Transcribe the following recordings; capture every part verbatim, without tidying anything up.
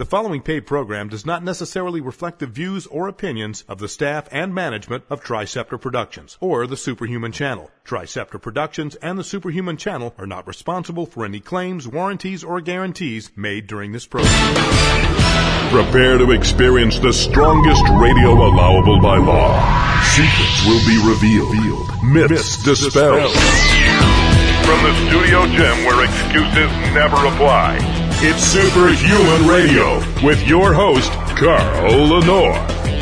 The following paid program does not necessarily reflect the views or opinions of the staff and management of Triceptor Productions or the Superhuman Channel. Triceptor Productions and the Superhuman Channel are not responsible for any claims, warranties, or guarantees made during this program. Prepare to experience the strongest radio allowable by law. Secrets will be revealed. Myths dispelled. From the studio gym where excuses never apply. It's Superhuman Radio with your host, Carl Lenore.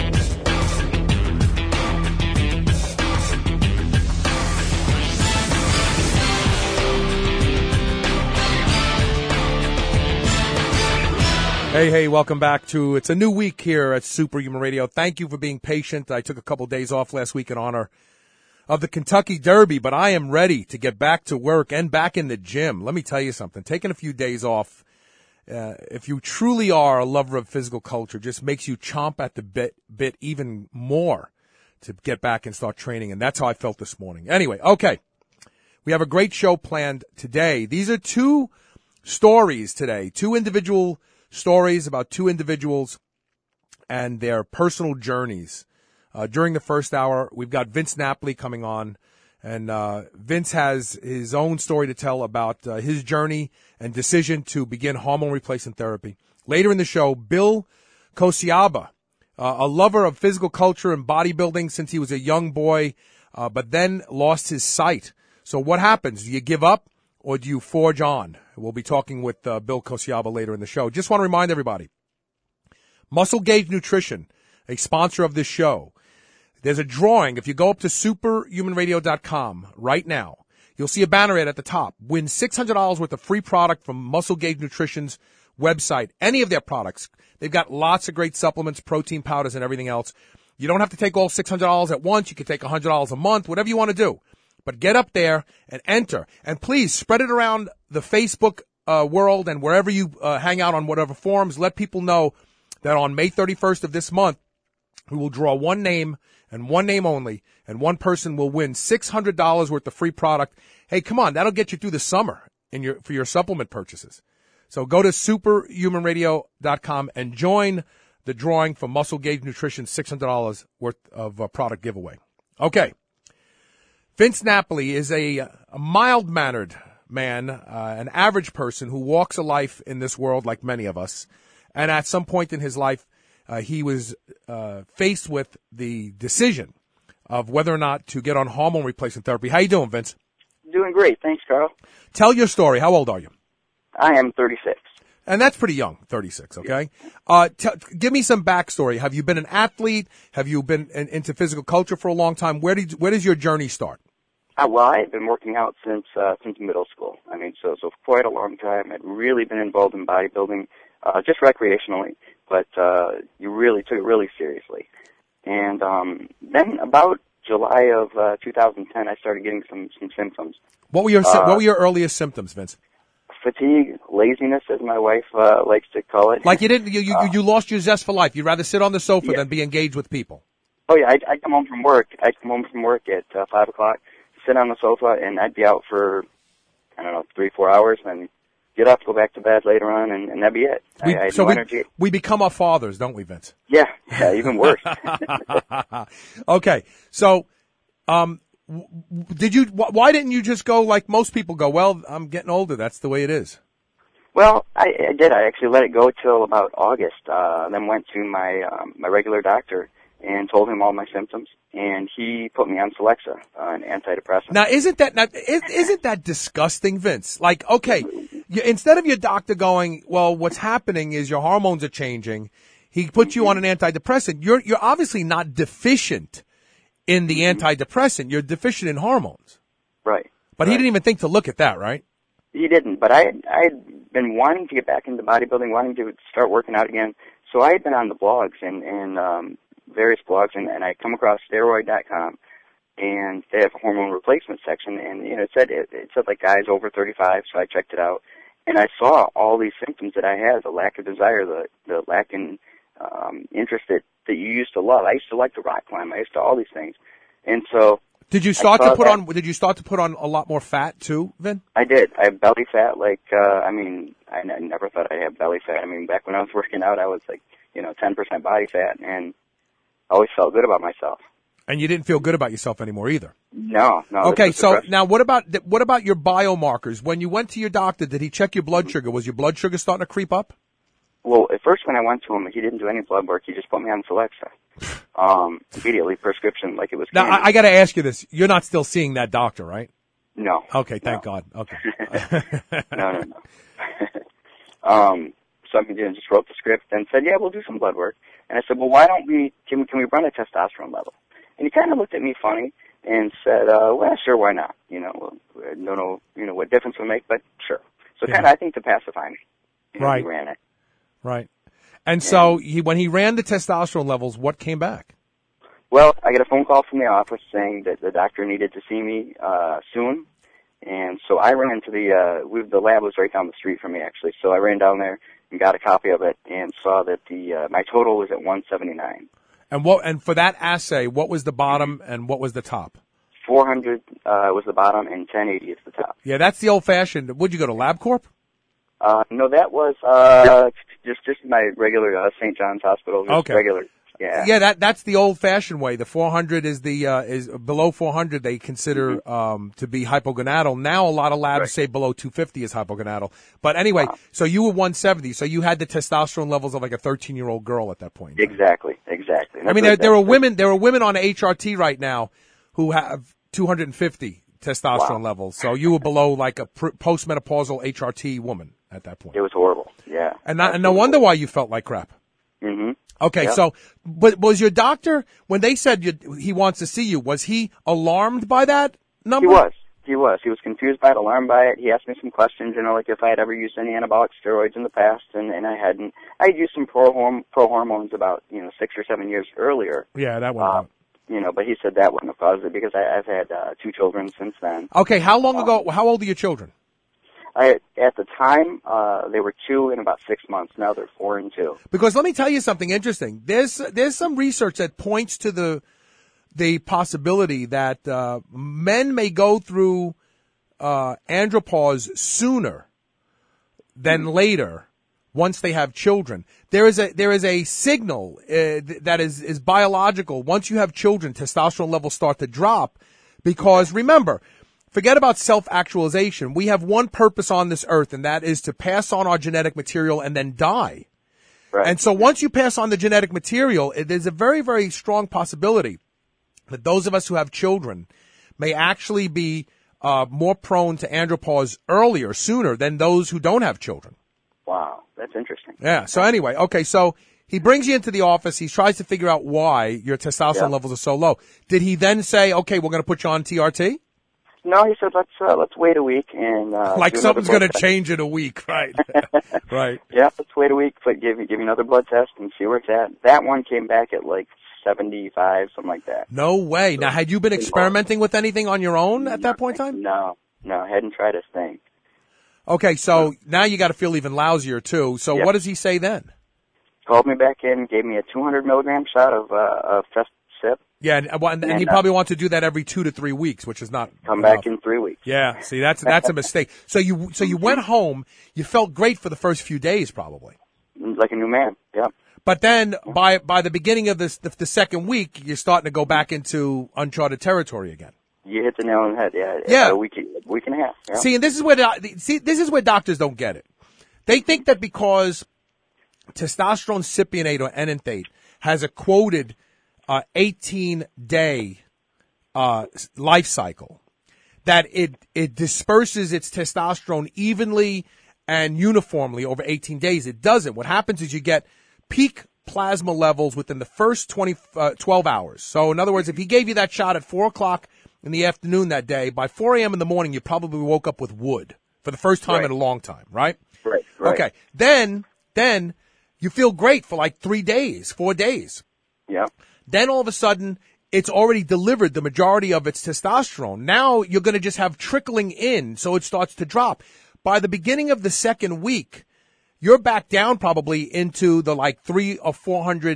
Hey, hey, welcome back to, it's a new week here at Superhuman Radio. Thank you for being patient. I took a couple days off last week in honor of the Kentucky Derby, but I am ready to get back to work and back in the gym. Let me tell you something. Taking a few days off, uh, if you truly are a lover of physical culture, just makes you chomp at the bit, bit even more to get back and start training. And that's how I felt this morning. Anyway, okay. We have a great show planned today. These are two stories today, two individual stories about two individuals and their personal journeys. Uh, during the first hour, we've got Vince Napoli coming on, and uh, Vince has his own story to tell about uh, his journey and decision to begin hormone replacement therapy. Later in the show, Bill Kosiaba, uh, a lover of physical culture and bodybuilding since he was a young boy, uh, but then lost his sight. So what happens? Do you give up or do you forge on? We'll be talking with uh, Bill Kosiaba later in the show. Just want to remind everybody, Muscle Gauge Nutrition, a sponsor of this show. There's a drawing. If you go up to superhuman radio dot com right now, you'll see a banner ad at the top. Win six hundred dollars worth of free product from Muscle Gauge Nutrition's website. Any of their products. They've got lots of great supplements, protein powders, and everything else. You don't have to take all six hundred dollars at once. You can take one hundred dollars a month, whatever you want to do. But get up there and enter. And please spread it around the Facebook uh, world and wherever you uh, hang out on whatever forums. Let people know that on May thirty-first of this month, we will draw one name and one name only, and one person will win six hundred dollars worth of free product. Hey, come on, that'll get you through the summer in your for your supplement purchases. So go to superhuman radio dot com and join the drawing for Muscle Gauge Nutrition six hundred dollars worth of uh, product giveaway. Okay. Vince Napoli is a, a mild-mannered man, uh, an average person who walks a life in this world like many of us. And at some point in his life, uh, he was uh, faced with the decision of whether or not to get on hormone replacement therapy. How you doing, Vince? Doing great. Thanks, Carl. Tell your story. How old are you? I am thirty-six. And that's pretty young, thirty-six, okay? Uh, t- give me some backstory. Have you been an athlete? Have you been in, into physical culture for a long time? Where did where does your journey start? Uh, well, I've been working out since uh, since middle school. I mean, so so for quite a long time. I've really been involved in bodybuilding, uh, just recreationally, but uh, you really took it really seriously. And um, then about July of uh, two thousand ten, I started getting some some symptoms. What were your uh, What were your earliest symptoms, Vince? Fatigue, laziness, as my wife uh, likes to call it. Like you didn't, you you, uh, you lost your zest for life. You'd rather sit on the sofa yeah. than be engaged with people. Oh yeah, I'd, I'd come home from work. I'd come home from work at uh, five o'clock. Sit on the sofa, and I'd be out for, I don't know, three, four hours, and get up, go back to bed later on, and, and that'd be it. We, I, I had so no we, energy. we become our fathers, don't we, Vince? Yeah, yeah, even worse. Okay, so um, w- did you? W- why didn't you just go like most people go? Well, I'm getting older. That's the way it is. Well, I, I did. I actually let it go till about August. Uh, then went to my um, my regular doctor and told him all my symptoms, and he put me on Celexa, uh, an antidepressant. Now, isn't that not, isn't that disgusting, Vince? Like, okay, you, instead of your doctor going, well, what's happening is your hormones are changing, he puts you on an antidepressant. You're you're obviously not deficient in the antidepressant. You're deficient in hormones. Right. But right. he didn't even think to look at that, right? He didn't. But I had, I had been wanting to get back into bodybuilding, wanting to start working out again. So I had been on the blogs and and um, various blogs, and, and I come across steroid dot com, and they have a hormone replacement section, and you know it said it, it said like guys over thirty-five, so I checked it out, and I saw all these symptoms that I had: the lack of desire, the the lack in um, interest that that you used to love. I used to like to rock climb. I used to all these things, and so Did you start I to saw put that. on? Did you start to put on a lot more fat too, Vin? I did. I have belly fat. Like, uh, I mean, I, n- I never thought I'd have belly fat. I mean, back when I was working out, I was like, you know, ten percent body fat, and I always felt good about myself. And you didn't feel good about yourself anymore either. No, no. Okay, this was so aggressive. now what about what about your biomarkers? When you went to your doctor, did he check your blood sugar? Was your blood sugar starting to creep up? Well, at first when I went to him, he didn't do any blood work. He just put me on Celexa. Um, immediately, prescription, like it was Now, candy. I, I got to ask you this. You're not still seeing that doctor, right? No. Okay, thank no. God. Okay. no, no, no. um, so I just wrote the script and said, yeah, we'll do some blood work. And I said, well, why don't we, can we, can we run a testosterone level? And he kind of looked at me funny and said, uh, well, sure, why not? You know, I don't know, you know, what difference it would make, but sure. So Yeah. kind of, I think, to pacify me. You know, Right. He ran it. Right. And so he, when he ran the testosterone levels, what came back? Well, I got a phone call from the office saying that the doctor needed to see me uh, soon, and so I ran to the uh, we, the lab was right down the street from me actually. So I ran down there and got a copy of it and saw that the uh, my total was at one seventy-nine. And what? And for that assay, what was the bottom and what was the top? four hundred uh, was the bottom and ten eighty is the top. Yeah, that's the old-fashioned. Would you go to LabCorp? Uh, no, that was uh, just just my regular uh, Saint John's Hospital. Just Okay. Regular. Yeah. Yeah, that that's the old-fashioned way. The four hundred is the uh, is below four hundred. They consider Mm-hmm. um, to be hypogonadal. Now a lot of labs Right. say below two fifty is hypogonadal. But anyway, Wow. so you were one seventy. So you had the testosterone levels of like a thirteen-year-old girl at that point. Exactly. Exactly. I mean, there, there are women there are women on H R T right now who have two hundred fifty testosterone Wow. levels. So you were below like a pr- postmenopausal H R T woman at that point. It was horrible. Yeah. And, not, and no wonder why you felt like crap. Mm-hmm. Okay, Yeah. so, but was your doctor, when they said you, he wants to see you, was he alarmed by that number? He was. He was. He was confused by it, alarmed by it. He asked me some questions, you know, like if I had ever used any anabolic steroids in the past, and, and I hadn't. I had used some pro horm- pro hormones about, you know, six or seven years earlier. Yeah, that one. Uh, you know, but he said that wouldn't have caused it because I, I've had uh, two children since then. Okay, how long ago, how old are your children? I, at the time, uh, they were two and about six months. Now they're four and two. Because let me tell you something interesting. There's, there's some research that points to the, the possibility that, uh, men may go through, uh, andropause sooner than later once they have children. There is a, there is a signal, uh, th- that is, is biological. Once you have children, testosterone levels start to drop because remember, forget about self-actualization. We have one purpose on this earth, and that is to pass on our genetic material and then die. Right. And so once you pass on the genetic material, it, there's a very, very strong possibility that those of us who have children may actually be uh, more prone to andropause earlier, sooner than those who don't have children. Wow, that's interesting. Yeah. So anyway, okay, so he brings you into the office. He tries to figure out why your testosterone Yeah. levels are so low. Did he then say, okay, we're going to put you on T R T? No, he said let's uh, let's wait a week and uh, Like do another something's blood going to test. change in a week, right? Right. Yeah, let's wait a week, but give you give you another blood test and see where it's at. That one came back at like seventy-five, something like that. No way. Now, had you been experimenting with anything on your own at that point in time? No, no, I hadn't tried a thing. Okay, so now you got to feel even lousier too. So Yeah. what does he say then? Called me back in, gave me a two hundred milligram shot of uh, of Fest Sip. Yeah, and, and, and he And, uh, probably wants to do that every two to three weeks, which is not Come enough. back in three weeks. Yeah, see, that's that's a mistake. So you so you went home. You felt great for the first few days, probably. Like a new man. Yep. But then by by the beginning of this the, the second week, you're starting to go back into uncharted territory again. You hit the nail on the head. Yeah. Yeah. A week, a week and a half. Yeah. See, and this is where doc- see this is where doctors don't get it. They think that because testosterone cypionate or enanthate has a quoted uh, eighteen day uh, life cycle, that it it disperses its testosterone evenly and uniformly over eighteen days. It doesn't. What happens is you get peak plasma levels within the first twenty, uh, twelve hours. So in other words, if he gave you that shot at four o'clock in the afternoon that day, by four a.m. in the morning, you probably woke up with wood for the first time Right. in a long time, right? Right. Right. Okay. Then, then you feel great for like three days, four days. Yep. Then all of a sudden, it's already delivered the majority of its testosterone. Now you're going to just have trickling in, so it starts to drop. By the beginning of the second week, you're back down probably into the like three or four hundred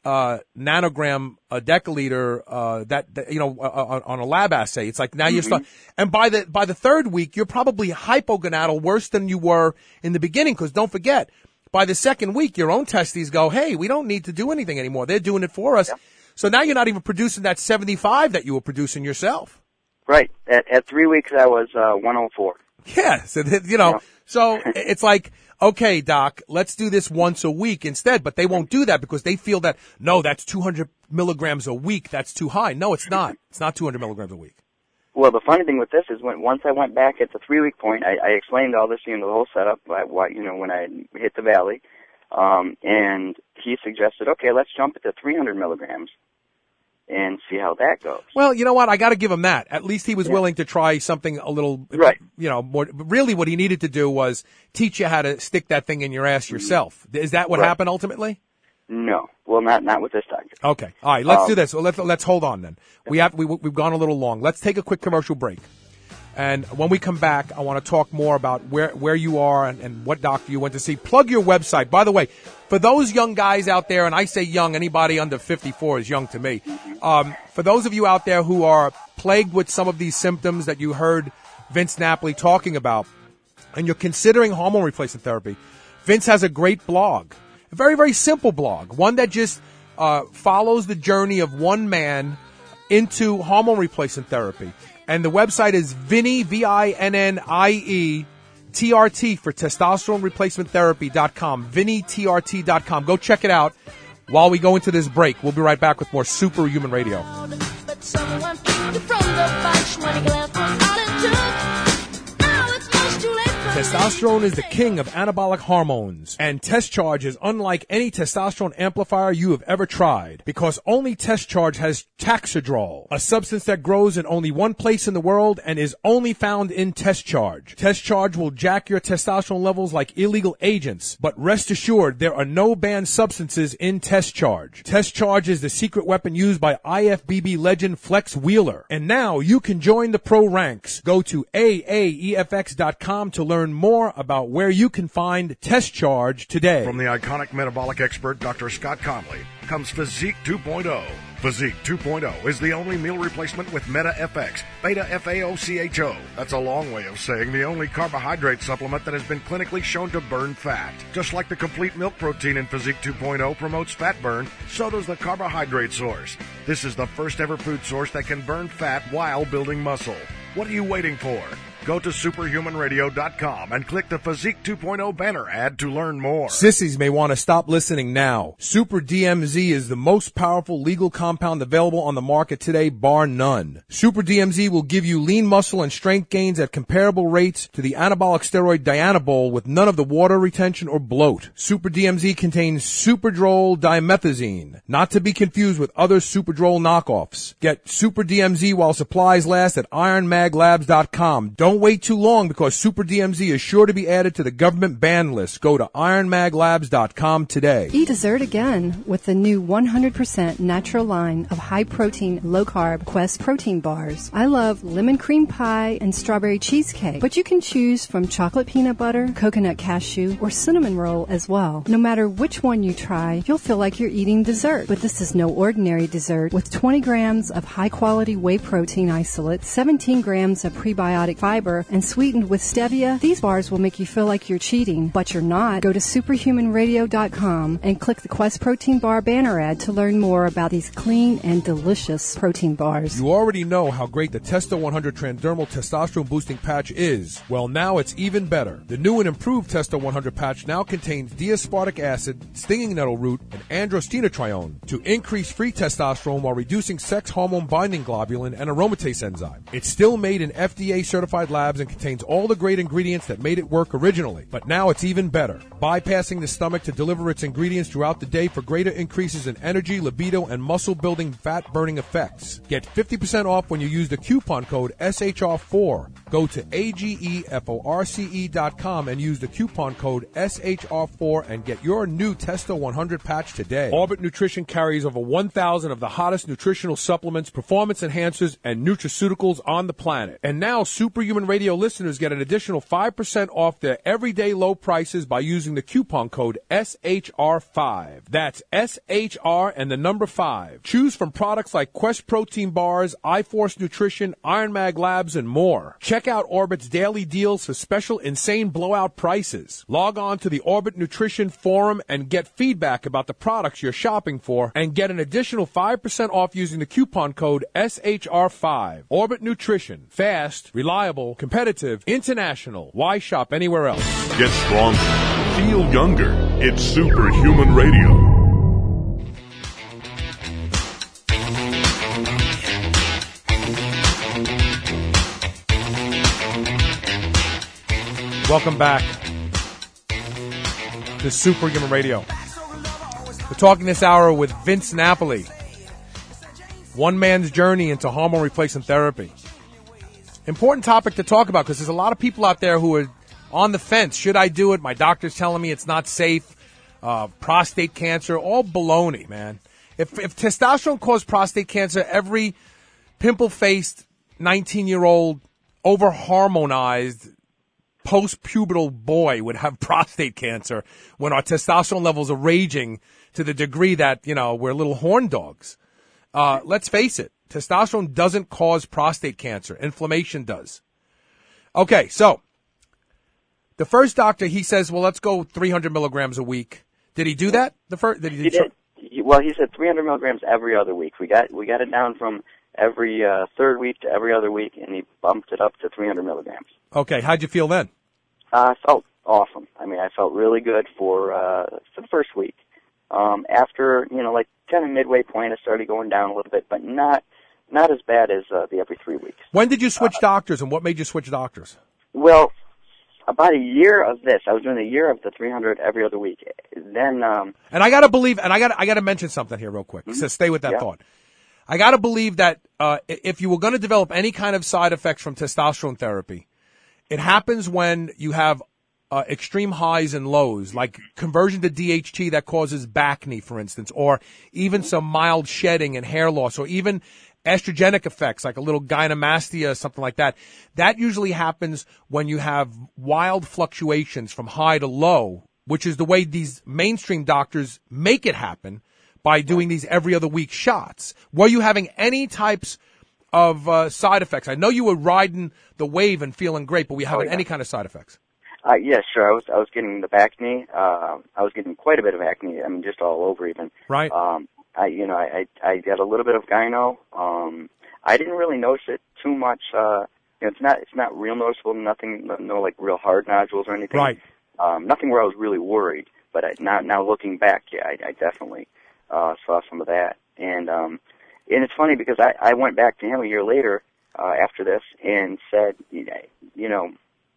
uh, nanogram a deciliter, uh, that, that you know, uh, on a lab assay. It's like now mm-hmm. you're start, and by the, by the third week, you're probably hypogonadal worse than you were in the beginning. Cause don't forget, by the second week, your own testes go, hey, we don't need to do anything anymore. They're doing it for us. Yep. So now you're not even producing that seventy-five that you were producing yourself. Right. At, at three weeks, I was, uh, one oh four. Yeah. So, you know, so it's like, okay, doc, let's do this once a week instead, but they won't do that because they feel that, no, that's two hundred milligrams a week. That's too high. No, it's not. It's not two hundred milligrams a week. Well, the funny thing with this is when once I went back at the three-week point, I, I explained all this, you know, the whole setup, what, you know, when I hit the valley, um, and he suggested, okay, let's jump it to three hundred milligrams. And see how that goes. Well, you know what? I got to give him that. At least he was yeah. willing to try something a little, right. you know, more. Really what he needed to do was teach you how to stick that thing in your ass yourself. Is that what right. happened ultimately? No. Well, not, not with this doctor. Okay. All right. Let's um, do this. Well, let's, let's hold on then. We have, we, we've gone a little long. Let's take a quick commercial break. And when we come back, I want to talk more about where, where you are and, and what doctor you went to see. Plug your website. By the way, for those young guys out there, and I say young, anybody under fifty-four is young to me. Um, for those of you out there who are plagued with some of these symptoms that you heard Vince Napoli talking about, and you're considering hormone replacement therapy, Vince has a great blog. A very, very simple blog. One that just uh, follows the journey of one man into hormone replacement therapy. And the website is Vinnie, V I N N I E, T R T for testosterone replacement therapy dot com, Vinnie T R T dot com. Go check it out while we go into this break. We'll be right back with more Superhuman Radio. Testosterone is the king of anabolic hormones, and Test Charge is unlike any testosterone amplifier you have ever tried, because only Test Charge has Taxidrol, a substance that grows in only one place in the world and is only found in Test Charge. Test Charge will jack your testosterone levels like illegal agents, but rest assured there are no banned substances in Test Charge. Test Charge is the secret weapon used by I F B B legend Flex Wheeler, and now you can join the pro ranks. Go to A A E F X dot com to learn more about where you can find Test Charge today. From the iconic metabolic expert Doctor Scott Conley comes Physique two point oh. Physique two point oh is the only meal replacement with Meta F X, Beta F A O C H O. That's a long way of saying the only carbohydrate supplement that has been clinically shown to burn fat. Just like the complete milk protein in Physique two point oh promotes fat burn, so does the carbohydrate source. This is the first ever food source that can burn fat while building muscle. What are you waiting for? Go to superhuman radio dot com and click the Physique two point oh banner ad to learn more. Sissies may want to stop listening now. Super D M Z is the most powerful legal compound available on the market today, bar none. Super D M Z will give you lean muscle and strength gains at comparable rates to the anabolic steroid Dianabol with none of the water retention or bloat. Super D M Z contains Superdrol dimethazine, not to be confused with other Superdrol knockoffs. Get Super D M Z while supplies last at iron mag labs dot com. Don't Don't wait too long because Super D M Z is sure to be added to the government ban list. Go to iron mag labs dot com today. Eat dessert again with the new one hundred percent natural line of high-protein, low-carb Quest protein bars. I love lemon cream pie and strawberry cheesecake, but you can choose from chocolate peanut butter, coconut cashew, or cinnamon roll as well. No matter which one you try, you'll feel like you're eating dessert. But this is no ordinary dessert. With twenty grams of high-quality whey protein isolate, seventeen grams of prebiotic fiber, and sweetened with stevia, these bars will make you feel like you're cheating, but you're not. Go to superhuman radio dot com and click the Quest Protein Bar banner ad to learn more about these clean and delicious protein bars. You already know how great the Testo one hundred Transdermal Testosterone Boosting Patch is. Well, now it's even better. The new and improved Testo one hundred patch now contains D-aspartic acid, stinging nettle root, and androstenedione to increase free testosterone while reducing sex hormone binding globulin and aromatase enzyme. It's still made in F D A-certified labs and contains all the great ingredients that made it work originally. But now it's even better, bypassing the stomach to deliver its ingredients throughout the day for greater increases in energy, libido, and muscle-building, fat-burning effects. Get fifty percent off when you use the coupon code S H R four. Go to A G E F O R C E dot com and use the coupon code S H R four and get your new Testo one hundred patch today. Orbit Nutrition carries over one thousand of the hottest nutritional supplements, performance enhancers, and nutraceuticals on the planet. And now Superhuman Radio listeners get an additional five percent off their everyday low prices by using the coupon code S H R five. That's S H R and the number five. Choose from products like Quest Protein Bars, iForce Nutrition, Iron Mag Labs, and more. Check out Orbit's daily deals for special insane blowout prices. Log on to the Orbit Nutrition Forum and get feedback about the products you're shopping for and get an additional five percent off using the coupon code S H R five. Orbit Nutrition. Fast, reliable, competitive, international. Why shop anywhere else? Get stronger. Feel younger. It's Superhuman Radio. Welcome back to Superhuman Radio. We're talking this hour with Vince Napoli. One man's journey into hormone replacement therapy. Important topic to talk about because there's a lot of people out there who are on the fence. Should I do it? My doctor's telling me it's not safe. Uh, prostate cancer, all baloney, man. If, if testosterone caused prostate cancer, every pimple-faced nineteen-year-old over-hormonized post-pubertal boy would have prostate cancer when our testosterone levels are raging to the degree that, you know, we're little horn dogs. Uh, let's face it, testosterone doesn't cause prostate cancer. Inflammation does. Okay, so the first doctor, he says, well, let's go three hundred milligrams a week. Did he do that? The first, did he, he did. He, well, he said three hundred milligrams every other week. We got we got it down from every uh, third week to every other week, and he bumped it up to three hundred milligrams. Okay, how'd you feel then? Uh, I felt awesome. I mean, I felt really good for uh, for the first week. Um, after, you know, like kind of midway point, I started going down a little bit, but not not as bad as uh, the every three weeks. When did you switch uh, doctors, and what made you switch doctors? Well, about a year of this, I was doing a year of the three hundred every other week. Then, um, and I got to believe, and I got I got to mention something here real quick. Mm-hmm. So stay with that yeah. thought. I got to believe that uh, if you were going to develop any kind of side effects from testosterone therapy, it happens when you have uh, extreme highs and lows, like conversion to D H T that causes back knee, for instance, or even some mild shedding and hair loss, or even estrogenic effects like a little gynecomastia, something like that. That usually happens when you have wild fluctuations from high to low, which is the way these mainstream doctors make it happen by doing these every other week shots. Were you having any types of uh, side effects? I know you were riding the wave and feeling great, but were you having oh, yeah. any kind of side effects? Uh, yeah, sure. I was I was getting the back knee. Uh, I was getting quite a bit of acne. I mean, just all over even. Right. Um, I you know I I, I got a little bit of gyno. Um, I didn't really notice it too much. Uh, you know, it's not it's not real noticeable. Nothing, no like real hard nodules or anything. Right. Um, nothing where I was really worried. But I, now now looking back, yeah, I, I definitely uh, saw some of that. And um, and it's funny because I I went back to him a year later uh, after this and said, you know.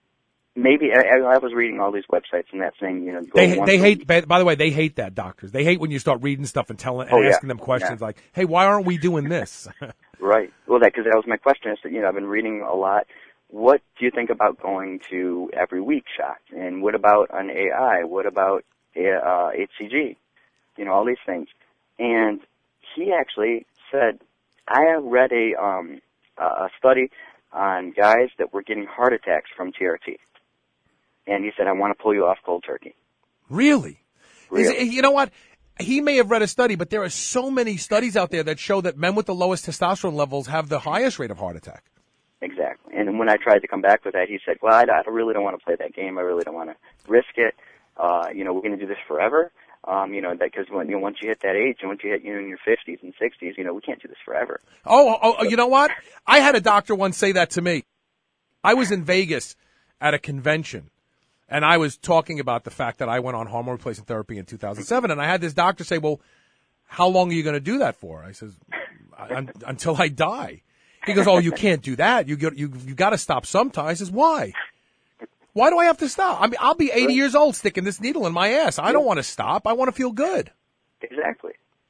Maybe I, I was reading all these websites and that saying, you know, go they they hate. week. By the way, they hate that doctors. They hate when you start reading stuff and telling and oh, yeah. asking them questions yeah. like, "Hey, why aren't we doing this?" Right. Well, that because that was my question. I said, you know, I've been reading a lot. What do you think about going to every week shots? And what about an A I? What about uh, H C G? You know, all these things. And he actually said, I read a um, a study on guys that were getting heart attacks from T R T. And he said, I want to pull you off cold turkey. Really? Really? Is, you know what? He may have read a study, but there are so many studies out there that show that men with the lowest testosterone levels have the highest rate of heart attack. Exactly. And when I tried to come back with that, he said, well, I, I really don't want to play that game. I really don't want to risk it. Uh, you know, we're going to do this forever. Um, you know, because when, you know, once you hit that age, and once you hit, you know, in your fifties and sixties, you know, we can't do this forever. Oh, oh, you know what? I had a doctor once say that to me. I was in Vegas at a convention. And I was talking about the fact that I went on hormone replacement therapy in two thousand seven, and I had this doctor say, well, how long are you going to do that for? I says, until I die. He goes, oh, you can't do that. You got, you, you got to stop sometime. I says, why? Why do I have to stop? I mean, I'll be eighty years old sticking this needle in my ass. I don't want to stop. I want to feel good. Exactly.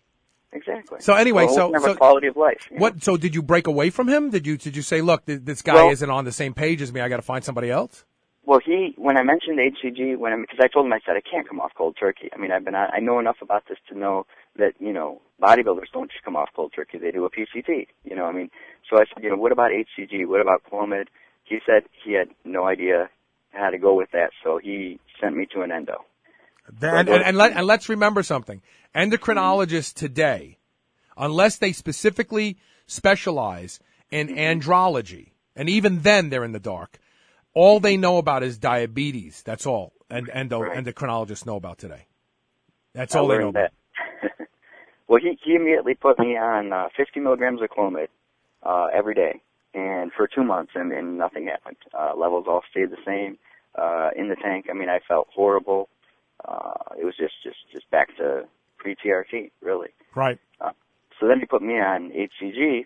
exactly. So anyway, well, so, have so a quality of life. You what? know? So did you break away from him? Did you did you say, look, th- this guy Well- isn't on the same page as me. I got to find somebody else. Well, he when I mentioned H C G, when because I told him I said I can't come off cold turkey. I mean, I've been I know enough about this to know that you know bodybuilders don't just come off cold turkey; they do a P C T. You know, I mean, so I said, you know, what about H C G? What about Clomid? He said he had no idea how to go with that, so he sent me to an endo. And, and, and, let, and let's remember something. Endocrinologists today, unless they specifically specialize in andrology, and even then they're in the dark, all they know about is diabetes. That's all and endo, Right. endocrinologists know about today. That's I all they know learned about. that. Well, he, he immediately put me on uh, fifty milligrams of Clomid uh, every day, and for two months, and, and nothing happened. Uh, levels all stayed the same uh, in the tank. I mean, I felt horrible. Uh, it was just, just, just back to pre-T R T, really. Right. Uh, so then he put me on H C G,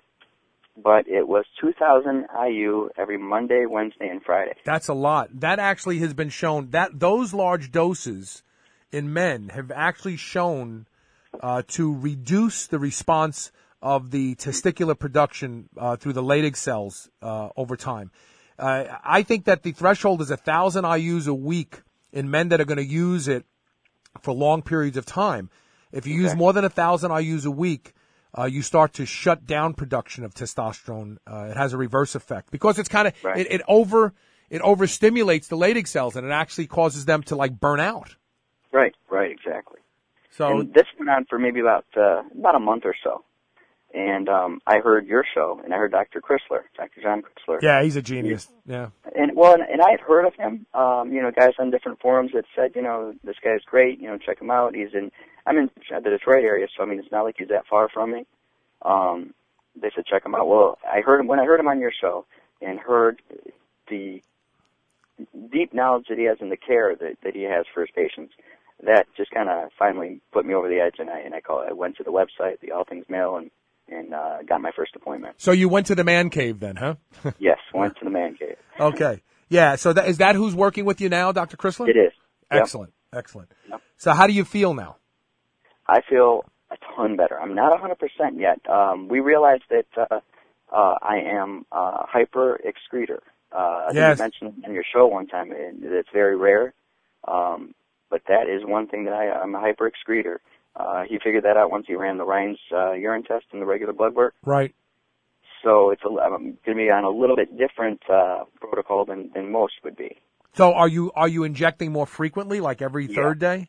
but it was two thousand I U every Monday, Wednesday, and Friday. That's a lot. That actually has been shown that those large doses in men have actually shown uh, to reduce the response of the testicular production uh, through the Leydig cells uh, over time. Uh, I think that the threshold is one thousand I U's a week in men that are going to use it for long periods of time. If you use Okay. more than one thousand I U's a week, uh, you start to shut down production of testosterone. Uh, it has a reverse effect because it's kind of Right. it, it over it overstimulates the Leydig cells and it actually causes them to like burn out. Right, right, exactly. So And this went on for maybe about uh, about a month or so. And um, I heard your show, and I heard Doctor Chrysler, Doctor John Chrysler. yeah, he's a genius. Yeah. And well, and, and I had heard of him. Um, you know, guys on different forums that said, you know, this guy's great. You know, check him out. He's in. I'm in the Detroit area, so I mean, it's not like he's that far from me. Um, they said check him out. Well, I heard him when I heard him on your show, and heard the deep knowledge that he has in the care that, that he has for his patients. That just kind of finally put me over the edge, and I and I call. I went to the website, the All Things Mail, and and uh, got my first appointment. So you went to the man cave then, huh? Yes, went to the man cave. Okay. Yeah. So that, is that who's working with you now, Doctor Chrysler? It is. Yep. Excellent. Excellent. Yep. So how do you feel now? I feel a ton better. I'm not one hundred percent yet. Um, we realized that uh, uh, I am a hyper excreter. Uh, I think Yes. you mentioned in your show one time, and it's very rare. Um, but that is one thing that I, I'm a hyper excreter. Uh, he figured that out once he ran the Ryan's uh, urine test and the regular blood work. Right. So it's a, I'm going to be on a little bit different uh, protocol than, than most would be. So are you are you injecting more frequently, like every Yeah. third day?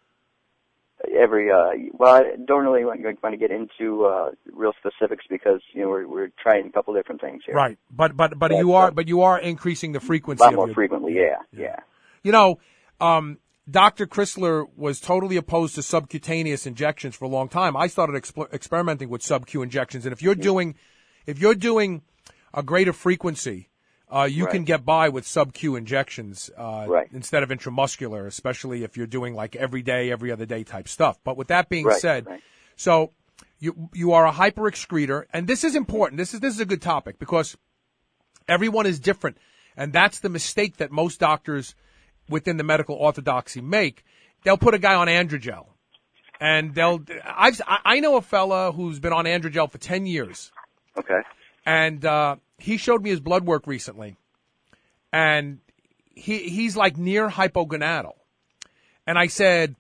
Every uh, well, I don't really want, want to get into uh, real specifics because you know we're we're trying a couple different things here. Right. But but but Yeah, you are so- but you are increasing the A frequency lot of more your, frequently, yeah, yeah. You know, um, Doctor Chrysler was totally opposed to subcutaneous injections for a long time. I started exp- experimenting with sub-Q injections, and if you're doing, if you're doing a greater frequency, uh, you Right. can get by with sub-Q injections uh, Right. instead of intramuscular, especially if you're doing like every day, every other day type stuff. But with that being Right, said, right. so you you are a hyper excreter, and this is important. This is this is a good topic because everyone is different, and that's the mistake that most doctors within the medical orthodoxy make. They'll put a guy on androgel, and they'll. I've I know a fella who's been on androgel for ten years, Okay. and uh, he showed me his blood work recently, and he he's like near hypogonadal, and I said,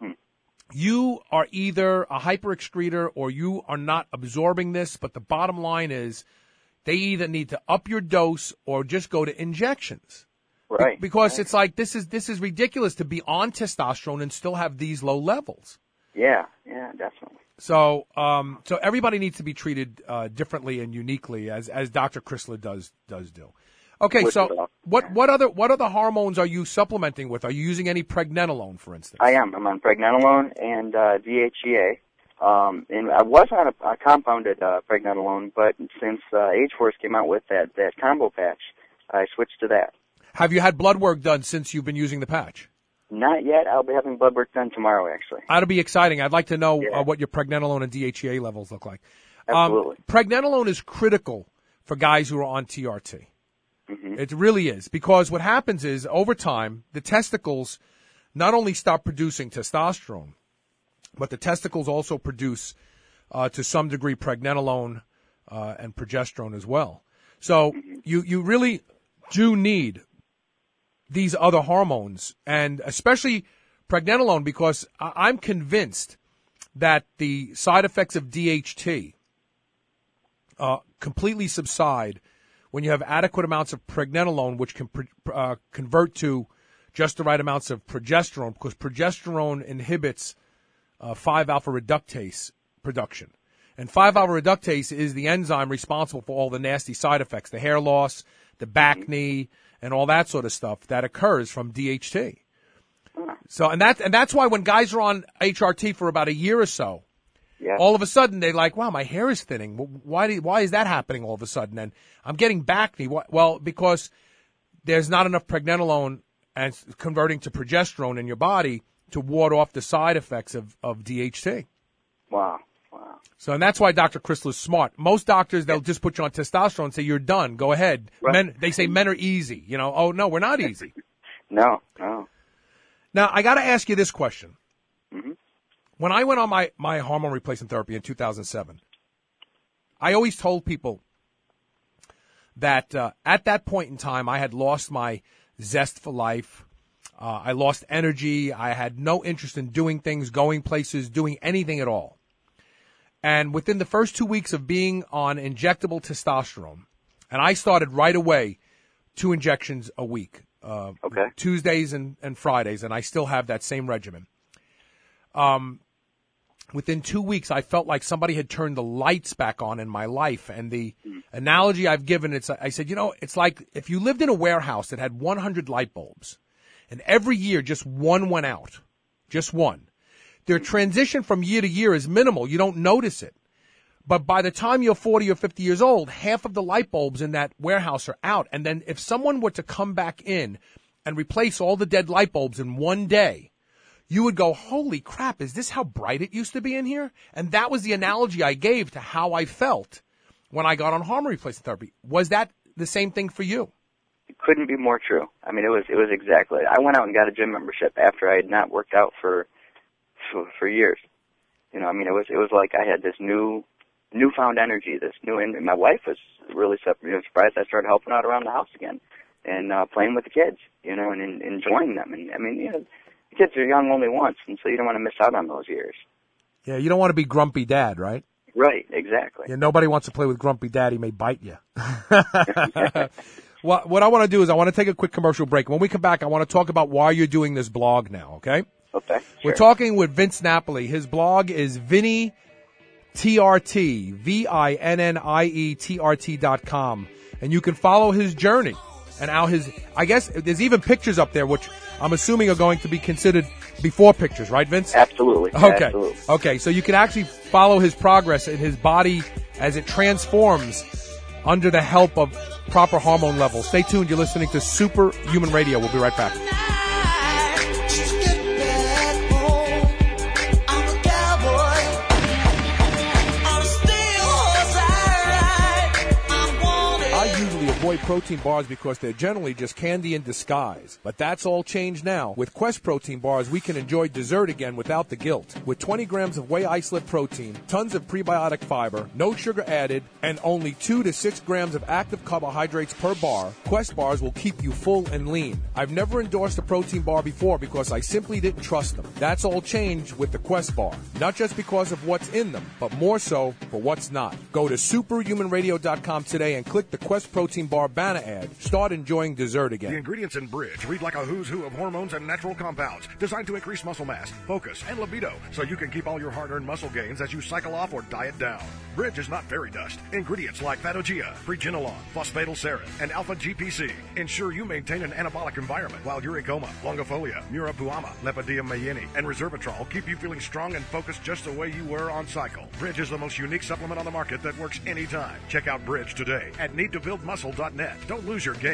you are either a hyper excreter or you are not absorbing this, but the bottom line is they either need to up your dose or just go to injections. Right. Be- because right. it's like this is this is ridiculous to be on testosterone and still have these low levels. Yeah, yeah, definitely. So um so everybody needs to be treated uh differently and uniquely as as Doctor Chrysler does does do. Okay, With so the- what what other what other hormones are you supplementing with? Are you using any pregnenolone, for instance? I am. I'm on pregnenolone and uh, D H E A. Um, and I was on a, a compounded uh, pregnenolone, but since uh, Age-Force came out with that, that combo patch, I switched to that. Have you had blood work done since you've been using the patch? Not yet. I'll be having blood work done tomorrow, actually. That'll be exciting. I'd like to know Yeah. uh, what your pregnenolone and D H E A levels look like. Absolutely. Um, pregnenolone is critical for guys who are on T R T. Mm-hmm. It really is, because what happens is over time, the testicles not only stop producing testosterone, but the testicles also produce uh, to some degree, pregnenolone uh, and progesterone as well. So you, you really do need these other hormones, and especially pregnenolone, because I'm convinced that the side effects of D H T uh, completely subside when you have adequate amounts of pregnenolone, which can uh, convert to just the right amounts of progesterone, because progesterone inhibits uh, five alpha reductase production. And five alpha reductase is the enzyme responsible for all the nasty side effects, the hair loss, the back knee, and all that sort of stuff that occurs from D H T. So, and that, and that's why when guys are on H R T for about a year or so, yeah. all of a sudden they're like, wow, my hair is thinning. Why do, why is that happening all of a sudden? And I'm getting back knee. Well, because there's not enough pregnenolone and converting to progesterone in your body to ward off the side effects of, of D H T. Wow. Wow. So, and that's why Doctor Chrysler is smart. Most doctors, they'll just put you on testosterone and say, you're done. Go ahead. Right. Men, they say men are easy. You know, oh, no, we're not easy. no, no. Now, I got to ask you this question. Mm-hmm. When I went on my, my hormone replacement therapy in two thousand seven, I always told people that uh, at that point in time, I had lost my zest for life. Uh, I lost energy. I had no interest in doing things, going places, doing anything at all. And within the first two weeks of being on injectable testosterone, and I started right away, two injections a week. Uh, okay. Tuesdays and, and Fridays, and I still have that same regimen. Um, within two weeks, I felt like somebody had turned the lights back on in my life. And the mm. analogy I've given, it's I said, you know, it's like if you lived in a warehouse that had one hundred light bulbs, and every year just one went out, just one. Their transition from year to year is minimal. You don't notice it. But by the time you're forty or fifty years old, half of the light bulbs in that warehouse are out. And then if someone were to come back in and replace all the dead light bulbs in one day, you would go, holy crap, is this how bright it used to be in here? And that was the analogy I gave to how I felt when I got on hormone replacement therapy. Was that the same thing for you? It couldn't be more true. I mean, it was it was exactly. I went out and got a gym membership after I had not worked out for for, for years. You know, I mean, it was it was like I had this new newfound energy, this new, and my wife was really you know, surprised I started helping out around the house again and uh, playing with the kids, you know, and, and enjoying them. And I mean, you know, the kids are young only once, and so you don't want to miss out on those years. Yeah, you don't want to be grumpy dad, right? Right, exactly. Yeah, nobody wants to play with grumpy dad. He may bite you. Well, what I want to do is I want to take a quick commercial break. When we come back, I want to talk about why you're doing this blog now, okay? Okay, sure. We're talking with Vince Napoli. His blog is Vinnie T R T, V I N N I E T R T dot com. And you can follow his journey and how his, I guess there's even pictures up there, which I'm assuming are going to be considered before pictures, right, Vince? Absolutely. Okay. Absolutely. Okay. So you can actually follow his progress in his body as it transforms under the help of proper hormone levels. Stay tuned. You're listening to Superhuman Radio. We'll be right back. Protein bars because they're generally just candy in disguise. But that's all changed now. With Quest protein bars, we can enjoy dessert again without the guilt. With twenty grams of whey isolate protein, tons of prebiotic fiber, no sugar added, and only two to six grams of active carbohydrates per bar, Quest bars will keep you full and lean. I've never endorsed a protein bar before because I simply didn't trust them. That's all changed with the Quest bar. Not just because of what's in them, but more so for what's not. Go to superhuman radio dot com today and click the Quest protein bar banner ad. Start enjoying dessert again. The ingredients in Bridge read like a who's who of hormones and natural compounds designed to increase muscle mass, focus, and libido so you can keep all your hard-earned muscle gains as you cycle off or diet down. Bridge is not fairy dust. Ingredients like Phagogia, Preginolone, Phosphatidylserine, and Alpha-G P C ensure you maintain an anabolic environment while Uricoma, Longifolia, Murapuama, Lepidium mayini, and Resveratrol keep you feeling strong and focused just the way you were on cycle. Bridge is the most unique supplement on the market that works anytime. Check out Bridge today at need to build muscle dot net. Don't lose your gains.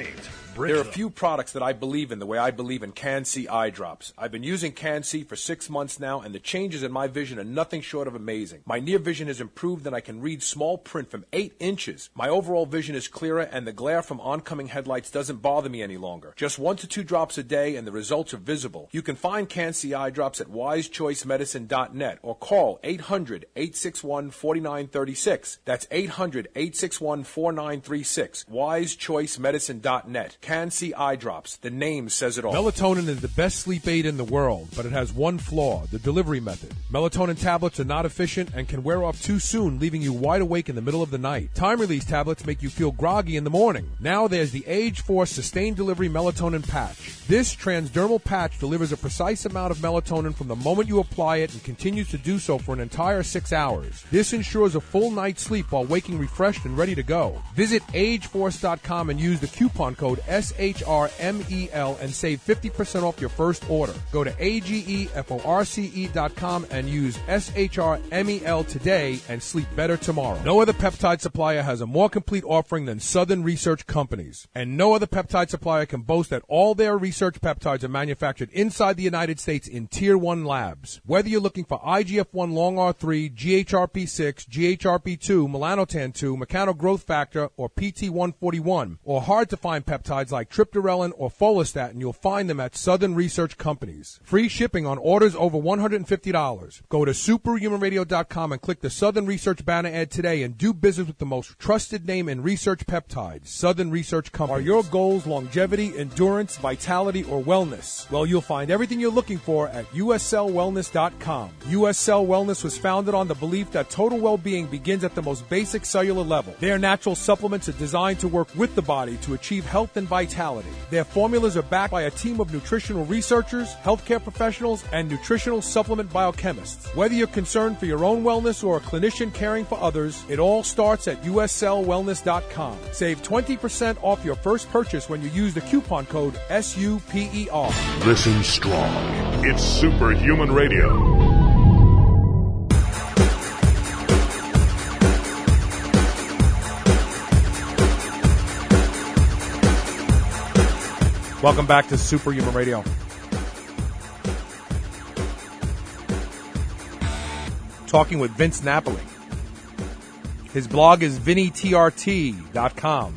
bridge There are a them. few products that I believe in the way I believe in Can-C eye drops. I've been using Can-C for six months now, and the changes in my vision are nothing short of amazing. My near vision has improved, and I can read small print from eight inches. My overall vision is clearer, and the glare from oncoming headlights doesn't bother me any longer. Just one to two drops a day, and the results are visible. You can find Can-C eye drops at wise choice medicine dot net or call eight hundred, eight six one, four nine three six. That's eight hundred, eight six one, four nine three six. wise choice medicine dot net. Can-C eye drops. The name says it all. Melatonin is the best sleep aid in the world, but it has one flaw, the delivery method. Melatonin tablets are not efficient and can wear off too soon, leaving you wide awake in the middle of the night. Time-release tablets make you feel groggy in the morning. Now there's the Age Force Sustained Delivery Melatonin Patch. This transdermal patch delivers a precise amount of melatonin from the moment you apply it and continues to do so for an entire six hours. This ensures a full night's sleep while waking refreshed and ready to go. Visit age force dot com and use the coupon code S H R M E L and save fifty percent off your first order. Go to A G E force dot com and use S H R M E L today and sleep better tomorrow. No other peptide supplier has a more complete offering than Southern Research Companies. And no other peptide supplier can boast that all their research peptides are manufactured inside the United States in Tier one labs. Whether you're looking for I G F one long R three, G H R P six, G H R P two, melanotan two, mechano growth factor, or P T one forty-one, or hard to find peptides like triptorelin or follistatin, you'll find them at Southern Research Companies. Free shipping on orders over one hundred fifty dollars. Go to superhuman radio dot com and click the Southern Research banner ad today and do business with the most trusted name in research peptides, Southern Research Companies. Are your goals longevity, endurance, vitality, or wellness? Well, you'll find everything you're looking for at U S L wellness dot com. U S L Wellness was founded on the belief that total well-being begins at the most basic cellular level. Their natural supplements are designed to work with the body to achieve health and vitality. Their formulas are backed by a team of nutritional researchers, healthcare professionals, and nutritional supplement biochemists. Whether you're concerned for your own wellness or a clinician caring for others, it all starts at U S L wellness dot com. Save twenty percent off your first purchase when you use the coupon code S U P E R. Listen strong. It's Superhuman Radio. Welcome back to Superhuman Radio. Talking with Vince Napoli. His blog is vinny T R T dot com.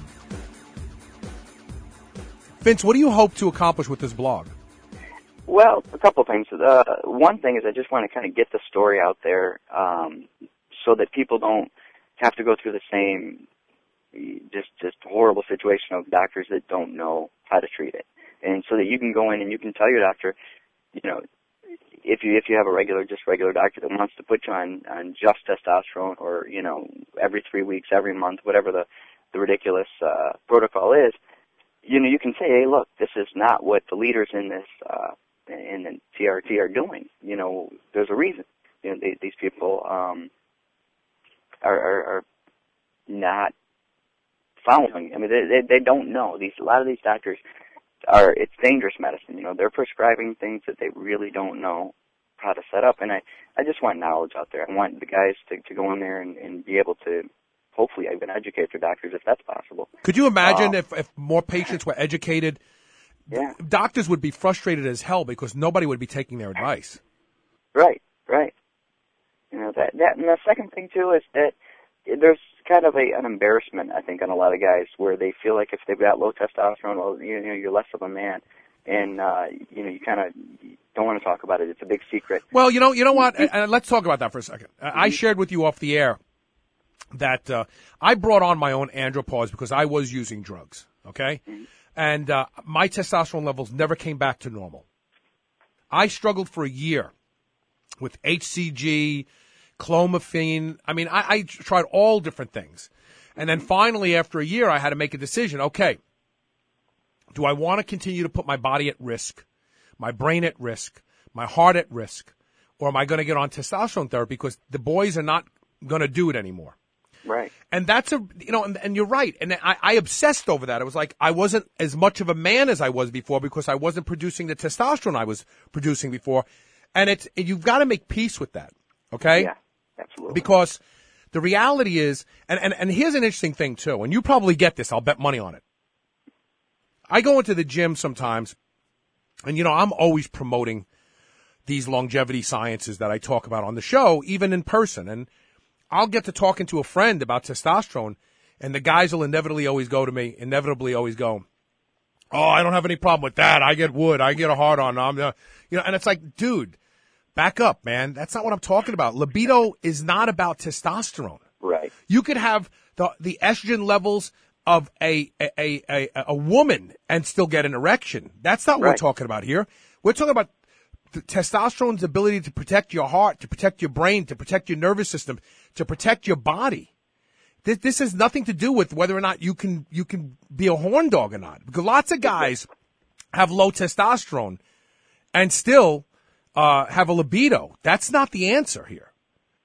Vince, what do you hope to accomplish with this blog? Well, a couple things. Uh, one thing is I just want to kind of get the story out there um, so that people don't have to go through the same just just horrible situation of doctors that don't know how to treat it. And so that you can go in and you can tell your doctor, you know, if you if you have a regular, just regular doctor that wants to put you on, on just testosterone or, you know, every three weeks, every month, whatever the, the ridiculous uh, protocol is, you know, you can say, hey, look, this is not what the leaders in this, uh, in the T R T are doing. You know, there's a reason. You know, they, these people um, are, are, are not following. I mean, they, they, they don't know. These a lot of these doctors are, it's dangerous medicine. You know, they're prescribing things that they really don't know how to set up. And I, I just want knowledge out there. I want the guys to, to go in there and, and be able to hopefully even educate their doctors if that's possible. Could you imagine um, if, if more patients were educated? Yeah. Doctors would be frustrated as hell because nobody would be taking their advice. Right, right. You know, that, that, and the second thing too is that there's kind of a, an embarrassment, I think, on a lot of guys where they feel like if they've got low testosterone, well, you know, you're less of a man. And, uh, you know, you kind of don't want to talk about it. It's a big secret. Well, you know, you know what? Uh, let's talk about that for a second. Uh, I shared with you off the air that uh, I brought on my own andropause because I was using drugs, okay? Mm-hmm. And uh, my testosterone levels never came back to normal. I struggled for a year with H C G, clomiphene. I mean, I, I tried all different things. And then finally, after a year, I had to make a decision. Okay, do I want to continue to put my body at risk, my brain at risk, my heart at risk, or am I going to get on testosterone therapy because the boys are not going to do it anymore? Right. And that's a, you know, and, and you're right. And I, I obsessed over that. It was like I wasn't as much of a man as I was before because I wasn't producing the testosterone I was producing before. And it's, you've got to make peace with that. Okay? Yeah, absolutely. Because the reality is, and, and, and here's an interesting thing too, and you probably get this, I'll bet money on it. I go into the gym sometimes, and, you know, I'm always promoting these longevity sciences that I talk about on the show, even in person. And I'll get to talking to a friend about testosterone, and the guys will inevitably always go to me, inevitably always go, oh, I don't have any problem with that. I get wood. I get a hard on. I'm, uh, you know, and it's like, dude, back up, man. That's not what I'm talking about. Libido is not about testosterone. Right. You could have the the estrogen levels of a a a, a woman and still get an erection. That's not what right. we're talking about here. We're talking about the testosterone's ability to protect your heart, to protect your brain, to protect your nervous system, to protect your body. This, this has nothing to do with whether or not you can you can be a horn dog or not. Because lots of guys have low testosterone and still uh, have a libido. That's not the answer here.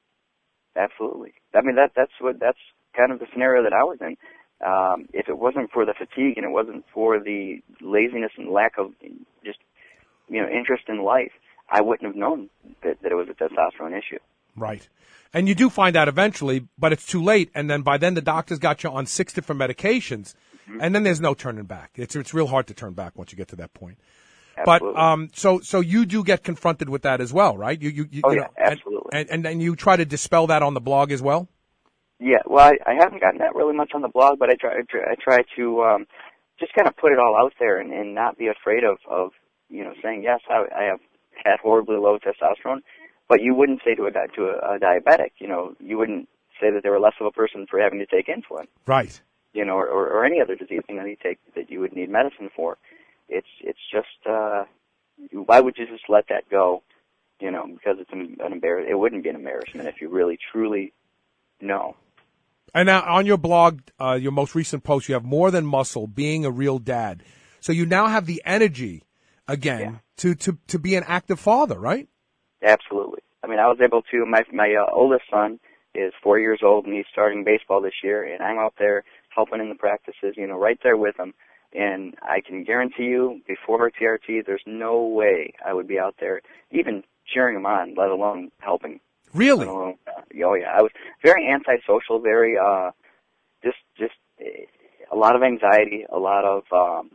Absolutely. I mean, that that's what that's kind of the scenario that I was in. Um, if it wasn't for the fatigue and it wasn't for the laziness and lack of just, you know, interest in life, I wouldn't have known that, that it was a testosterone issue. Right. And you do find out eventually, but it's too late. And then by then the doctor's got you on six different medications, mm-hmm. and then there's no turning back. It's it's real hard to turn back once you get to that point. Absolutely. But um, so so you do get confronted with that as well, right? You you, you oh you yeah, know, absolutely. And, and and you try to dispel that on the blog as well. Yeah, well, I, I haven't gotten that really much on the blog, but I try I try, I try to um, just kind of put it all out there and, and not be afraid of, of you know saying yes, I, I have had horribly low testosterone. But you wouldn't say to a to a, a diabetic, you know, you wouldn't say that they were less of a person for having to take insulin, right? You know, or, or, or any other disease thing that you take that you would need medicine for. It's it's just uh, why would you just let that go? You know, because it's an, an embarrassment. It wouldn't be an embarrassment if you really truly know. And now on your blog, uh, your most recent post, you have more than muscle, being a real dad. So you now have the energy again yeah. to to to be an active father, right? Absolutely. I mean, I was able to, my my uh, oldest son is four years old, and he's starting baseball this year, and I'm out there helping in the practices, you know, right there with him. And I can guarantee you, before T R T, there's no way I would be out there even cheering him on, let alone helping. Really? Let alone, uh, oh, yeah. I was very antisocial, very, uh, just, just uh, a lot of anxiety, a lot of, um,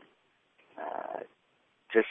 uh, just,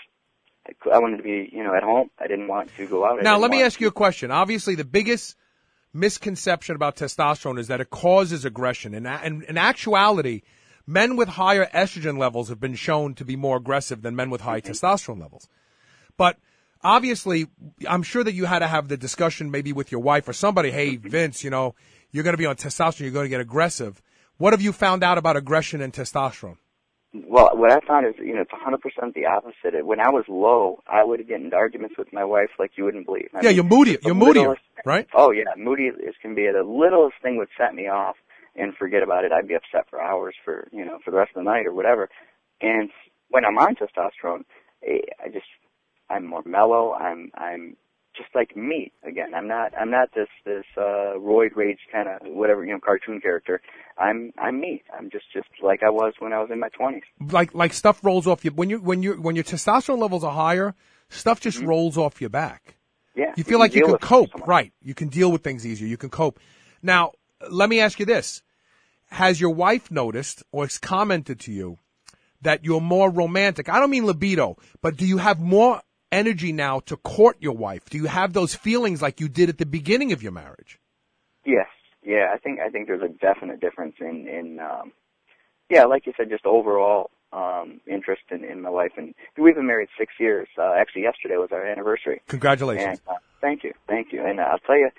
I wanted to be, you know, at home. I didn't want to go out. I now, let me want ask you a question. Obviously, the biggest misconception about testosterone is that it causes aggression. And in, in actuality, men with higher estrogen levels have been shown to be more aggressive than men with high mm-hmm. testosterone levels. But obviously, I'm sure that you had to have the discussion maybe with your wife or somebody, hey, Vince, you know, you're going to be on testosterone, you're going to get aggressive. What have you found out about aggression and testosterone? Well, what I found is, you know, it's one hundred percent the opposite. When I was low, I would get into arguments with my wife like you wouldn't believe. I yeah, mean, you're moody. You're moodier, right? Oh, yeah, moody as can be. The littlest thing would set me off and forget about it. I'd be upset for hours for, you know, for the rest of the night or whatever. And when I'm on testosterone, I just, I'm more mellow. I'm, I'm just like me again. I'm not, I'm not this, this, uh, roid rage kind of whatever, you know, cartoon character. I'm, I'm me. I'm just, just like I was when I was in my twenties. Like, like stuff rolls off you when you, when you, when your testosterone levels are higher, stuff just mm-hmm. rolls off your back. Yeah. You feel you like you can cope, right? You can deal with things easier. You can cope. Now, let me ask you this. Has your wife noticed or has commented to you that you're more romantic? I don't mean libido, but do you have more energy now to court your wife? Do you have those feelings like you did at the beginning of your marriage? Yes. Yeah, I think I think there's a definite difference in, in um yeah, like you said, just overall um interest in, in my wife. And we've been married six years. Uh, actually yesterday was our anniversary. Congratulations. And, uh, thank you, thank you. And uh, I'll tell you,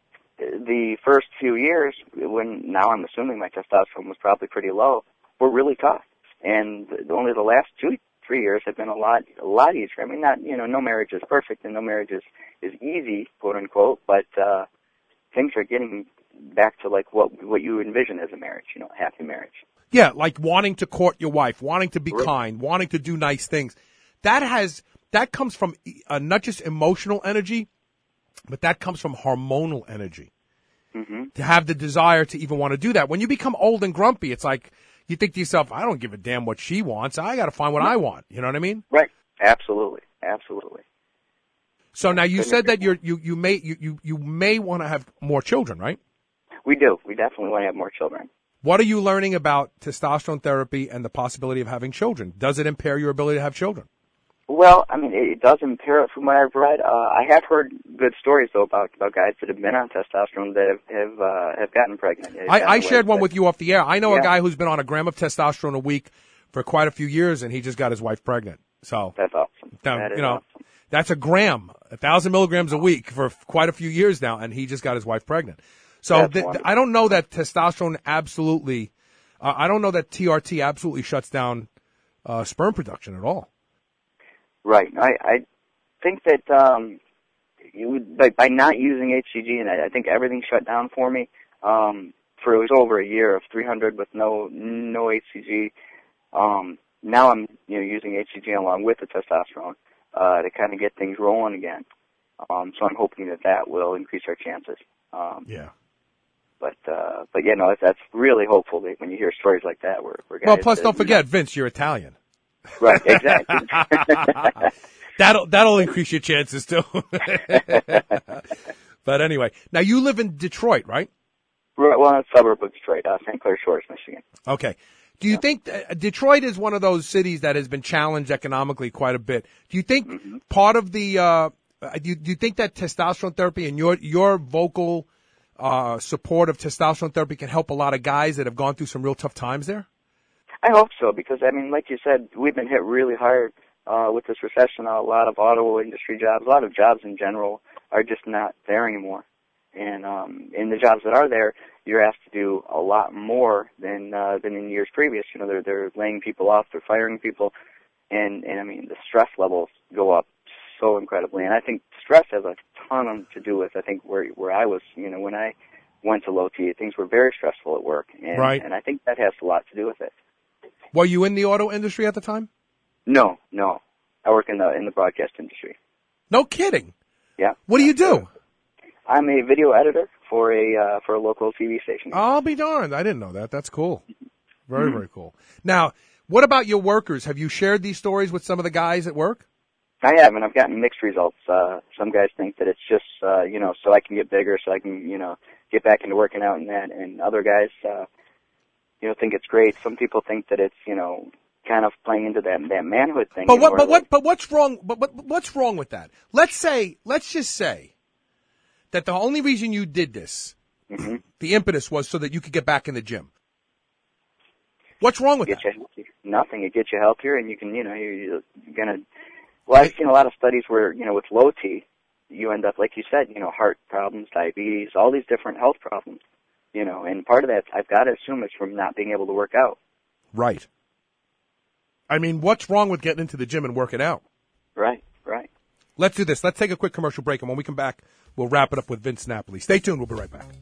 the first few years, when now I'm assuming my testosterone was probably pretty low, were really tough. And the, only the last two, three years have been a lot, a lot easier. I mean, not, you know, no marriage is perfect and no marriage is, is easy, quote unquote, but, uh, things are getting back to like what, what you envision as a marriage, you know, a happy marriage. Yeah, like wanting to court your wife, wanting to be right. kind, wanting to do nice things. That has, that comes from uh, not just emotional energy, but that comes from hormonal energy. Mm-hmm. To have the desire to even want to do that. When you become old and grumpy, it's like you think to yourself, I don't give a damn what she wants. I got to find what I want. You know what I mean? Right. Absolutely. Absolutely. So now you said that you're, you you may you, you, you may want to have more children, right? We do. We definitely want to have more children. What are you learning about testosterone therapy and the possibility of having children? Does it impair your ability to have children? Well, I mean, it does impair it from what I've read. Uh, I have heard good stories, though, about, about guys that have been on testosterone that have have, uh, have gotten pregnant. I, I shared one with you off the air. I know yeah. a guy who's been on a gram of testosterone a week for quite a few years, and he just got his wife pregnant. So that's awesome. That, that is you know, awesome. That's a gram, a thousand milligrams a week for quite a few years now, and he just got his wife pregnant. So th- th- I don't know that testosterone absolutely, uh, I don't know that T R T absolutely shuts down uh, sperm production at all. Right. I, I think that um, you would, by, by not using H C G, and I, I think everything shut down for me um, for it was over a year of three hundred with no no H C G. Um, now I'm you know using H C G along with the testosterone uh, to kind of get things rolling again. Um, so I'm hoping that that will increase our chances. Um, yeah. But uh, but yeah, no, that's, that's really hopeful that when you hear stories like that, where, where guys well, plus that, don't forget, know, Vince, you're Italian. Right, exactly. that'll that'll increase your chances too. But anyway, now you live in Detroit, right? Right. Well, in a suburb of Detroit, uh, Saint Clair Shores, Michigan. Okay. Do you think uh, Detroit is one of those cities that has been challenged economically quite a bit? Do you think mm-hmm. part of the uh, do you, do you think that testosterone therapy and your your vocal uh, support of testosterone therapy can help a lot of guys that have gone through some real tough times there? I hope so, because, I mean, like you said, we've been hit really hard uh, with this recession. A lot of auto industry jobs, a lot of jobs in general are just not there anymore. And um, in the jobs that are there, you're asked to do a lot more than uh, than in years previous. You know, they're they're laying people off, they're firing people, and, and I mean, the stress levels go up so incredibly. And I think stress has a ton to do with, I think, where where I was, you know, when I went to low T, things were very stressful at work. And, right. and I think that has a lot to do with it. Were you in the auto industry at the time? No, no. I work in the in the broadcast industry. No kidding. Yeah. What do you do? I'm a video editor for a uh, for a local T V station. I'll be darned. I didn't know that. That's cool. Very, mm-hmm. very cool. Now, what about your workers? Have you shared these stories with some of the guys at work? I have, and I've gotten mixed results. Uh, some guys think that it's just, uh, you know, so I can get bigger, so I can, you know, get back into working out and that. And other guys, uh, you know, think it's great. Some people think that it's, you know, kind of playing into that that manhood thing. But what? But what? But what's wrong? But, but what's wrong with that? Let's say, let's just say that the only reason you did this, mm-hmm. the impetus was so that you could get back in the gym. What's wrong with it that? You, nothing. It gets you healthier, and you can, you know, you're, you're gonna. Well, I've seen a lot of studies where, you know, with low T, you end up, like you said, you know, heart problems, diabetes, all these different health problems. You know, and part of that, I've got to assume, it's from not being able to work out. Right. I mean, what's wrong with getting into the gym and working out? Right, right. Let's do this. Let's take a quick commercial break, and when we come back, we'll wrap it up with Vince Napoli. Stay tuned. We'll be right back.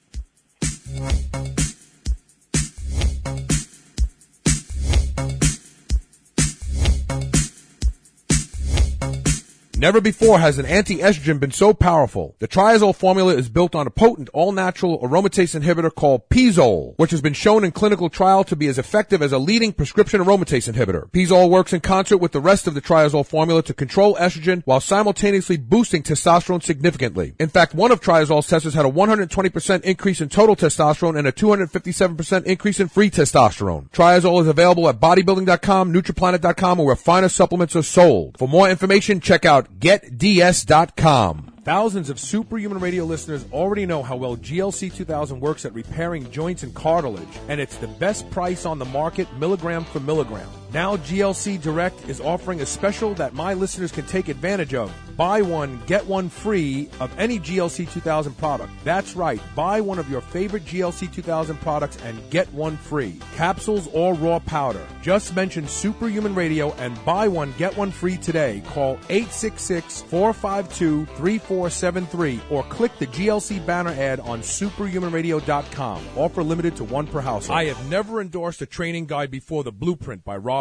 Never before has an anti-estrogen been so powerful. The Triazole formula is built on a potent, all-natural aromatase inhibitor called Pizole, which has been shown in clinical trial to be as effective as a leading prescription aromatase inhibitor. Pizole works in concert with the rest of the Triazole formula to control estrogen while simultaneously boosting testosterone significantly. In fact, one of Triazole's testers had a one hundred twenty percent increase in total testosterone and a two hundred fifty-seven percent increase in free testosterone. Triazole is available at bodybuilding dot com, Nutriplanet dot com, or where finer supplements are sold. For more information, check out get d s dot com. Thousands of Superhuman Radio listeners already know how well G L C two thousand works at repairing joints and cartilage, and it's the best price on the market, milligram for milligram. Now G L C Direct is offering a special that my listeners can take advantage of. Buy one, get one free of any G L C two thousand product. That's right, buy one of your favorite G L C two thousand products and get one free. Capsules or raw powder. Just mention Superhuman Radio and buy one, get one free today. Call eight six six, four five two, three four seven three or click the G L C banner ad on superhuman radio dot com. Offer limited to one per household. I have never endorsed a training guide before The Blueprint by Rob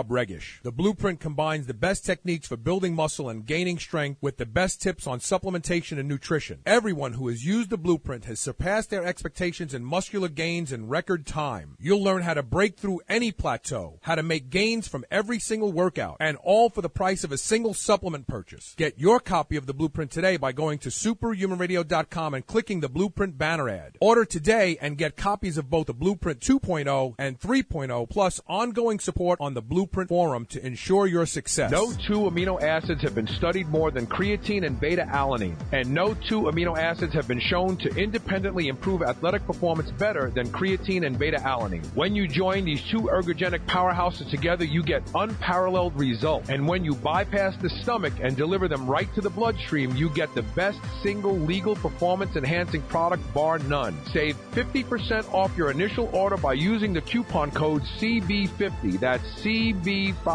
Bob Regish. The Blueprint combines the best techniques for building muscle and gaining strength with the best tips on supplementation and nutrition. Everyone who has used the Blueprint has surpassed their expectations in muscular gains in record time. You'll learn how to break through any plateau, how to make gains from every single workout, and all for the price of a single supplement purchase. Get your copy of the Blueprint today by going to superhuman radio dot com and clicking the Blueprint banner ad. Order today and get copies of both the Blueprint two point oh and three point oh, plus ongoing support on the Blueprint forum to ensure your success. No two amino acids have been studied more than creatine and beta-alanine, and no two amino acids have been shown to independently improve athletic performance better than creatine and beta-alanine. When you join these two ergogenic powerhouses together, you get unparalleled results. And when you bypass the stomach and deliver them right to the bloodstream, you get the best single legal performance-enhancing product bar none. Save fifty percent off your initial order by using the coupon code C B fifty. That's C B fifty.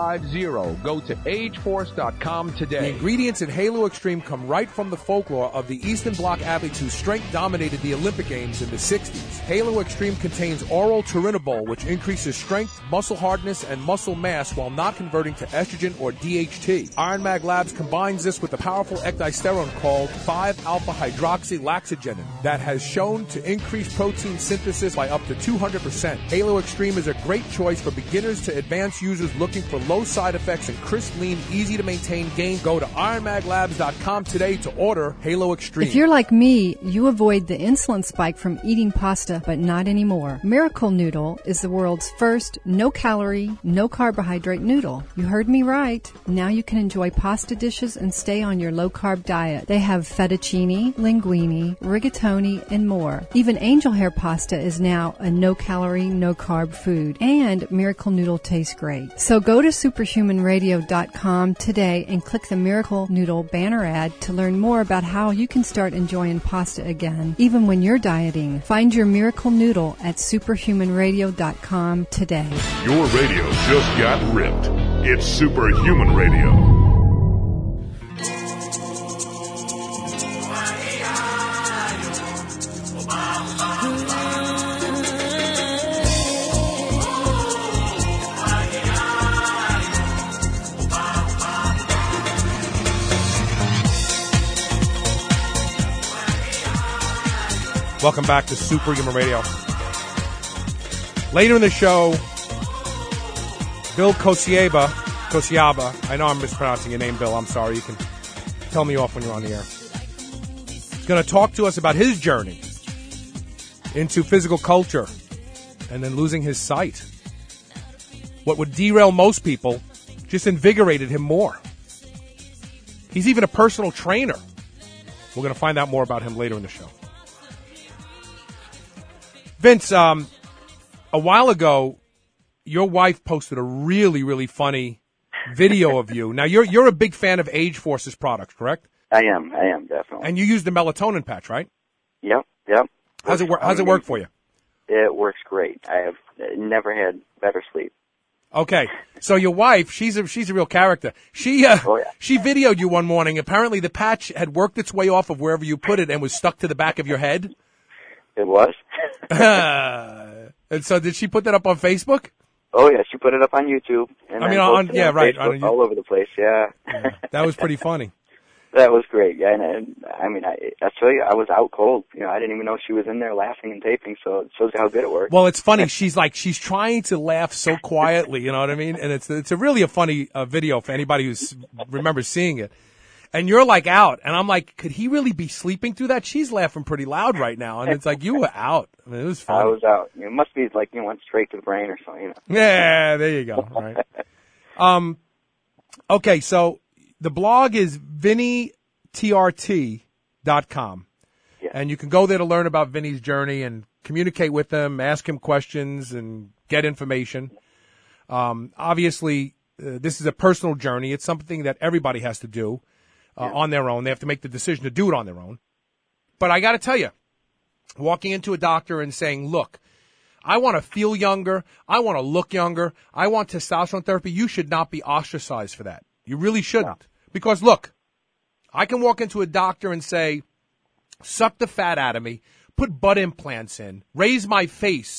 Go to age force dot com today. The ingredients in Halo Extreme come right from the folklore of the Eastern Bloc athletes whose strength dominated the Olympic Games in the sixties. Halo Extreme contains oral turinabol, which increases strength, muscle hardness, and muscle mass while not converting to estrogen or D H T. Iron Mag Labs combines this with a powerful ecdysterone called five alpha hydroxy laxagenin that has shown to increase protein synthesis by up to two hundred percent. Halo Extreme is a great choice for beginners to advanced users looking for low side effects and crisp, lean, easy to maintain gains. Go to iron mag labs dot com today to order Halo Extreme. If you're like me, you avoid the insulin spike from eating pasta, but not anymore. Miracle Noodle is the world's first no-calorie, no-carbohydrate noodle. You heard me right. Now you can enjoy pasta dishes and stay on your low-carb diet. They have fettuccine, linguine, rigatoni, and more. Even angel hair pasta is now a no-calorie, no-carb food. And Miracle Noodle tastes great. So go to superhuman radio dot com today and click the Miracle Noodle banner ad to learn more about how you can start enjoying pasta again, even when you're dieting. Find your Miracle Noodle at superhuman radio dot com today. Your radio just got ripped. It's Superhuman Radio. Welcome back to Superhuman Radio. Later in the show, Bill Kosiaba, Kosiaba, I know I'm mispronouncing your name, Bill, I'm sorry, you can tell me off when you're on the air. He's going to talk to us about his journey into physical culture and then losing his sight. What would derail most people just invigorated him more. He's even a personal trainer. We're going to find out more about him later in the show. Vince, um, a while ago, your wife posted a really, really funny video of you. Now, you're you're a big fan of Age Force's products, correct? I am. I am, definitely. And you use the melatonin patch, right? Yep, yep. How's it work? How's it work for you? It works great. I have never had better sleep. Okay, so your wife, she's a she's a real character. She uh, oh, yeah. she videoed you one morning. Apparently, the patch had worked its way off of wherever you put it and was stuck to the back of your head. It was. And so, did she put that up on Facebook? Oh yeah, she put it up on YouTube. And I mean, on, yeah, on right, Facebook, on, all over the place. Yeah. yeah, that was pretty funny. That was great. Yeah, and, and I mean, I, I tell you, I was out cold. You know, I didn't even know she was in there laughing and taping. So it shows you how good it worked. Well, it's funny. She's like she's trying to laugh so quietly. You know what I mean? And it's it's a really a funny uh, video for anybody who remembers seeing it. And you're like out, and I'm like, could he really be sleeping through that? She's laughing pretty loud right now, and it's like you were out. I mean, it was funny. I was out. It must be like you went straight to the brain or something. You know? Yeah, there you go. All right. um, okay, so the blog is vinny t r t dot com, yeah. And you can go there to learn about Vinny's journey and communicate with him, ask him questions, and get information. Um, obviously, uh, this is a personal journey. It's something that everybody has to do. Uh, yeah. On their own. They have to make the decision to do it on their own. But I got to tell you, walking into a doctor and saying, look, I want to feel younger. I want to look younger. I want testosterone therapy. You should not be ostracized for that. You really shouldn't. Yeah. Because, look, I can walk into a doctor and say, suck the fat out of me, put butt implants in, raise my face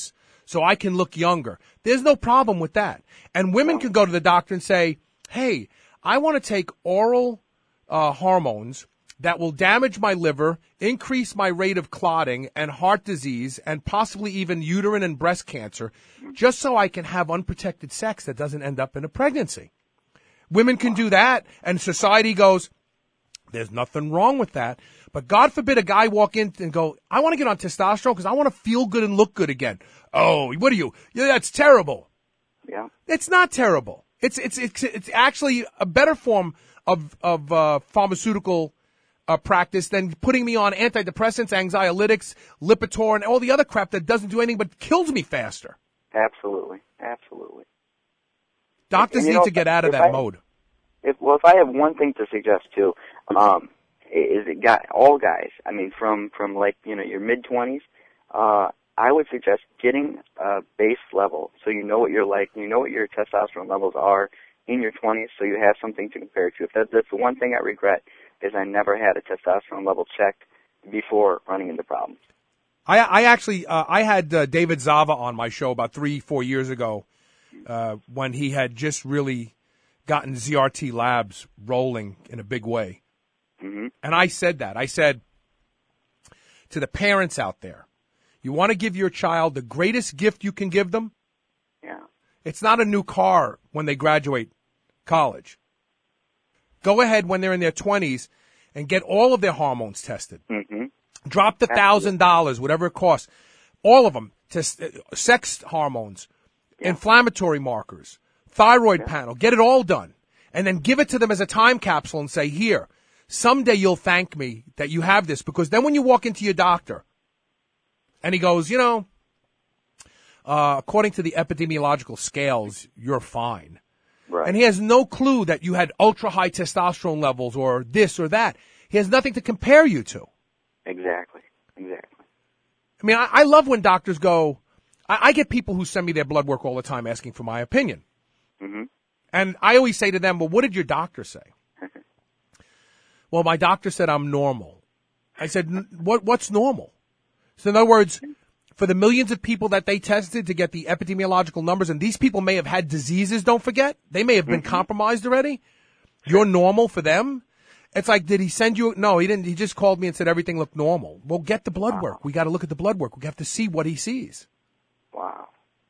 so I can look younger. There's no problem with that. And women can go to the doctor and say, hey, I want to take oral uh, hormones that will damage my liver, increase my rate of clotting and heart disease, and possibly even uterine and breast cancer, just so I can have unprotected sex that doesn't end up in a pregnancy. Women can do that, and society goes, there's nothing wrong with that. But God forbid a guy walk in and go, I want to get on testosterone because I want to feel good and look good again. Oh, what are you? Yeah, that's terrible. Yeah. It's not terrible. It's it's it's it's actually a better form of of uh, pharmaceutical uh, practice than putting me on antidepressants, anxiolytics, Lipitor, and all the other crap that doesn't do anything but kills me faster. Absolutely, absolutely. Doctors and, and, need know, to get out of that I, mode. If, well, if I have one thing to suggest too, um, is it got all guys? I mean, from from like you know your mid twenties. Uh, I would suggest getting a base level so you know what you're like, you know what your testosterone levels are in your twenties, so you have something to compare to. If that, that's the one thing I regret is I never had a testosterone level checked before running into problems. I, I actually uh, I had uh, David Zava on my show about three, four years ago uh, when he had just really gotten Z R T Labs rolling in a big way. Mm-hmm. And I said that. I said to the parents out there, you want to give your child the greatest gift you can give them? Yeah. It's not a new car when they graduate college. Go ahead when they're in their twenties and get all of their hormones tested. Mm-hmm. Drop the one thousand dollars, whatever it costs. All of them. Test, uh, sex hormones, yeah. inflammatory markers, thyroid yeah. panel. Get it all done. And then give it to them as a time capsule and say, here, someday you'll thank me that you have this. Because then when you walk into your doctor, and he goes, you know, uh, according to the epidemiological scales, you're fine. Right. And he has no clue that you had ultra-high testosterone levels or this or that. He has nothing to compare you to. Exactly. Exactly. I mean, I, I love when doctors go, I, I get people who send me their blood work all the time asking for my opinion. Mm-hmm. And I always say to them, well, what did your doctor say? Well, my doctor said I'm normal. I said, what, what's normal? So in other words, for the millions of people that they tested to get the epidemiological numbers, and these people may have had diseases, don't forget. They may have been mm-hmm. compromised already. You're normal for them. It's like, did he send you? No, he didn't. He just called me and said everything looked normal. Well, get the blood wow. work. We got to look at the blood work. We have to see what he sees. Wow.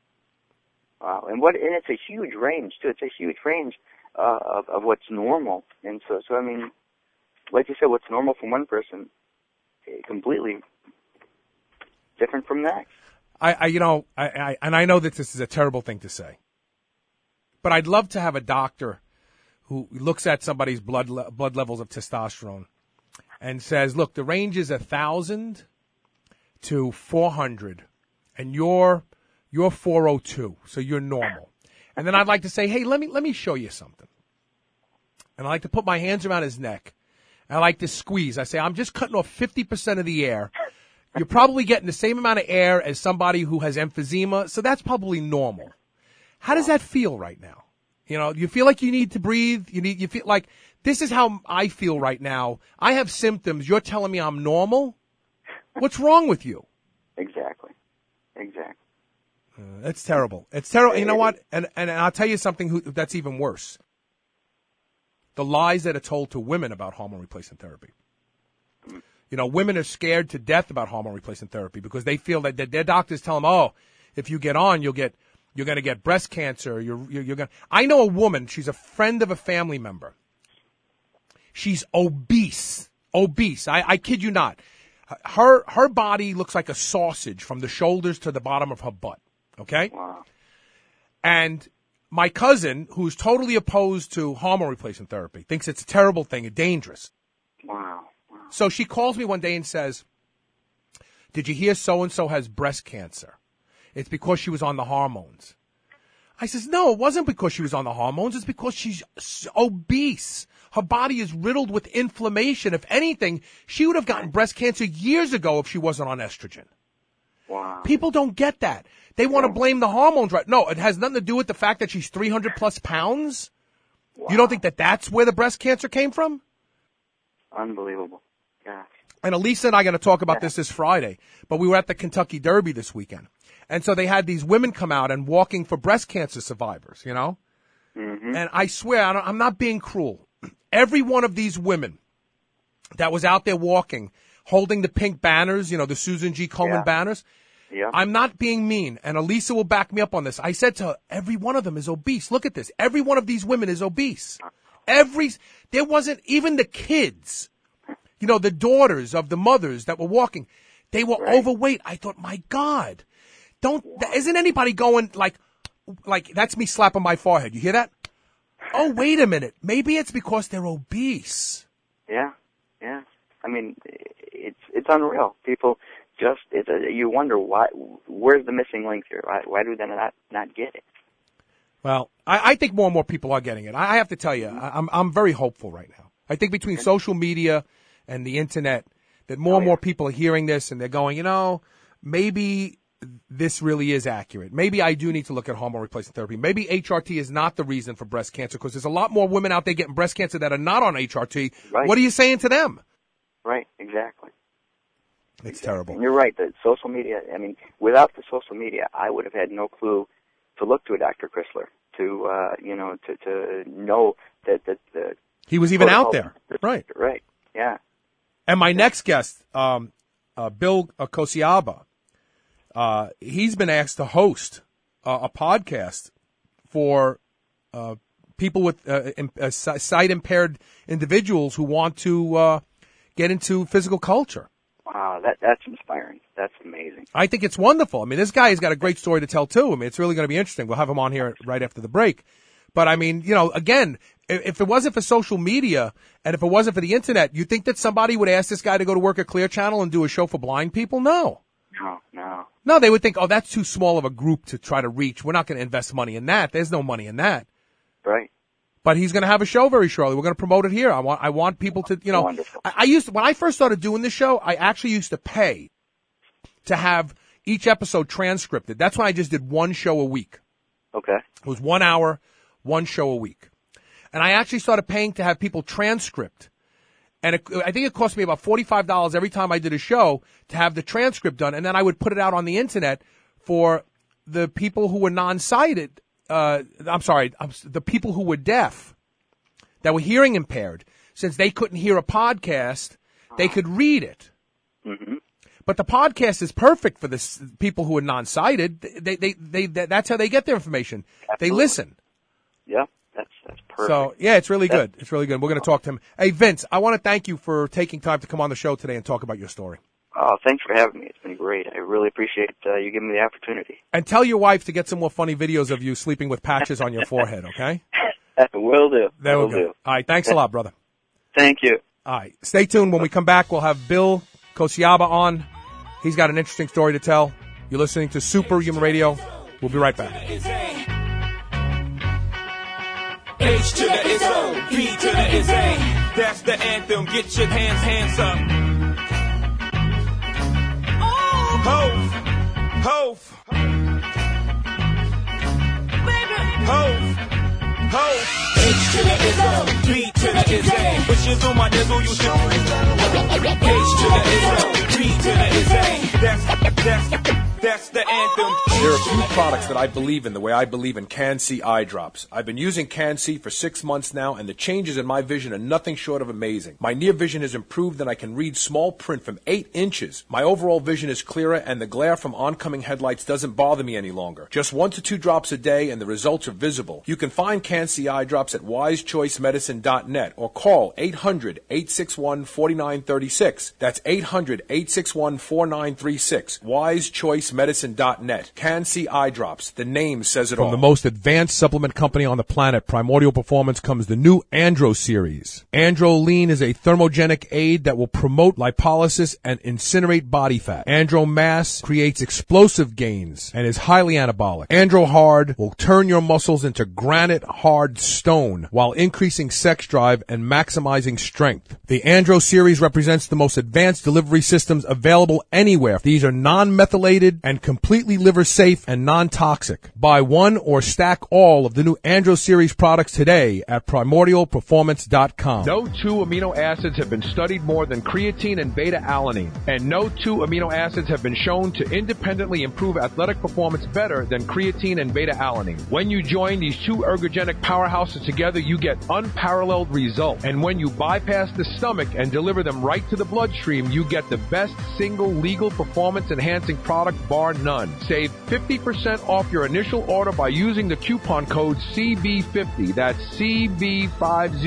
Wow. And what? And it's a huge range, too. It's a huge range uh, of, of what's normal. And so, so, I mean, like you said, what's normal from one person, completely different from that. I, I you know, I, I, and I know that this is a terrible thing to say, but I'd love to have a doctor who looks at somebody's blood le- blood levels of testosterone and says, look, the range is a thousand to four hundred, and you're you're four oh two, so you're normal. And then I'd like to say, hey, let me let me show you something. And I like to put my hands around his neck. And I like to squeeze. I say, I'm just cutting off fifty percent of the air. You're probably getting the same amount of air as somebody who has emphysema, so that's probably normal. How does that feel right now? You know, you feel like you need to breathe. You need, you feel like this is how I feel right now. I have symptoms. You're telling me I'm normal? What's wrong with you? Exactly. Exactly. Uh, it's terrible. It's terrible. You know what? And, and I'll tell you something who, that's even worse. The lies that are told to women about hormone replacement therapy. You know, women are scared to death about hormone replacement therapy because they feel that, that their doctors tell them, oh, if you get on, you'll get, you're going to get breast cancer. You're, you're, you're going to, I know a woman, she's a friend of a family member. She's obese, obese. I, I kid you not. Her, her body looks like a sausage from the shoulders to the bottom of her butt. Okay. Wow. And my cousin, who's totally opposed to hormone replacement therapy, thinks it's a terrible thing and dangerous. Wow. So she calls me one day and says, did you hear so-and-so has breast cancer? It's because she was on the hormones. I says, no, it wasn't because she was on the hormones. It's because she's obese. Her body is riddled with inflammation. If anything, she would have gotten breast cancer years ago if she wasn't on estrogen. Wow. People don't get that. They want to blame the hormones, right? No, it has nothing to do with the fact that she's three hundred plus pounds. Wow. You don't think that that's where the breast cancer came from? Unbelievable. Yeah. And Elisa and I are going to talk about this this Friday, but we were at the Kentucky Derby this weekend. And so they had these women come out and walking for breast cancer survivors, you know? Mm-hmm. And I swear, I don't, I'm not being cruel. Every one of these women that was out there walking, holding the pink banners, you know, the Susan G. Komen yeah. banners, yeah. I'm not being mean. And Elisa will back me up on this. I said to her, every one of them is obese. Look at this. Every one of these women is obese. Every, there wasn't even the kids, you know, the daughters of the mothers that were walking. They were right. overweight. I thought, my God. Don't, isn't anybody going like, like, that's me slapping my forehead. You hear that? Oh, wait a minute. Maybe it's because they're obese. Yeah, yeah. I mean, it's, it's unreal. People just, it's a, you wonder why, where's the missing link here? Why, why do they not, not get it? Well, I, I think more and more people are getting it. I, I have to tell you, I, I'm, I'm very hopeful right now. I think between okay. social media and the internet, that more oh, and more yeah. people are hearing this and they're going, you know, maybe this really is accurate. Maybe I do need to look at hormone replacement therapy. Maybe H R T is not the reason for breast cancer because there's a lot more women out there getting breast cancer that are not on H R T. Right. What are you saying to them? Right, exactly. It's terrible. And you're right. The social media, I mean, without the social media, I would have had no clue to look to a Doctor Chrysler, to, uh, you know, to, to know that, that the... He was even out there. Right. Right, yeah. And my next guest, um, uh, Bill uh, Kosiaba, Uh, he's been asked to host uh, a podcast for uh, people with uh, in, uh, sight-impaired individuals who want to uh, get into physical culture. Wow, that that's inspiring. That's amazing. I think it's wonderful. I mean, this guy has got a great story to tell, too. I mean, it's really going to be interesting. We'll have him on here right after the break. But, I mean, you know, again, if, if it wasn't for social media and if it wasn't for the Internet, you think that somebody would ask this guy to go to work at Clear Channel and do a show for blind people? No. No, no. No, they would think, oh, that's too small of a group to try to reach. We're not going to invest money in that. There's no money in that. Right. But he's going to have a show very shortly. We're going to promote it here. I want, I want people to, you know, I, I used to, when I first started doing this show, I actually used to pay to have each episode transcripted. That's when I just did one show a week. Okay. It was one hour, one show a week. And I actually started paying to have people transcript. And it, I think it cost me about forty-five dollars every time I did a show to have the transcript done. And then I would put it out on the Internet for the people who were non-sighted. Uh, I'm sorry, I'm, the people who were deaf, that were hearing impaired. Since they couldn't hear a podcast, they could read it. Mm-hmm. But the podcast is perfect for the people who are non-sighted. They, they, they, they, that's how they get their information. Absolutely. They listen. Yeah. That's that's perfect. So, yeah, it's really that's, good. It's really good. We're going to talk to him. Hey, Vince, I want to thank you for taking time to come on the show today and talk about your story. Oh, thanks for having me. It's been great. I really appreciate uh, you giving me the opportunity. And tell your wife to get some more funny videos of you sleeping with patches on your forehead, okay? Will do. There Will we go. do. All right, thanks a lot, brother. Thank you. All right, stay tuned. When we come back, we'll have Bill Kosiaba on. He's got an interesting story to tell. You're listening to Superhuman Radio. We'll be right back. H to the is O, B to the is A. That's the anthem. Get your hands, hands up. Hove, hove, hove, hove. H to the is O, B to the is A. Wishes on my nizzle, you should. H to the is O, B to the is A. That's, that's, that's the anthem. There are a few products that I believe in the way I believe in Can-C eye drops. I've been using Can-C for six months now, and the changes in my vision are nothing short of amazing. My near vision has improved, and I can read small print from eight inches. My overall vision is clearer, and the glare from oncoming headlights doesn't bother me any longer. Just one to two drops a day, and the results are visible. You can find Can-C eye drops at wise choice medicine dot net or call eight hundred, eight six one, four nine three six. That's eight hundred, eight six one, four nine three six. wise choice medicine dot net. Can-C eye drops. The name says it all. From the most advanced supplement company on the planet, Primordial Performance, comes the new Andro series. Andro Lean is a thermogenic aid that will promote lipolysis and incinerate body fat. Andro Mass creates explosive gains and is highly anabolic. Andro Hard will turn your muscles into granite hard stone while increasing sex drive and maximizing strength. The Andro series represents the most advanced delivery systems available anywhere. These are non-methylated, and completely liver safe and non-toxic. Buy one or stack all of the new Andro Series products today at primordial performance dot com. No two amino acids have been studied more than creatine and beta-alanine, and no two amino acids have been shown to independently improve athletic performance better than creatine and beta-alanine. When you join these two ergogenic powerhouses together, you get unparalleled results. And when you bypass the stomach and deliver them right to the bloodstream, you get the best single legal performance-enhancing product bar none. Save fifty percent off your initial order by using the coupon code C B fifty. That's C B fifty.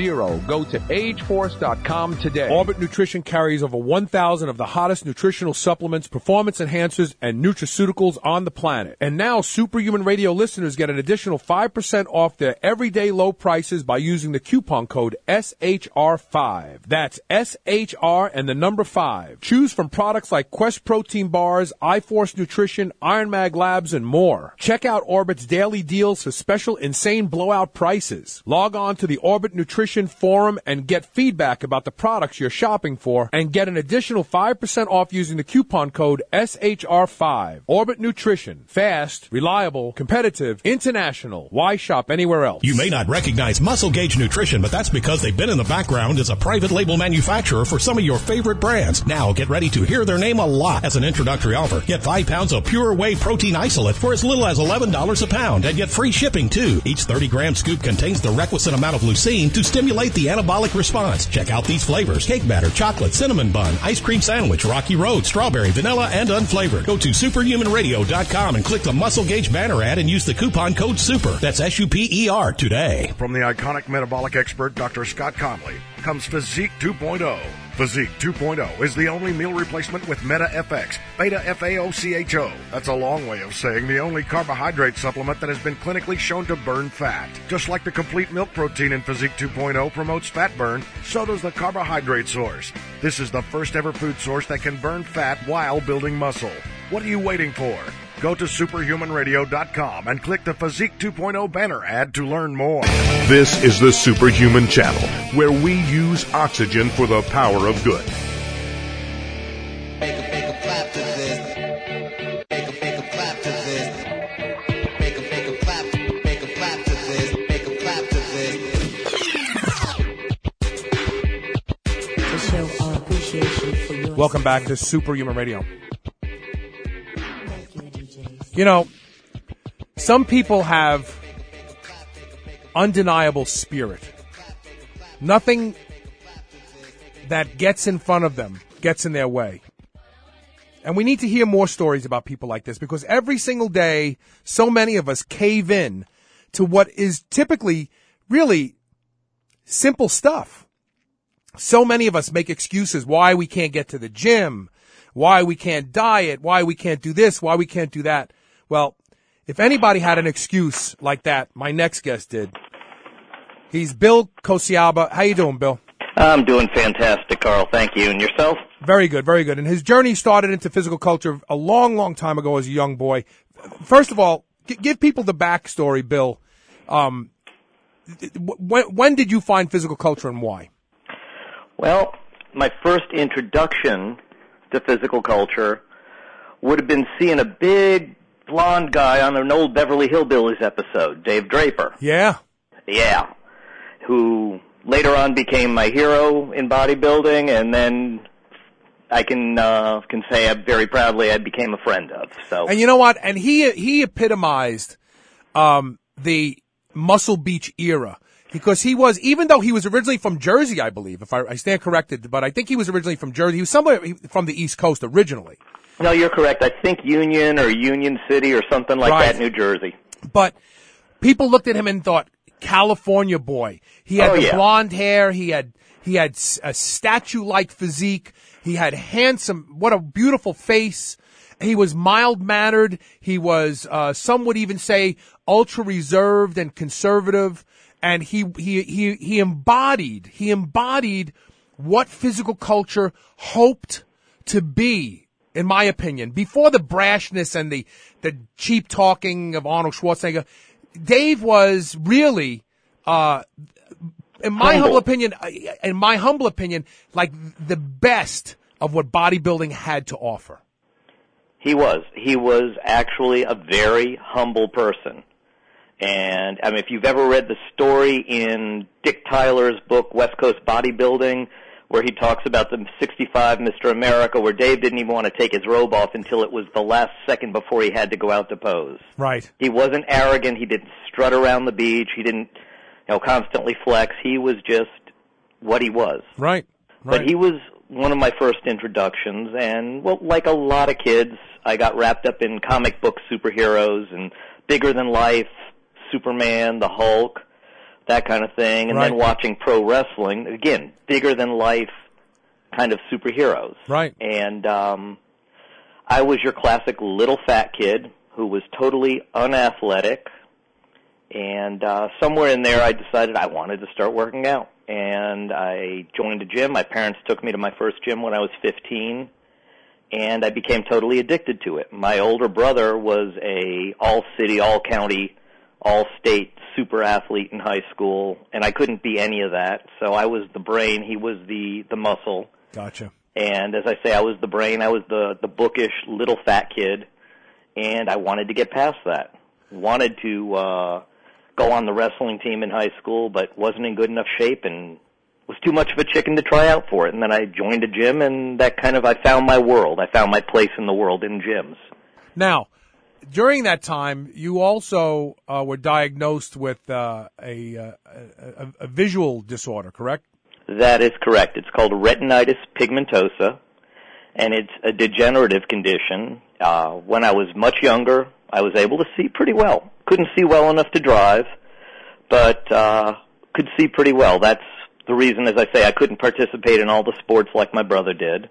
Go to age force dot com today. Orbit Nutrition carries over one thousand of the hottest nutritional supplements, performance enhancers, and nutraceuticals on the planet. And now Superhuman Radio listeners get an additional five percent off their everyday low prices by using the coupon code S H R five. That's S H R and the number five. Choose from products like Quest Protein Bars, iForce Nutrition, Iron Mag Labs, and more. Check out Orbit's daily deals for special insane blowout prices. Log on to the Orbit Nutrition Forum and get feedback about the products you're shopping for and get an additional five percent off using the coupon code S H R five. Orbit Nutrition. Fast, reliable, competitive, international. Why shop anywhere else? You may not recognize Muscle Gauge Nutrition, but that's because they've been in the background as a private label manufacturer for some of your favorite brands. Now get ready to hear their name a lot. As an introductory offer, get five pounds of pure whey protein isolate for as little as eleven dollars a pound and get free shipping too. Each thirty gram scoop contains the requisite amount of leucine to stimulate the anabolic response. Check out these flavors: cake batter, chocolate, cinnamon bun, ice cream sandwich, Rocky Road, strawberry, vanilla, and unflavored. Go to superhuman radio dot com and click the Muscle Gauge banner ad and use the coupon code SUPER. That's S U P E R today. From the iconic metabolic expert Doctor Scott Conley comes Physique two point oh. Physique two point oh is the only meal replacement with Meta F X, Beta F A O C H O. That's a long way of saying the only carbohydrate supplement that has been clinically shown to burn fat. Just like the complete milk protein in Physique two point oh promotes fat burn, so does the carbohydrate source. This is the first ever food source that can burn fat while building muscle. What are you waiting for? Go to superhuman radio dot com and click the Physique two point oh banner ad to learn more. This is the Superhuman Channel, where we use oxygen for the power of good. Make a, make a clap to this. Make a, make a clap to this. Make a, make a clap, make a clap to this. Make a clap to this. To show our appreciation for your Welcome back to Superhuman Radio. You know, some people have undeniable spirit. Nothing that gets in front of them gets in their way. And we need to hear more stories about people like this, because every single day, so many of us cave in to what is typically really simple stuff. So many of us make excuses why we can't get to the gym, why we can't diet, why we can't do this, why we can't do that. Well, if anybody had an excuse like that, my next guest did. He's Bill Kosiaba. How you doing, Bill? I'm doing fantastic, Carl. Thank you. And yourself? Very good, very good. And his journey started into physical culture a long, long time ago as a young boy. First of all, g- give people the backstory, Bill. Um, when, when did you find physical culture and why? Well, my first introduction to physical culture would have been seeing a big blonde guy on an old Beverly Hillbillies episode, Dave Draper. Yeah. Yeah. Who later on became my hero in bodybuilding, and then I can uh, can say very proudly I became a friend of. So, and you know what? And he he epitomized um, the Muscle Beach era, because he was, even though he was originally from Jersey, I believe, if I, I stand corrected, but I think he was originally from Jersey. He was somewhere from the East Coast originally. No, you're correct. I think Union or Union City or something like Right. that, New Jersey. But people looked at him and thought, California boy. He had Oh, the yeah. blonde hair. He had he had s- a statue-like physique. He had handsome, what a beautiful face. He was mild-mannered. He was, uh, some would even say, ultra-reserved and conservative. And he he he he embodied he embodied what physical culture hoped to be. In my opinion, before the brashness and the, the cheap talking of Arnold Schwarzenegger, Dave was really, uh, in my Humble. humble opinion, in my humble opinion, like the best of what bodybuilding had to offer. He was. He was actually a very humble person. And, I mean, if you've ever read the story in Dick Tyler's book, West Coast Bodybuilding, where he talks about the sixty-five Mister America, where Dave didn't even want to take his robe off until it was the last second before he had to go out to pose. Right. He wasn't arrogant. He didn't strut around the beach. He didn't, you know, constantly flex. He was just what he was. Right. Right. But he was one of my first introductions, and, well, like a lot of kids, I got wrapped up in comic book superheroes and bigger than life, Superman, the Hulk, that kind of thing, and Right. then watching pro wrestling, again, bigger than life kind of superheroes. Right. And um, I was your classic little fat kid who was totally unathletic, and uh, somewhere in there I decided I wanted to start working out. And I joined a gym. My parents took me to my first gym when I was fifteen, and I became totally addicted to it. My older brother was a all-city, all-county, all-state super athlete in high school, and I couldn't be any of that. So I was the brain, he was the, the muscle. Gotcha. And as I say, I was the brain, I was the, the bookish little fat kid, and I wanted to get past that. Wanted to uh, go on the wrestling team in high school, but wasn't in good enough shape and was too much of a chicken to try out for it. And then I joined a gym, and that kind of, I found my world. I found my place in the world in gyms. Now, during that time, you also uh, were diagnosed with uh, a, uh, a, a visual disorder, correct? That is correct. It's called retinitis pigmentosa, and it's a degenerative condition. Uh, when I was much younger, I was able to see pretty well. Couldn't see well enough to drive, but uh, could see pretty well. That's the reason, as I say, I couldn't participate in all the sports like my brother did.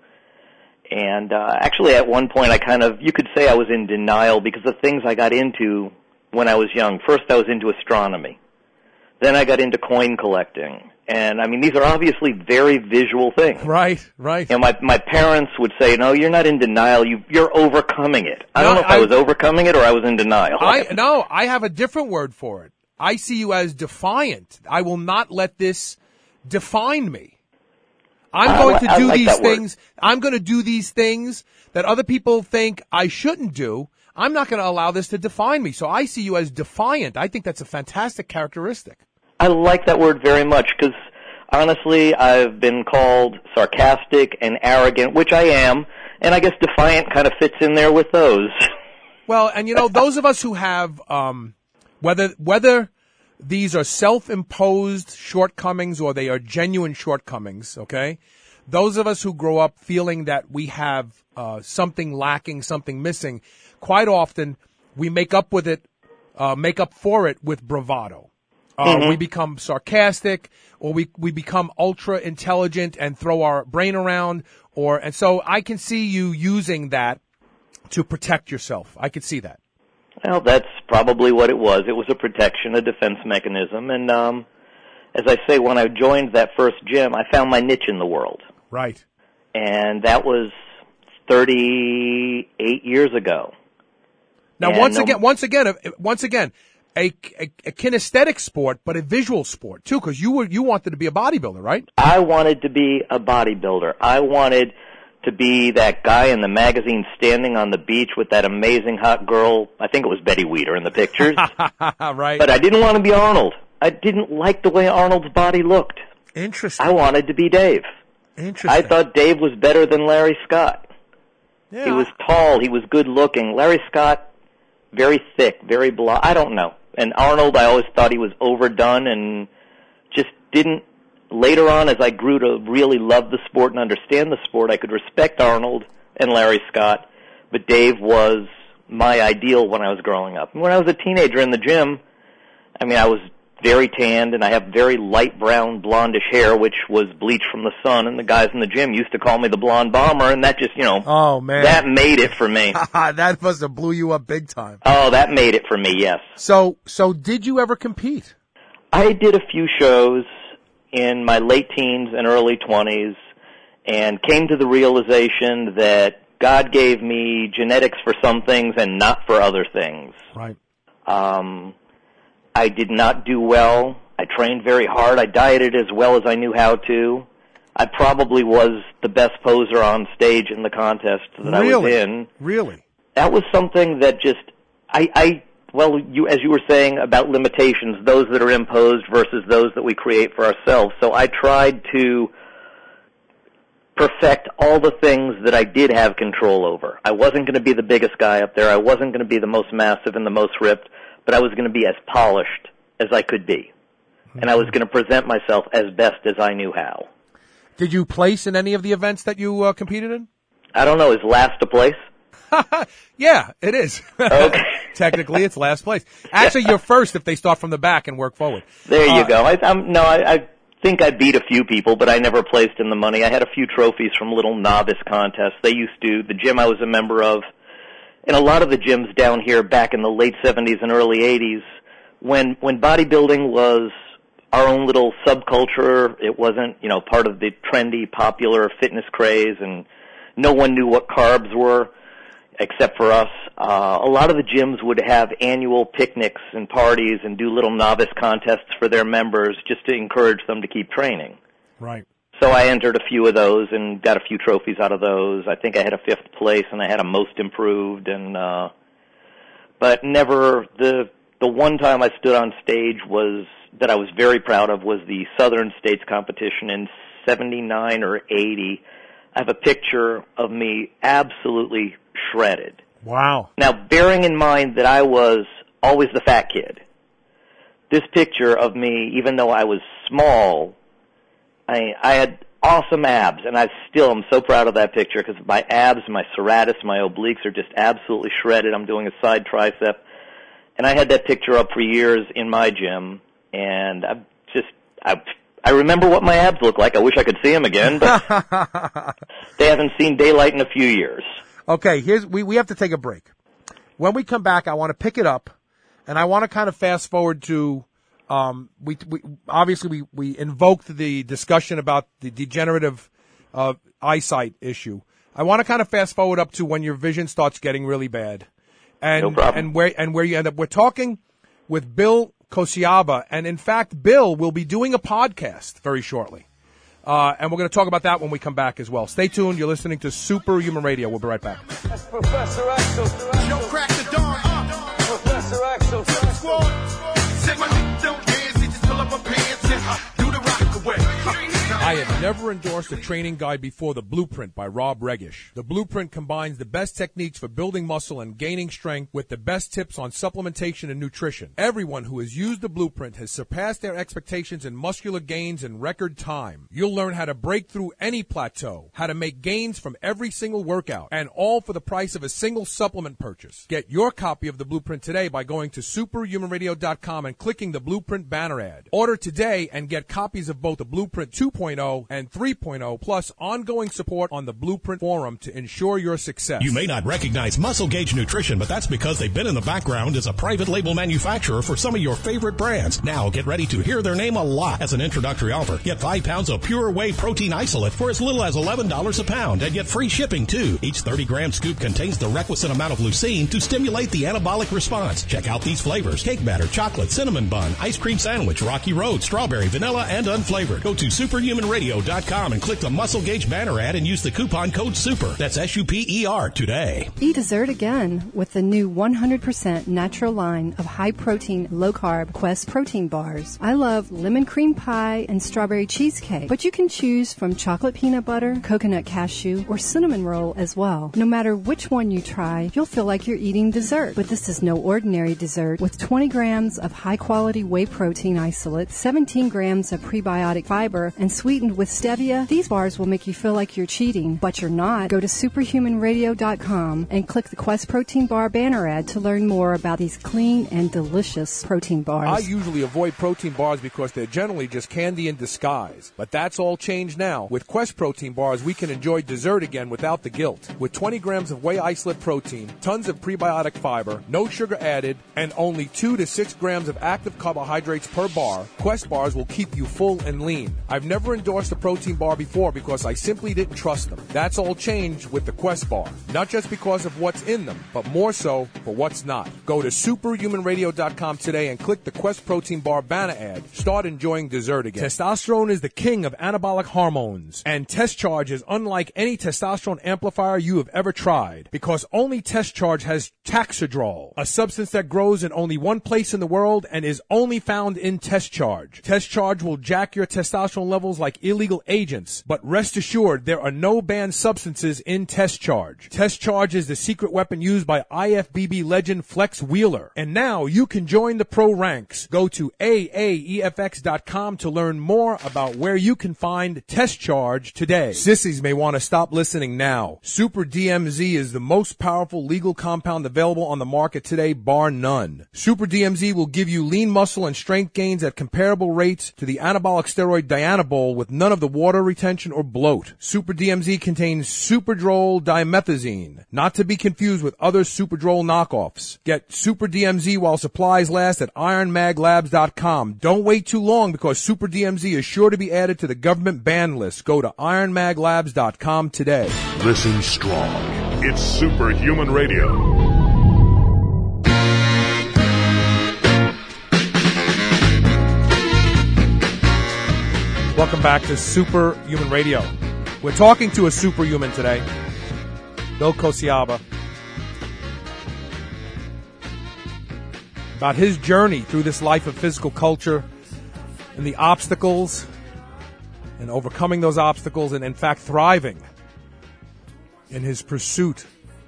And uh, actually, at one point, I kind of, you could say I was in denial because the things I got into when I was young. First, I was into astronomy. Then I got into coin collecting. And, I mean, these are obviously very visual things. Right, right. And my my parents would say, no, you're not in denial. You, you're overcoming it. I No, don't know if I, I- was overcoming it or I was in denial. I no, I have a different word for it. I see you as defiant. I will not let this define me. I'm I going li- to I do like these that word. things. I'm going to do these things that other people think I shouldn't do. I'm not going to allow this to define me. So I see you as defiant. I think that's a fantastic characteristic. I like that word very much because, honestly, I've been called sarcastic and arrogant, which I am, and I guess defiant kind of fits in there with those. Well, and you know, those of us who have, um, whether, whether these are self-imposed shortcomings or they are genuine shortcomings, okay? Those of us who grow up feeling that we have uh, something lacking, something missing, quite often we make up with it, uh, make up for it with bravado. Uh, Mhm. We become sarcastic, or we we become ultra intelligent and throw our brain around, or and so I can see you using that to protect yourself. I could see that. Well, that's probably what it was. It was a protection, a defense mechanism. And um, as I say, when I joined that first gym, I found my niche in the world. Right. And that was thirty-eight years ago. Now, And once no- again, once again, uh, once again, a, a, a kinesthetic sport, but a visual sport too, because you were you wanted to be a bodybuilder, right? I wanted to be a bodybuilder. I wanted to be that guy in the magazine standing on the beach with that amazing hot girl. I think it was Betty Weeder in the pictures. Right. But I didn't want to be Arnold. I didn't like the way Arnold's body looked. Interesting. I wanted to be Dave. Interesting. I thought Dave was better than Larry Scott. Yeah. He was tall. He was good looking. Larry Scott, very thick, very blond. I don't know. And Arnold, I always thought he was overdone and just didn't. Later on, as I grew to really love the sport and understand the sport, I could respect Arnold and Larry Scott, but Dave was my ideal when I was growing up. And when I was a teenager in the gym, I mean, I was very tanned, and I have very light brown, blondish hair, which was bleached from the sun, and the guys in the gym used to call me the blonde bomber, and that just, you know, Oh man, that made it for me. that must have blew you up big time. Oh, that made it for me, yes. So, so did you ever compete? I did a few shows in my late teens and early twenties and came to the realization that God gave me genetics for some things and not for other things. Right. Um, I did not do well. I trained very hard. I dieted as well as I knew how to. I probably was the best poser on stage in the contest that I was Really? in. Really? that was something that just, I, I well, you as you were saying about limitations, those that are imposed versus those that we create for ourselves. So I tried to perfect all the things that I did have control over. I wasn't going to be the biggest guy up there. I wasn't going to be the most massive and the most ripped, but I was going to be as polished as I could be. Mm-hmm. And I was going to present myself as best as I knew how. Did you place in any of the events that you uh, competed in? I don't know. Is last a place? Yeah, it is. Okay. Technically, it's last place. Actually, you're first if they start from the back and work forward. There you uh, go. I, I'm, no, I, I think I beat a few people, but I never placed in the money. I had a few trophies from little novice contests. They used to, the gym I was a member of, and a lot of the gyms down here back in the late seventies and early eighties, when, when bodybuilding was our own little subculture, it wasn't, you know, part of the trendy, popular fitness craze, and no one knew what carbs were except for us. Uh, a lot of the gyms would have annual picnics and parties and do little novice contests for their members just to encourage them to keep training. Right. So I entered a few of those and got a few trophies out of those. I think I had a fifth place and I had a most improved, and uh, but never the the one time I stood on stage was that I was very proud of was the Southern States competition in seventy-nine or eighty. I have a picture of me absolutely shredded. Wow. Now, bearing in mind that I was always the fat kid, this picture of me, even though I was small, I, I had awesome abs, and I still am so proud of that picture because my abs, my serratus, my obliques are just absolutely shredded. I'm doing a side tricep, and I had that picture up for years in my gym, and I just, I, I remember what my abs look like. I wish I could see them again, but they haven't seen daylight in a few years. Okay, here's we, we have to take a break. When we come back, I want to pick it up, and I want to kind of fast forward to, um, we, we obviously we, we invoked the discussion about the degenerative uh, eyesight issue. I want to kind of fast forward up to when your vision starts getting really bad, and no problem. and where and where you end up. We're talking with Bill Kosiaba, and in fact, Bill will be doing a podcast very shortly. Uh, and we're going to talk about that when we come back as well. Stay tuned. You're listening to Superhuman Radio. We'll be right back. That's Professor Axel. Yo, crack the dawn. Uh, Professor Axel. Squad. Say my nigga don't dance. He just pull up my pants and uh, do the rock away. Uh, I have never endorsed a training guide before The Blueprint by Rob Regish. The Blueprint combines the best techniques for building muscle and gaining strength with the best tips on supplementation and nutrition. Everyone who has used The Blueprint has surpassed their expectations in muscular gains in record time. You'll learn how to break through any plateau, how to make gains from every single workout, and all for the price of a single supplement purchase. Get your copy of The Blueprint today by going to superhuman radio dot com and clicking the Blueprint banner ad. Order today and get copies of both the Blueprint two point oh and three point oh, plus ongoing support on the Blueprint Forum to ensure your success. You may not recognize Muscle Gauge Nutrition, but that's because they've been in the background as a private label manufacturer for some of your favorite brands. Now get ready to hear their name a lot as an introductory offer. Get five pounds of pure whey protein isolate for as little as eleven dollars a pound and get free shipping too. Each thirty gram scoop contains the requisite amount of leucine to stimulate the anabolic response. Check out these flavors: cake batter, chocolate, cinnamon bun, ice cream sandwich, Rocky Road, strawberry, vanilla, and unflavored. Go to superhuman radio dot com and click the Muscle Gauge banner ad and use the coupon code SUPER. That's S U P E R today. Eat dessert again with the new one hundred percent natural line of high-protein, low-carb Quest protein bars. I love lemon cream pie and strawberry cheesecake, but you can choose from chocolate peanut butter, coconut cashew, or cinnamon roll as well. No matter which one you try, you'll feel like you're eating dessert. But this is no ordinary dessert. With twenty grams of high-quality whey protein isolate, seventeen grams of prebiotic fiber, and sweetened with stevia, these bars will make you feel like you're cheating, but you're not. Go to superhuman radio dot com and click the Quest Protein Bar banner ad to learn more about these clean and delicious protein bars. I usually avoid protein bars because they're generally just candy in disguise. But that's all changed now. With Quest Protein Bars, we can enjoy dessert again without the guilt. With twenty grams of whey isolate protein, tons of prebiotic fiber, no sugar added, and only two to six grams of active carbohydrates per bar, Quest Bars will keep you full and lean. I've never endorsed a protein bar before because I simply didn't trust them. That's all changed with the Quest bar. Not just because of what's in them, but more so for what's not. Go to superhuman radio dot com today and click the Quest protein bar banner ad. Start enjoying dessert again. Testosterone is the king of anabolic hormones, and Test Charge is unlike any testosterone amplifier you have ever tried because only Test Charge has Taxidrol, a substance that grows in only one place in the world and is only found in Test Charge. Test Charge will jack your testosterone levels like illegal agents, but rest assured there are no banned substances in Test Charge. Test Charge is the secret weapon used by I F B B legend Flex Wheeler. And now you can join the pro ranks. Go to A A E F X dot com to learn more about where you can find Test Charge today. Sissies may want to stop listening now. Super D M Z is the most powerful legal compound available on the market today, bar none. Super D M Z will give you lean muscle and strength gains at comparable rates to the anabolic steroid Dianabol with none of the water retention or bloat. Super D M Z contains Superdrol dimethazine, not to be confused with other Superdrol knockoffs. Get Super D M Z while supplies last at iron mag labs dot com. Don't wait too long because Super D M Z is sure to be added to the government ban list. Go to iron mag labs dot com today. Listen strong. It's Superhuman Radio. Welcome back to Superhuman Radio. We're talking to a superhuman today, Bill Kosiaba, about his journey through this life of physical culture and the obstacles and overcoming those obstacles and, in fact, thriving in his pursuit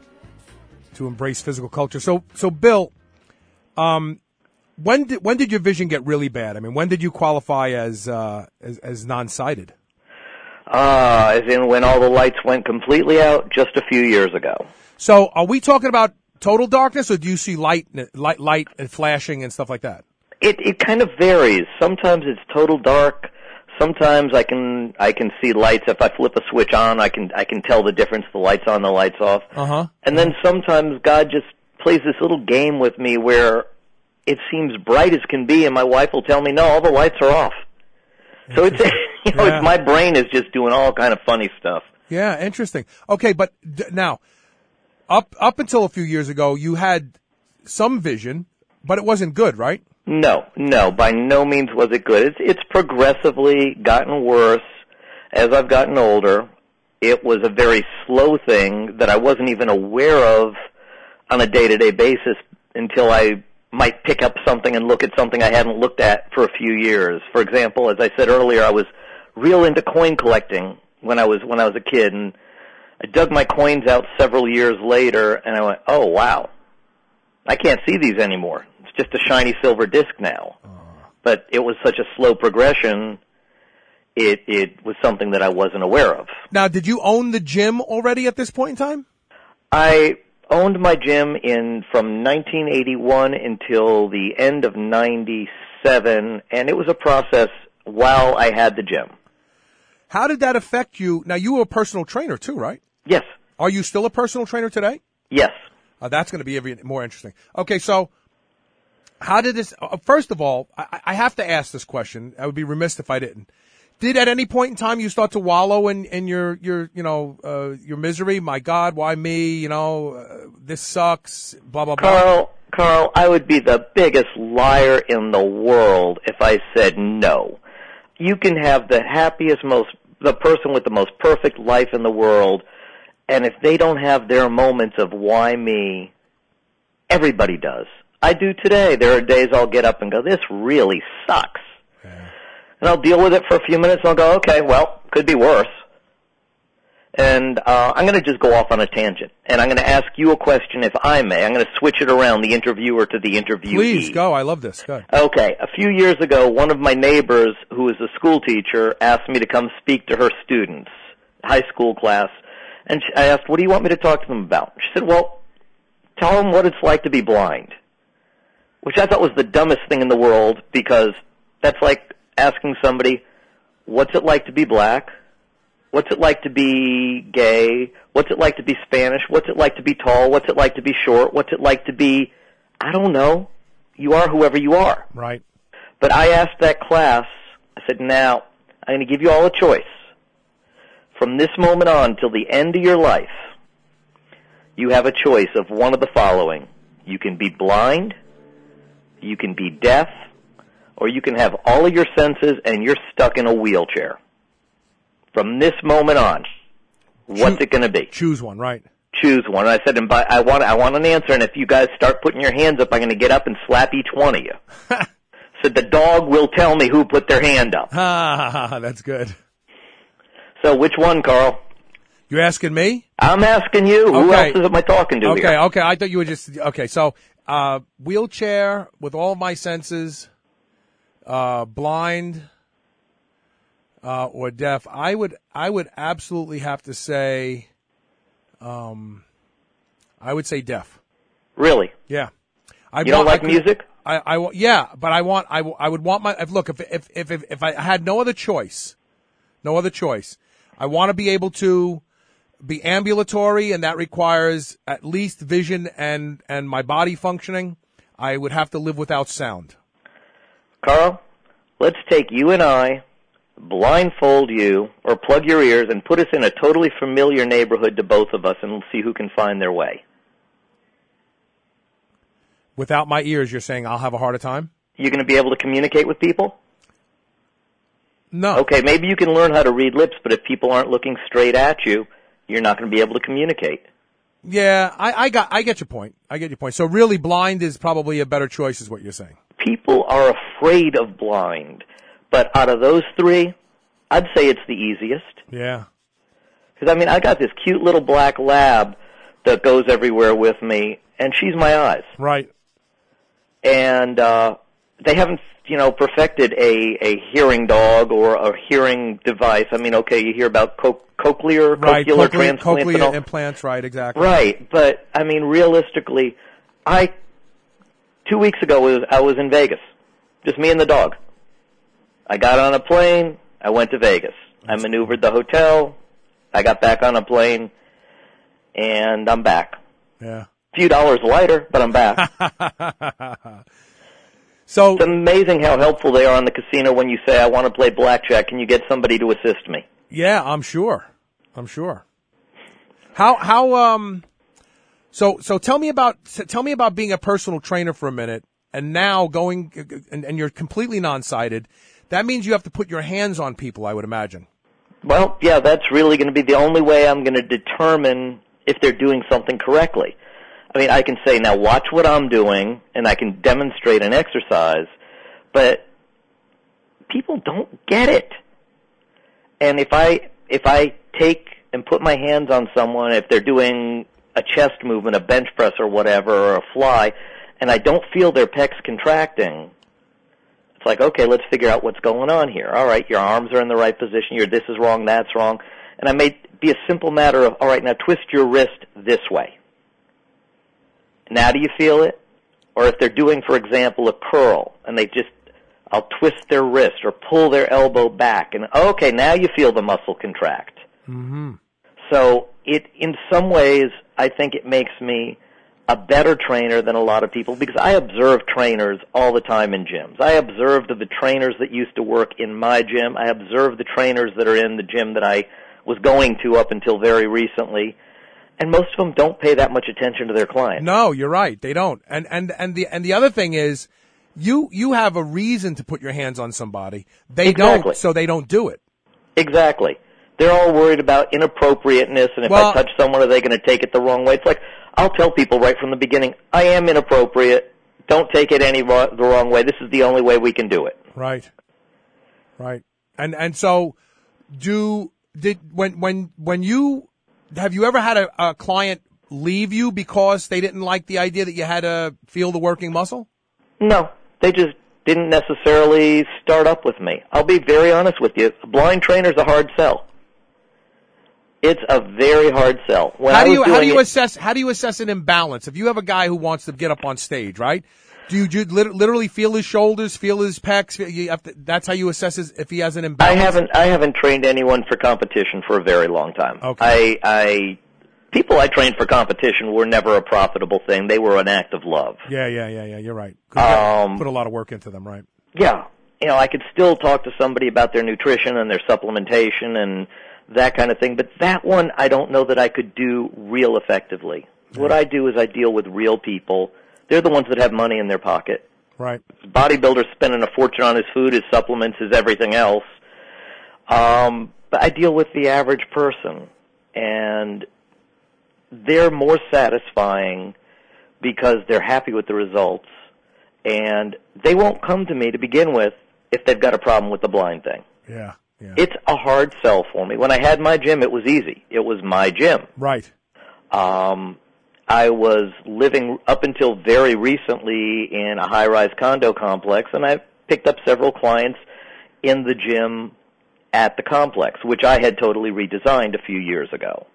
to embrace physical culture. So, so Bill, um, When did when did your vision get really bad? I mean, when did you qualify as uh, as, as non-sighted? Uh, as in when all the lights went completely out just a few years ago. So, are we talking about total darkness, or do you see light, light, light, and flashing and stuff like that? It it kind of varies. Sometimes it's total dark. Sometimes I can I can see lights. If I flip a switch on, I can I can tell the difference. The lights on, the lights off. Uh huh. And then sometimes God just plays this little game with me where it seems bright as can be, and my wife will tell me, no, all the lights are off. So it's, you know, Yeah. it's, my brain is just doing all kind of funny stuff. Yeah, interesting. Okay, but d- now, up up until a few years ago, you had some vision, but it wasn't good, right? No, no, by no means was it good. It's, it's progressively gotten worse as I've gotten older. It was a very slow thing that I wasn't even aware of on a day-to-day basis until I might pick up something and look at something I hadn't looked at for a few years. For example, as I said earlier, I was real into coin collecting when I was when I was a kid, and I dug my coins out several years later, and I went, oh, wow, I can't see these anymore. It's just a shiny silver disc now. Uh. But it was such a slow progression, it it was something that I wasn't aware of. Now, did you own the gym already at this point in time? I owned my gym in from nineteen eighty-one until the end of ninety-seven, and it was a process while I had the gym. How did that affect you? Now, you were a personal trainer too, right? Yes. Are you still a personal trainer today? Yes. Uh, that's going to be every, more interesting. Okay, so how did this, uh, first of all, I, I have to ask this question. I would be remiss if I didn't. Did at any point in time you start to wallow in, in your, your, you know, uh, your misery? My God, why me? You know, uh, this sucks, blah, blah, blah. Carl, Carl, I would be the biggest liar in the world if I said no. You can have the happiest, most, the person with the most perfect life in the world, and if they don't have their moments of why me, everybody does. I do today. There are days I'll get up and go, this really sucks. And I'll deal with it for a few minutes, and I'll go, okay, well, could be worse. And uh, I'm going to just go off on a tangent, and I'm going to ask you a question, if I may. I'm going to switch it around, the interviewer to the interviewee. Please, go. I love this. Go ahead. Okay. A few years ago, one of my neighbors, who is a school teacher, asked me to come speak to her students, high school class. And she, I asked, what do you want me to talk to them about? She said, well, tell them what it's like to be blind, which I thought was the dumbest thing in the world, because that's like asking somebody, what's it like to be black? What's it like to be gay? What's it like to be Spanish? What's it like to be tall? What's it like to be short? What's it like to be, I don't know. You are whoever you are. Right. But I asked that class, I said, now, I'm going to give you all a choice. from this moment on till the end of your life, you have a choice of one of the following. You can be blind, you can be deaf, or you can have all of your senses and you're stuck in a wheelchair. From this moment on, what's Choo- it going to be? Choose one, right? Choose one. And I said, and by, I want I want an answer, and if you guys start putting your hands up, I'm going to get up and slap each one of you. Said the dog will tell me who put their hand up. Ah, that's good. So which one, Carl? You're asking me? I'm asking you. Who Okay. else am I talking to Okay, here? okay. I thought you were just okay. So, uh, wheelchair with all my senses, uh, blind, uh, or deaf. I would, I would absolutely have to say, um, I would say deaf. Really? Yeah. I You don't want- like I could- music? I, I, wa- yeah, but I want, I, w- I would want my, if, look, if, if, if, if, if I had no other choice, no other choice, I want to be able to be ambulatory, and that requires at least vision and, and my body functioning. I would have to live without sound. Carl, let's take you and I, blindfold you, or plug your ears, and put us in a totally familiar neighborhood to both of us, and we'll see who can find their way. Without my ears, you're saying I'll have a harder time? You going to be able to communicate with people? No. Okay, maybe you can learn how to read lips, but if people aren't looking straight at you, you're not going to be able to communicate. Yeah, I, I got, I get your point. I get your point. So really, blind is probably a better choice, is what you're saying. People are afraid of blind, but out of those three, I'd say it's the easiest. Yeah. Because, I mean, I got this cute little black lab that goes everywhere with me, and she's my eyes. Right. And uh, they haven't, you know, perfected a, a hearing dog or a hearing device. I mean, okay, you hear about co- cochlear, Right, cochlear cochlear, transplants and cochlear all. implants, right, exactly. Right, but, I mean, realistically, I, two weeks ago, was, I was in Vegas. Just me and the dog. I got on a plane, I went to Vegas. I maneuvered the hotel, I got back on a plane, and I'm back. Yeah. A few dollars lighter, but I'm back. So it's amazing how helpful they are in the casino when you say, I want to play blackjack. Can you get somebody to assist me? Yeah, I'm sure. I'm sure. How how um so so tell me about tell me about being a personal trainer for a minute, and now going and, and you're completely non-sighted. That means you have to put your hands on people, I would imagine. Well, yeah, that's really going to be the only way I'm going to determine if they're doing something correctly. I mean, I can say, now watch what I'm doing, and I can demonstrate an exercise, but people don't get it. And if I if I take and put my hands on someone, if they're doing a chest movement, a bench press or whatever, or a fly, and I don't feel their pecs contracting, it's like, okay, let's figure out what's going on here. All right, your arms are in the right position. Your this is wrong, that's wrong. And I may be a simple matter of, all right, now twist your wrist this way. Now do you feel it? Or if they're doing, for example, a curl, and they just, I'll twist their wrist or pull their elbow back, and okay, now you feel the muscle contract. Mm-hmm. So it, in some ways, I think it makes me a better trainer than a lot of people, because I observe trainers all the time in gyms. I observed the trainers that used to work in my gym. I observed the trainers that are in the gym that I was going to up until very recently. And most of them don't pay that much attention to their clients. No, you're right. They don't. And and and the and the other thing is, you you have a reason to put your hands on somebody. They Exactly. don't, so they don't do it. Exactly. They're all worried about inappropriateness, and if Well- I touch someone, are they going to take it the wrong way? It's like, I'll tell people right from the beginning, I am inappropriate. Don't take it any ro- the wrong way. This is the only way we can do it. Right. Right. And and so, do did when when when you have you ever had a, a client leave you because they didn't like the idea that you had to feel the working muscle? No, they just didn't necessarily start up with me. I'll be very honest with you. A blind trainer's a hard sell. It's a very hard sell. When how I do was you how do doing you it- assess how do you assess an imbalance? If you have a guy who wants to get up on stage, right? Do you, do you lit- literally feel his shoulders, feel his pecs? You have to, that's how you assess his, if he has an I imbalance. haven't I haven't trained anyone for competition for a very long time. Okay. I I people I trained for competition were never a profitable thing. They were an act of love. Yeah, yeah, yeah, yeah. You're right. 'Cause you gotta Um, put a lot of work into them, right? Yeah. You know, I could still talk to somebody about their nutrition and their supplementation and that kind of thing. But that one, I don't know that I could do real effectively. Right. What I do is I deal with real people. They're the ones that have money in their pocket. Right. Bodybuilders spending a fortune on his food, his supplements, his everything else. Um, but I deal with the average person, and they're more satisfying because they're happy with the results, and they won't come to me to begin with if they've got a problem with the blind thing. Yeah, yeah. It's a hard sell for me. When I had my gym, it was easy. It was my gym. Right. Um, I was living up until very recently in a high-rise condo complex, and I picked up several clients in the gym at the complex, which I had totally redesigned a few years ago.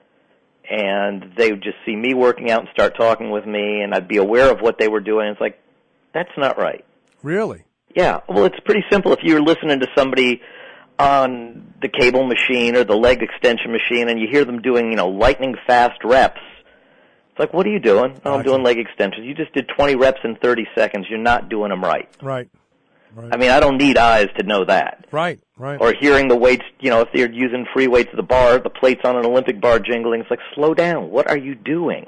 And they would just see me working out and start talking with me, and I'd be aware of what they were doing. It's like, that's not right. Really? Yeah. Well, it's pretty simple. If you're listening to somebody on the cable machine or the leg extension machine and you hear them doing, you know, lightning-fast reps, it's like, what are you doing? Oh, I'm doing leg extensions. You just did twenty reps in thirty seconds. You're not doing them right. Right. Right. I mean, I don't need eyes to know that. Right, right. Or hearing the weights, you know, if they're using free weights at the bar, the plates on an Olympic bar jingling, it's like, slow down. What are you doing?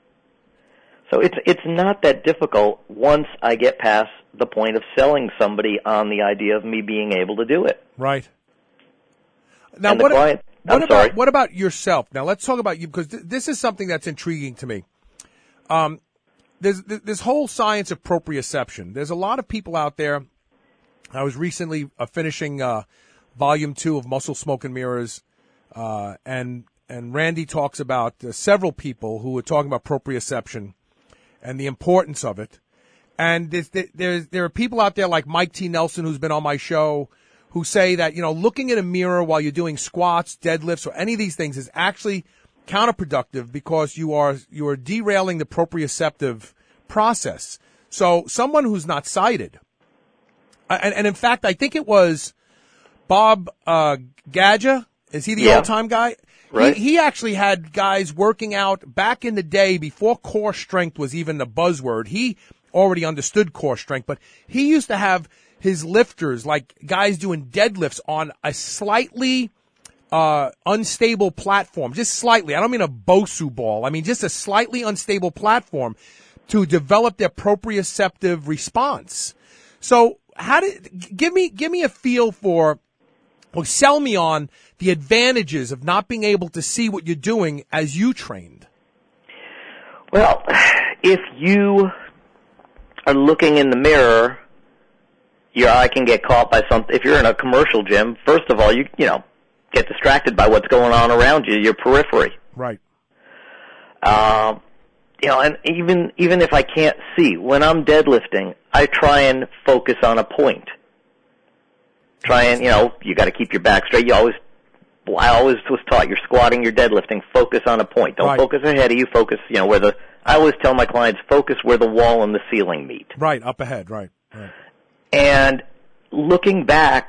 So it's it's not that difficult once I get past the point of selling somebody on the idea of me being able to do it. Right. Now, and the what, client, what I'm about sorry. what about yourself? Now, let's talk about you, because th- this is something that's intriguing to me. Um, there's th- this whole science of proprioception. There's a lot of people out there. I was recently uh, finishing uh, volume two of Muscle, Smoke, and Mirrors, uh, and and Randy talks about uh, several people who were talking about proprioception and the importance of it. And there's, there's, there are people out there like Mike T. Nelson, who's been on my show, who say that, you know, looking in a mirror while you're doing squats, deadlifts, or any of these things is actually counterproductive because you are you are derailing the proprioceptive process. So someone who's not sighted, and, and in fact, I think it was Bob uh, Gadja. Is he the Yeah. all-time guy? Right. He, he actually had guys working out back in the day before core strength was even the buzzword. He already understood core strength, but he used to have his lifters, like guys doing deadlifts on a slightly uh unstable platform, just slightly. I don't mean a Bosu ball. I mean just a slightly unstable platform to develop their proprioceptive response. So how did, give me, give me a feel for, or sell me on the advantages of not being able to see what you're doing as you trained. Well, if you are looking in the mirror, your eye can get caught by something. If you're in a commercial gym, first of all, you you know, get distracted by what's going on around you, your periphery. Right. Um, you know, and even even if I can't see, when I'm deadlifting, I try and focus on a point. Try and, you know, you got to keep your back straight. You always, well, I always was taught, you're squatting, you're deadlifting, focus on a point. Don't Right. focus ahead of you. Focus, you know, where the. I always tell my clients, focus where the wall and the ceiling meet. Right, up ahead, right, right. And looking back,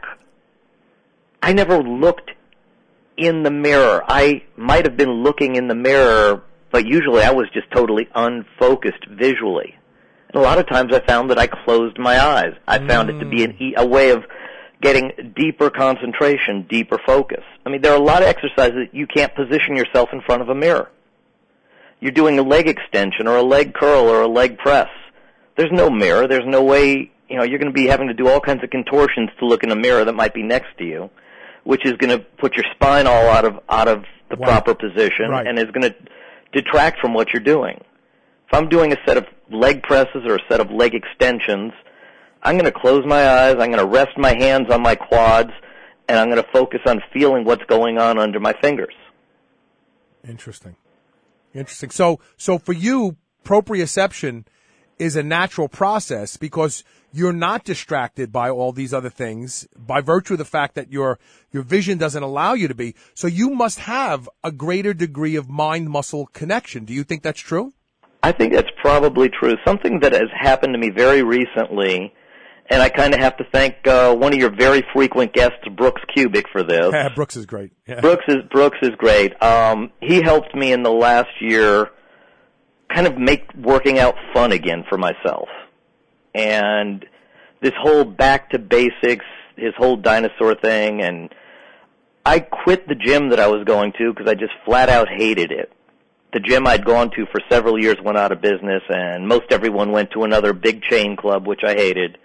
I never looked in the mirror. I might have been looking in the mirror, but usually I was just totally unfocused visually. And a lot of times I found that I closed my eyes. I found it to be an e- a way of getting deeper concentration, deeper focus. I mean, there are a lot of exercises that you can't position yourself in front of a mirror. You're doing a leg extension or a leg curl or a leg press. There's no mirror. There's no way, you know, you're going to be having to do all kinds of contortions to look in a mirror that might be next to you, which is going to put your spine all out of out of the Right. proper position Right. and is going to detract from what you're doing. If I'm doing a set of leg presses or a set of leg extensions, I'm going to close my eyes, I'm going to rest my hands on my quads, and I'm going to focus on feeling what's going on under my fingers. Interesting. Interesting. So, so for you, proprioception is a natural process because you're not distracted by all these other things by virtue of the fact that your, your vision doesn't allow you to be. So you must have a greater degree of mind-muscle connection. Do you think that's true? I think that's probably true. Something that has happened to me very recently, and I kind of have to thank uh, one of your very frequent guests, Brooks Kubik, for this. Brooks is great. Yeah. Brooks is Brooks is great. Um, he helped me in the last year kind of make working out fun again for myself. And this whole back to basics, his whole dinosaur thing, and I quit the gym that I was going to because I just flat out hated it. The gym I'd gone to for several years went out of business, and most everyone went to another big chain club, which I hated.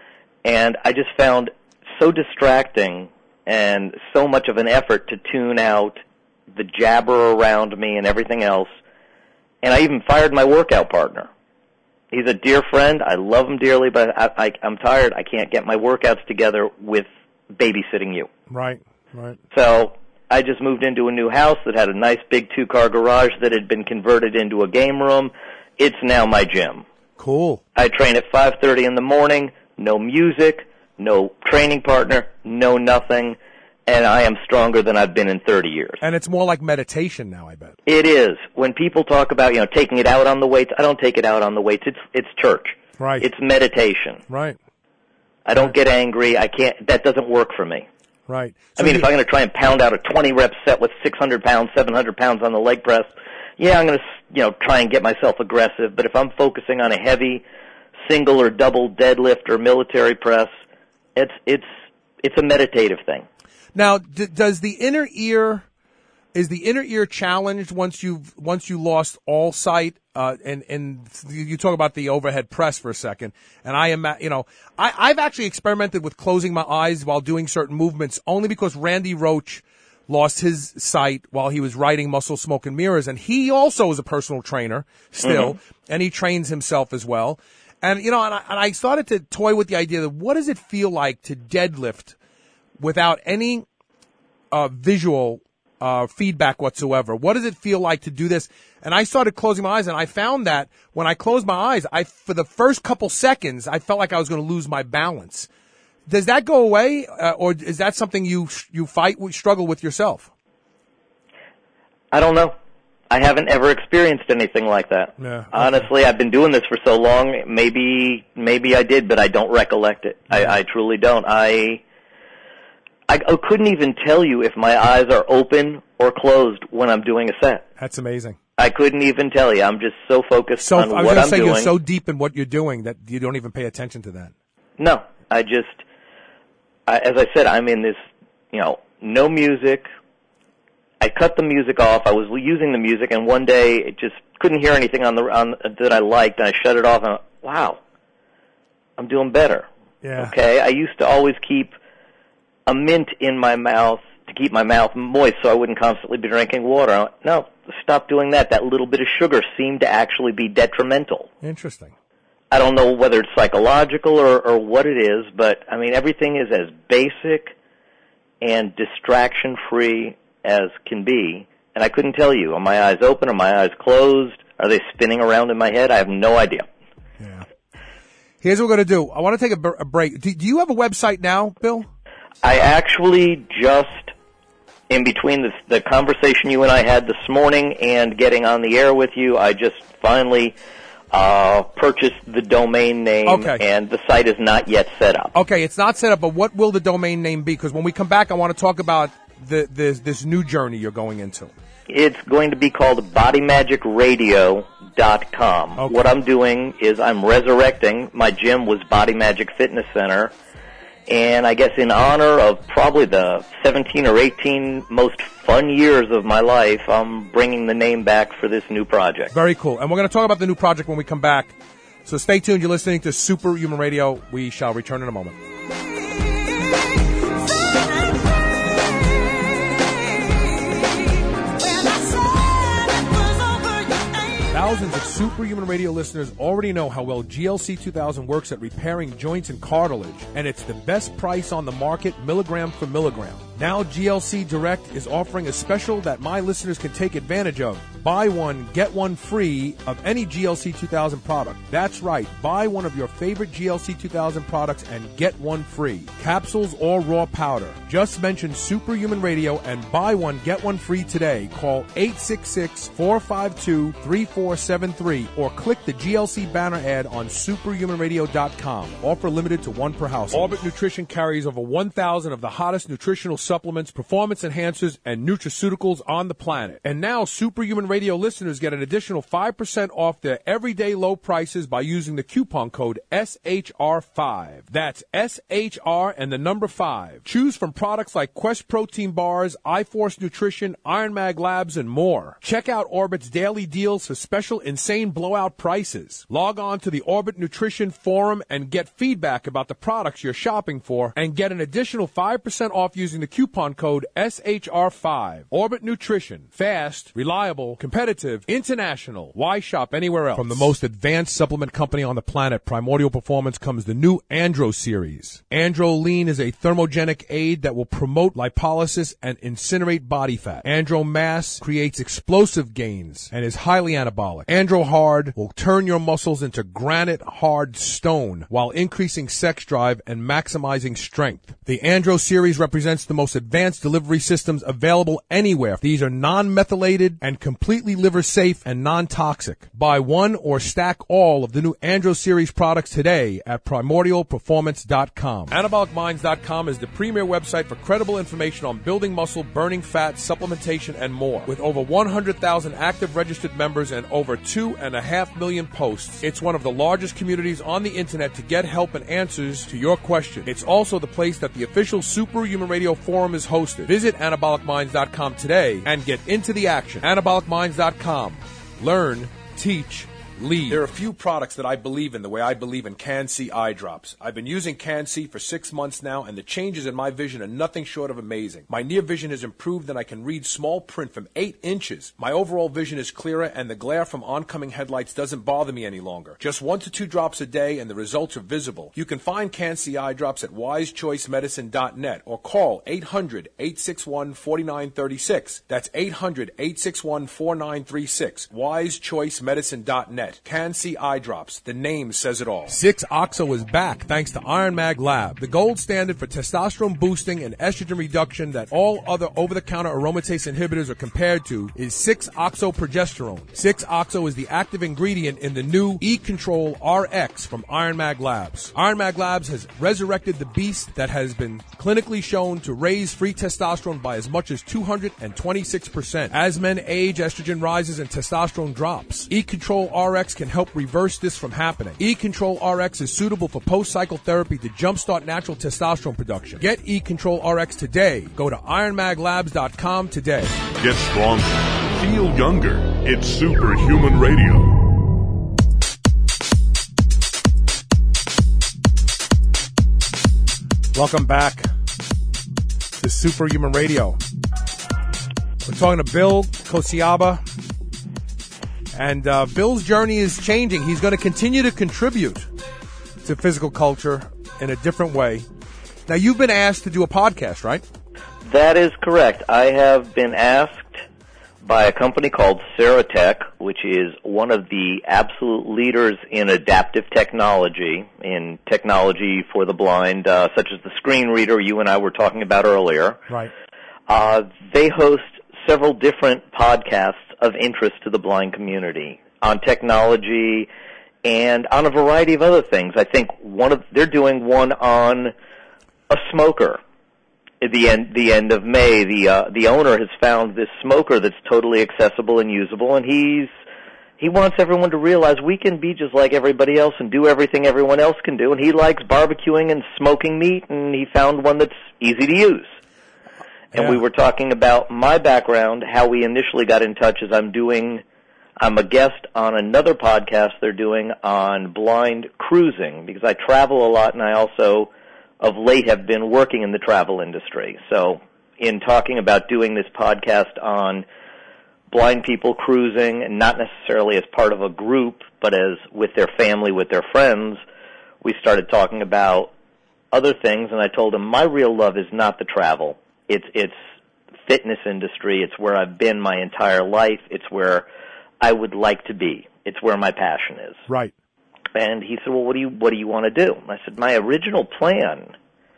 And I just found so distracting and so much of an effort to tune out the jabber around me and everything else. And I even fired my workout partner. He's a dear friend. I love him dearly, but I, I, I'm tired. I can't get my workouts together with babysitting you. Right, right. So I just moved into a new house that had a nice big two-car garage that had been converted into a game room. It's now my gym. Cool. I train at five thirty in the morning, no music, no training partner, no nothing, and I am stronger than I've been in thirty years. And it's more like meditation now, I bet. It is. When people talk about, you know, taking it out on the weights, I don't take it out on the weights. It's it's church. Right. It's meditation. Right. I don't get angry. I can't. That doesn't work for me. Right. So I mean, you, if I'm going to try and pound out a twenty rep set with six hundred pounds, seven hundred pounds on the leg press, yeah, I'm going to, you know, try and get myself aggressive. But if I'm focusing on a heavy single or double deadlift or military press, it's it's it's a meditative thing. Now, d- does the inner ear, is the inner ear challenged once you've, once you lost all sight? Uh, and, and you talk about the overhead press for a second. And I am, you know, I, I've actually experimented with closing my eyes while doing certain movements only because Randy Roach lost his sight while he was writing Muscle, Smoke, and Mirrors. And he also is a personal trainer still, mm-hmm. and he trains himself as well. And, you know, and I, and I started to toy with the idea that what does it feel like to deadlift without any uh, visual uh, feedback whatsoever? What does it feel like to do this? And I started closing my eyes, and I found that when I closed my eyes, I for the first couple seconds, I felt like I was going to lose my balance. Does that go away, uh, or is that something you you fight, struggle with yourself? I don't know. I haven't ever experienced anything like that. Yeah, okay. Honestly, I've been doing this for so long. Maybe maybe I did, but I don't recollect it. I, I truly don't. I, I I couldn't even tell you if my eyes are open or closed when I'm doing a set. That's amazing. I couldn't even tell you. I'm just so focused so, on I was what gonna I'm say doing. You're so deep in what you're doing that you don't even pay attention to that. No, I just, I, as I said, I'm in this, you know, no music. I cut the music off. I was using the music, and one day it just couldn't hear anything on the on that I liked, and I shut it off. And I, wow, I'm doing better. Yeah. Okay. I used to always keep a mint in my mouth to keep my mouth moist, so I wouldn't constantly be drinking water. No, stop doing that. That little bit of sugar seemed to actually be detrimental. Interesting. I don't know whether it's psychological or, or what it is, but I mean everything is as basic and distraction-free as can be, and I couldn't tell you, are my eyes open, are my eyes closed, are they spinning around in my head? I have no idea. Yeah. Here's what we're going to do. I want to take a, b- a break. Do, do you have a website now, Bill? I actually just, in between the, the conversation you and I had this morning and getting on the air with you, I just finally uh, purchased the domain name, okay. and the site is not yet set up. Okay, it's not set up, but what will the domain name be? Because when we come back, I want to talk about The, this, this new journey you're going into. It's going to be called body magic radio dot com. Okay. What I'm doing is I'm resurrecting. My gym was Body Magic Fitness Center, and I guess in honor of probably the seventeen or eighteen most fun years of my life, I'm bringing the name back for this new project. Very cool. And we're going to talk about the new project when we come back. So stay tuned. You're listening to Superhuman Radio. We shall return in a moment. Thousands of Superhuman Radio listeners already know how well G L C two thousand works at repairing joints and cartilage, and it's the best price on the market, milligram for milligram. Now G L C Direct is offering a special that my listeners can take advantage of. Buy one, get one free of any G L C two thousand product. That's right, buy one of your favorite G L C two thousand products and get one free. Capsules or raw powder. Just mention Superhuman Radio and buy one, get one free today. Call eight six six, four five two, three four seven three or click the G L C banner ad on superhuman radio dot com. Offer limited to one per household. Orbit Nutrition carries over one thousand of the hottest nutritional supplements, performance enhancers, and nutraceuticals on the planet. And now Superhuman Radio listeners get an additional five percent off their everyday low prices by using the coupon code S H R five. That's S H R and the number five. Choose from products like Quest Protein Bars, iForce Nutrition, Iron Mag Labs, and more. Check out Orbit's daily deals for special insane blowout prices. Log on to the Orbit Nutrition Forum and get feedback about the products you're shopping for and get an additional five percent off using the coupon code S H R five. Orbit Nutrition. Fast, reliable, competitive, international. Why shop anywhere else? From the most advanced supplement company on the planet, Primordial Performance, comes the new Andro series. Andro Lean is a thermogenic aid that will promote lipolysis and incinerate body fat. Andro Mass creates explosive gains and is highly anabolic. Andro Hard will turn your muscles into granite hard stone while increasing sex drive and maximizing strength. The Andro series represents the most advanced delivery systems available anywhere. These are non-methylated and completely liver safe and non-toxic. Buy one or stack all of the new Andro series products today at primordial performance dot com. anabolic minds dot com is the premier website for credible information on building muscle, burning fat, supplementation, and more. With over one hundred thousand active registered members and over two and a half million posts, it's one of the largest communities on the internet to get help and answers to your questions. It's also the place that the official Superhuman Radio forum is hosted. Visit anabolic minds dot com today and get into the action. anabolic minds dot com. Learn, teach, lead. There are a few products that I believe in the way I believe in Can-C eye drops. I've been using Can-C for six months now, and the changes in my vision are nothing short of amazing. My near vision has improved, and I can read small print from eight inches. My overall vision is clearer, and the glare from oncoming headlights doesn't bother me any longer. Just one to two drops a day, and the results are visible. You can find Can-C eye drops at wise choice medicine dot net or call eight hundred, eight six one, four nine three six. That's eight hundred, eight six one, four nine three six. wise choice medicine dot net. Can-C eye drops. The name says it all. six oxo is back thanks to Iron Mag Lab, the gold standard for testosterone boosting and estrogen reduction that all other over-the-counter aromatase inhibitors are compared to is six oxo progesterone. six oxo is the active ingredient in the new E-Control R X from Iron Mag Labs. Iron Mag Labs has resurrected the beast that has been clinically shown to raise free testosterone by as much as two hundred twenty-six percent. As men age, estrogen rises and testosterone drops. E-Control R X can help reverse this from happening. E-Control R X is suitable for post-cycle therapy to jumpstart natural testosterone production. Get E-Control R X today. Go to iron mag labs dot com today. Get stronger. Feel younger. It's Superhuman Radio. Welcome back to Superhuman Radio. We're talking to Bill Kosiaba. And uh, Bill's journey is changing. He's going to continue to contribute to physical culture in a different way. Now, you've been asked to do a podcast, right? That is correct. I have been asked by a company called Seratech, which is one of the absolute leaders in adaptive technology, in technology for the blind, uh, such as the screen reader you and I were talking about earlier. Right. Uh, they host several different podcasts of interest to the blind community on technology and on a variety of other things. I think one of they're doing one on a smoker. At the end the end of May, the uh, the owner has found this smoker that's totally accessible and usable, and he's he wants everyone to realize we can be just like everybody else and do everything everyone else can do. And he likes barbecuing and smoking meat, and he found one that's easy to use. And yeah. We were talking about my background, how we initially got in touch is I'm doing, I'm a guest on another podcast they're doing on blind cruising, because I travel a lot and I also, of late, have been working in the travel industry. So in talking about doing this podcast on blind people cruising, and not necessarily as part of a group, but as with their family, with their friends, we started talking about other things, and I told him my real love is not the travel. It's it's fitness industry. It's where I've been my entire life. It's where I would like to be. It's where my passion is. Right. And he said, well, what do you what do you want to do? And I said, my original plan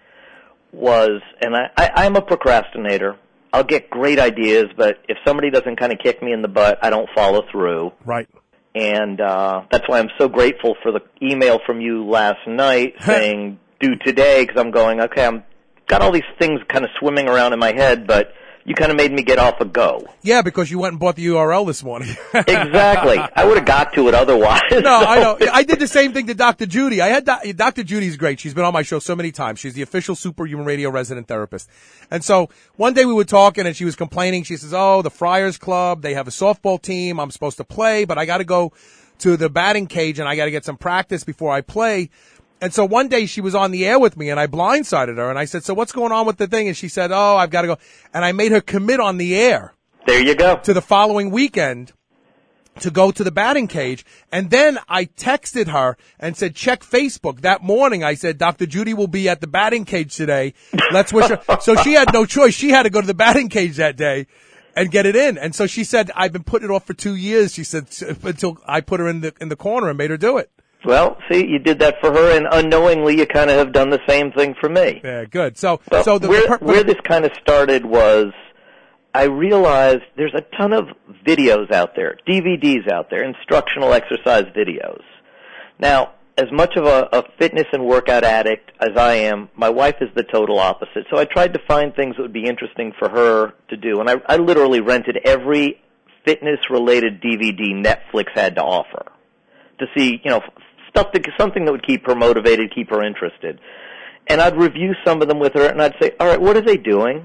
was, and I, I, I'm a procrastinator. I'll get great ideas, but if somebody doesn't kind of kick me in the butt, I don't follow through. Right. And uh, that's why I'm so grateful for the email from you last night saying, do today, because I'm going, okay, I'm got all these things kind of swimming around in my head, but you kind of made me get off a go. Yeah, because you went and bought the U R L this morning. Exactly. I would have got to it otherwise. No, so. I know. I did the same thing to Doctor Judy. I had Do- Doctor Judy's great. She's been on my show so many times. She's the official Superhuman Radio resident therapist. And so one day we were talking and she was complaining. She says, oh, the Friars Club, they have a softball team. I'm supposed to play, but I got to go to the batting cage and I got to get some practice before I play. And so one day she was on the air with me and I blindsided her and I said, so what's going on with the thing? And she said, oh, I've got to go. And I made her commit on the air. There you go. To the following weekend to go to the batting cage. And then I texted her and said, check Facebook. That morning I said, Doctor Judy will be at the batting cage today. Let's wish her. So she had no choice. She had to go to the batting cage that day and get it in. And so she said, I've been putting it off for two years. She said, until I put her in the, in the corner and made her do it. Well, see, you did that for her, and unknowingly you kind of have done the same thing for me. Yeah, good. So, but so the, where, per, where this kind of started was I realized there's a ton of videos out there, D V Ds out there, instructional exercise videos. Now, as much of a, a fitness and workout addict as I am, my wife is the total opposite. So I tried to find things that would be interesting for her to do, and I, I literally rented every fitness-related D V D Netflix had to offer to see, you know, stuff that, something that would keep her motivated, keep her interested. And I'd review some of them with her, and I'd say, all right, what are they doing?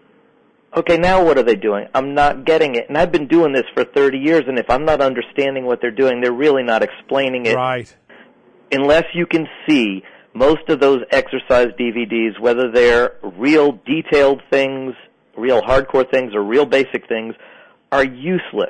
Okay, now what are they doing? I'm not getting it. And I've been doing this for thirty years, and if I'm not understanding what they're doing, they're really not explaining it. Right. Unless you can see most of those exercise D V Ds, whether they're real detailed things, real hardcore things, or real basic things, are useless.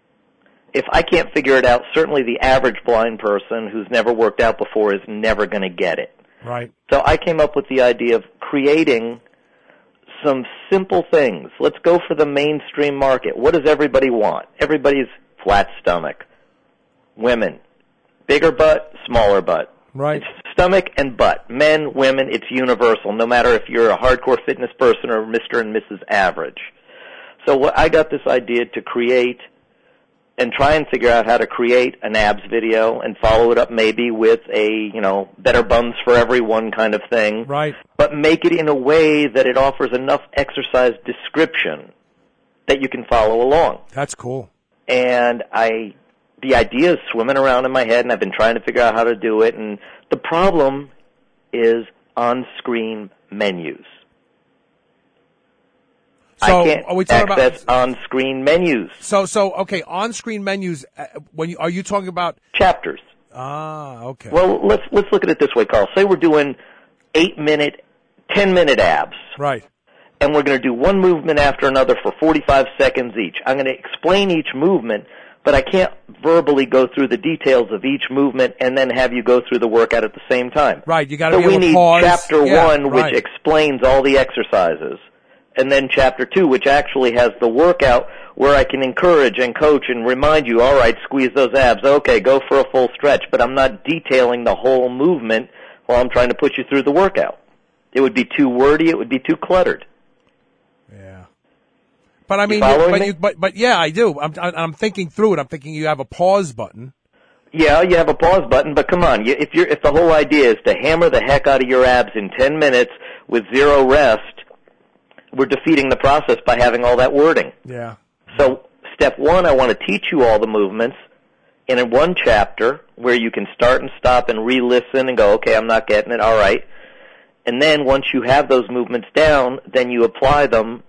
If I can't figure it out, certainly the average blind person who's never worked out before is never going to get it. Right. So I came up with the idea of creating some simple things. Let's go for the mainstream market. What does everybody want? Everybody's flat stomach. Women. Bigger butt, smaller butt. Right. It's stomach and butt. Men, women, it's universal, no matter if you're a hardcore fitness person or Mister and Missus Average. So what I got this idea to create and try and figure out how to create an abs video and follow it up maybe with a, you know, better buns for everyone kind of thing. Right. But make it in a way that it offers enough exercise description that you can follow along. That's cool. And I, the idea is swimming around in my head, and I've been trying to figure out how to do it. And the problem is on-screen menus. So, I can't are we talking access about on-screen menus. So, so okay, on-screen menus. Uh, when you are you talking about chapters? Ah, okay. Well, let's let's look at it this way, Carl. Say we're doing eight-minute, ten-minute abs, right? And we're going to do one movement after another for forty-five seconds each. I'm going to explain each movement, but I can't verbally go through the details of each movement and then have you go through the workout at the same time. Right. You got to so be able we to need pause. chapter yeah, one, right. which explains all the exercises. And then chapter two, which actually has the workout where I can encourage and coach and remind you, all right, squeeze those abs. Okay, go for a full stretch. But I'm not detailing the whole movement while I'm trying to put you through the workout. It would be too wordy. It would be too cluttered. Yeah. But I mean, you but, me? you, but but yeah, I do. I'm I'm thinking through it. I'm thinking you have a pause button. Yeah, you have a pause button, but come on, you, if you're if the whole idea is to hammer the heck out of your abs in ten minutes with zero rest, we're defeating the process by having all that wording. Yeah. So step one, I want to teach you all the movements in a one chapter where you can start and stop and re-listen and go, okay, I'm not getting it, all right. And then once you have those movements down, then you apply them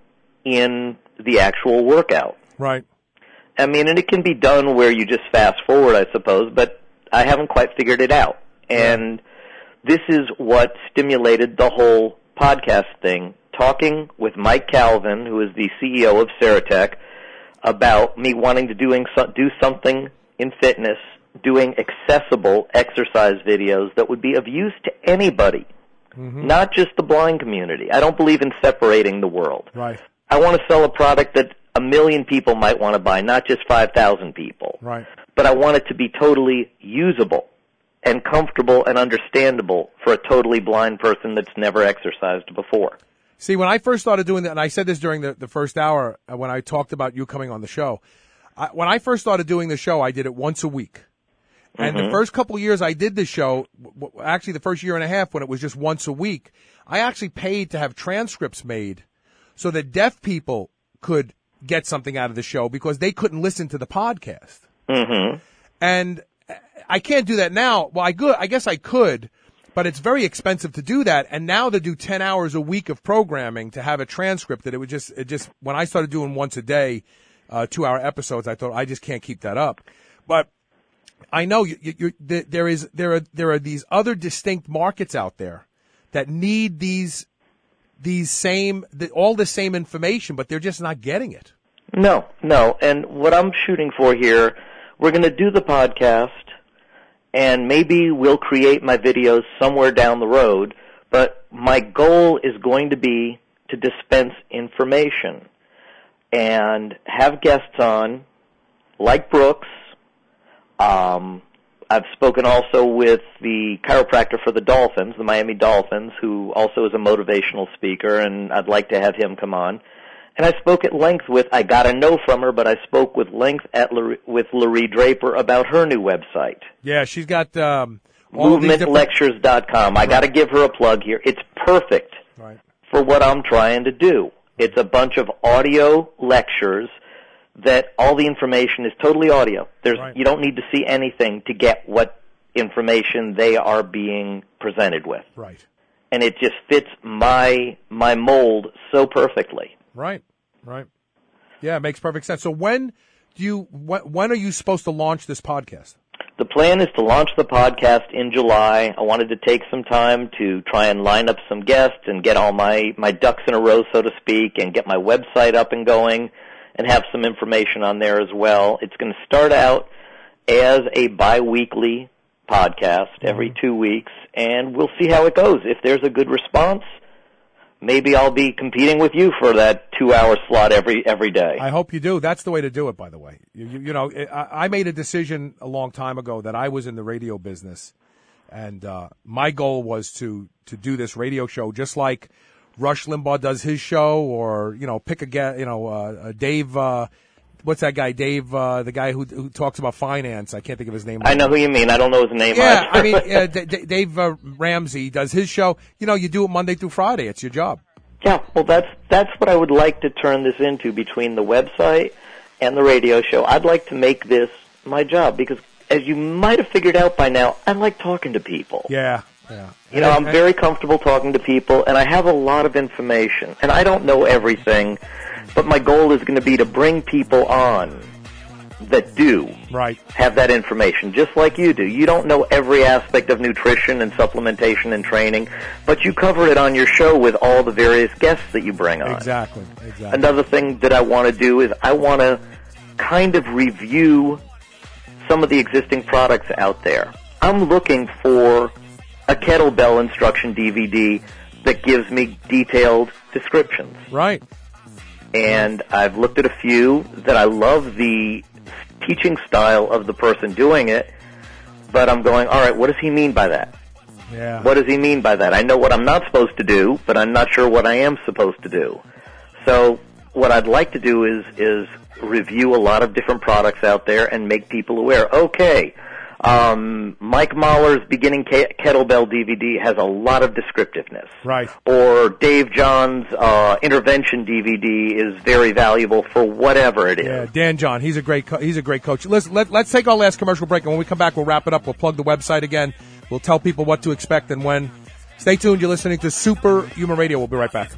in the actual workout. Right. I mean, and it can be done where you just fast forward, I suppose, but I haven't quite figured it out. And this is what stimulated the whole podcast thing, talking with Mike Calvin, who is the C E O of Ceratec, about me wanting to doing so, do something in fitness, doing accessible exercise videos that would be of use to anybody, mm-hmm. not just the blind community. I don't believe in separating the world. Right. I want to sell a product that a million people might want to buy, not just five thousand people. Right. But I want it to be totally usable and comfortable and understandable for a totally blind person that's never exercised before. See, when I first started doing that, and I said this during the, the first hour uh, when I talked about you coming on the show, I, when I first started doing the show, I did it once a week. And mm-hmm. the first couple of years I did the show, w- w- actually the first year and a half when it was just once a week, I actually paid to have transcripts made so that deaf people could get something out of the show because they couldn't listen to the podcast. Mm-hmm. And I can't do that now. Well, I could, I guess I could, but it's very expensive to do that. And now to do ten hours a week of programming to have a transcript that it would just, it just, when I started doing once a day, uh, two hour episodes, I thought I just can't keep that up. But I know you, you, you, there is, there are, there are these other distinct markets out there that need these, these same, the, all the same information, but they're just not getting it. No, no. And what I'm shooting for here, we're going to do the podcast, and maybe we'll create my videos somewhere down the road, but my goal is going to be to dispense information and have guests on, like Brooks. Um, I've spoken also with the chiropractor for the Dolphins, the Miami Dolphins, who also is a motivational speaker, and I'd like to have him come on. And I spoke at length with, I got a no from her, but I spoke with length at Lor- with Laurie Draper about her new website. Yeah, she's got um, all movement lectures dot com. I got to give her a plug here. It's perfect right. for what I'm trying to do. It's a bunch of audio lectures that all the information is totally audio. There's right. You don't need to see anything to get what information they are being presented with. Right. And it just fits my my mold so perfectly. Right. Right. Yeah, it makes perfect sense. So when do you when, when are you supposed to launch this podcast? The plan is to launch the podcast in July. I wanted to take some time to try and line up some guests and get all my, my ducks in a row, so to speak, and get my website up and going and have some information on there as well. It's going to start out as a bi-weekly podcast every two weeks, and we'll see how it goes. If there's a good response, maybe I'll be competing with you for that two-hour slot every every day. I hope you do. That's the way to do it, by the way. You, you, you know, I, I made a decision a long time ago that I was in the radio business, and uh, my goal was to, to do this radio show just like Rush Limbaugh does his show, or, you know, pick a guy, you know, uh, Dave, uh, what's that guy, Dave, uh, the guy who who talks about finance. I can't think of his name. I know who you mean. I don't know his name. Yeah, either. I mean, uh, D- D- Dave uh, Ramsey does his show. You know, you do it Monday through Friday. It's your job. Yeah, well, that's that's what I would like to turn this into between the website and the radio show. I'd like to make this my job because, as you might have figured out by now, I like talking to people. Yeah, yeah. You know, I'm very comfortable talking to people, and I have a lot of information. And I don't know everything, but my goal is going to be to bring people on that do right. have that information, just like you do. You don't know every aspect of nutrition and supplementation and training, but you cover it on your show with all the various guests that you bring on. Exactly, exactly. Another thing that I want to do is I want to kind of review some of the existing products out there. I'm looking for a kettlebell instruction D V D that gives me detailed descriptions. Right. And I've looked at a few that I love the teaching style of the person doing it, but I'm going, all right, what does he mean by that? Yeah. What does he mean by that? I know what I'm not supposed to do, but I'm not sure what I am supposed to do. So what I'd like to do is is review a lot of different products out there and make people aware. Okay, um, Mike Mahler's Beginning Ke- Kettlebell D V D has a lot of descriptiveness. Right. Or Dave John's uh, Intervention D V D is very valuable for whatever it is. Yeah, Dan John, he's a great co- he's a great coach. Let's let, let's take our last commercial break, and when we come back, we'll wrap it up. We'll plug the website again. We'll tell people what to expect and when. Stay tuned. You're listening to Superhuman Radio. We'll be right back.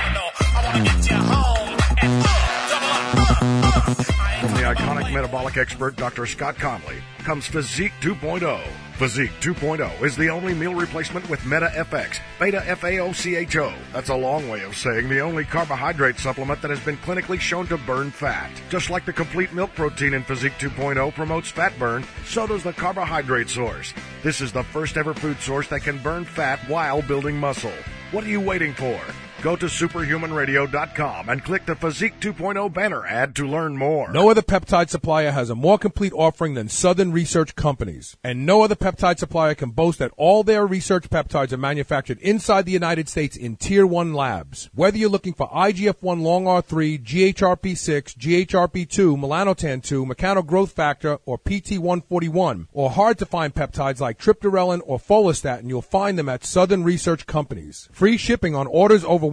From the iconic metabolic expert Doctor Scott Conley comes Physique two point oh. Physique two point oh is the only meal replacement with Meta F X, Beta F A O C H O. That's a long way of saying the only carbohydrate supplement that has been clinically shown to burn fat. Just like the complete milk protein in Physique two point oh promotes fat burn, so does the carbohydrate source. This is the first ever food source that can burn fat while building muscle. What are you waiting for? Go to superhuman radio dot com and click the Physique two point oh banner ad to learn more. No other peptide supplier has a more complete offering than Southern Research Companies. And no other peptide supplier can boast that all their research peptides are manufactured inside the United States in Tier one labs. Whether you're looking for I G F one long R three, G H R P six, G H R P two, melanotan two, mechano growth factor, or P T one forty-one, or hard to find peptides like triptorelin or follistatin, you'll find them at Southern Research Companies. Free shipping on orders over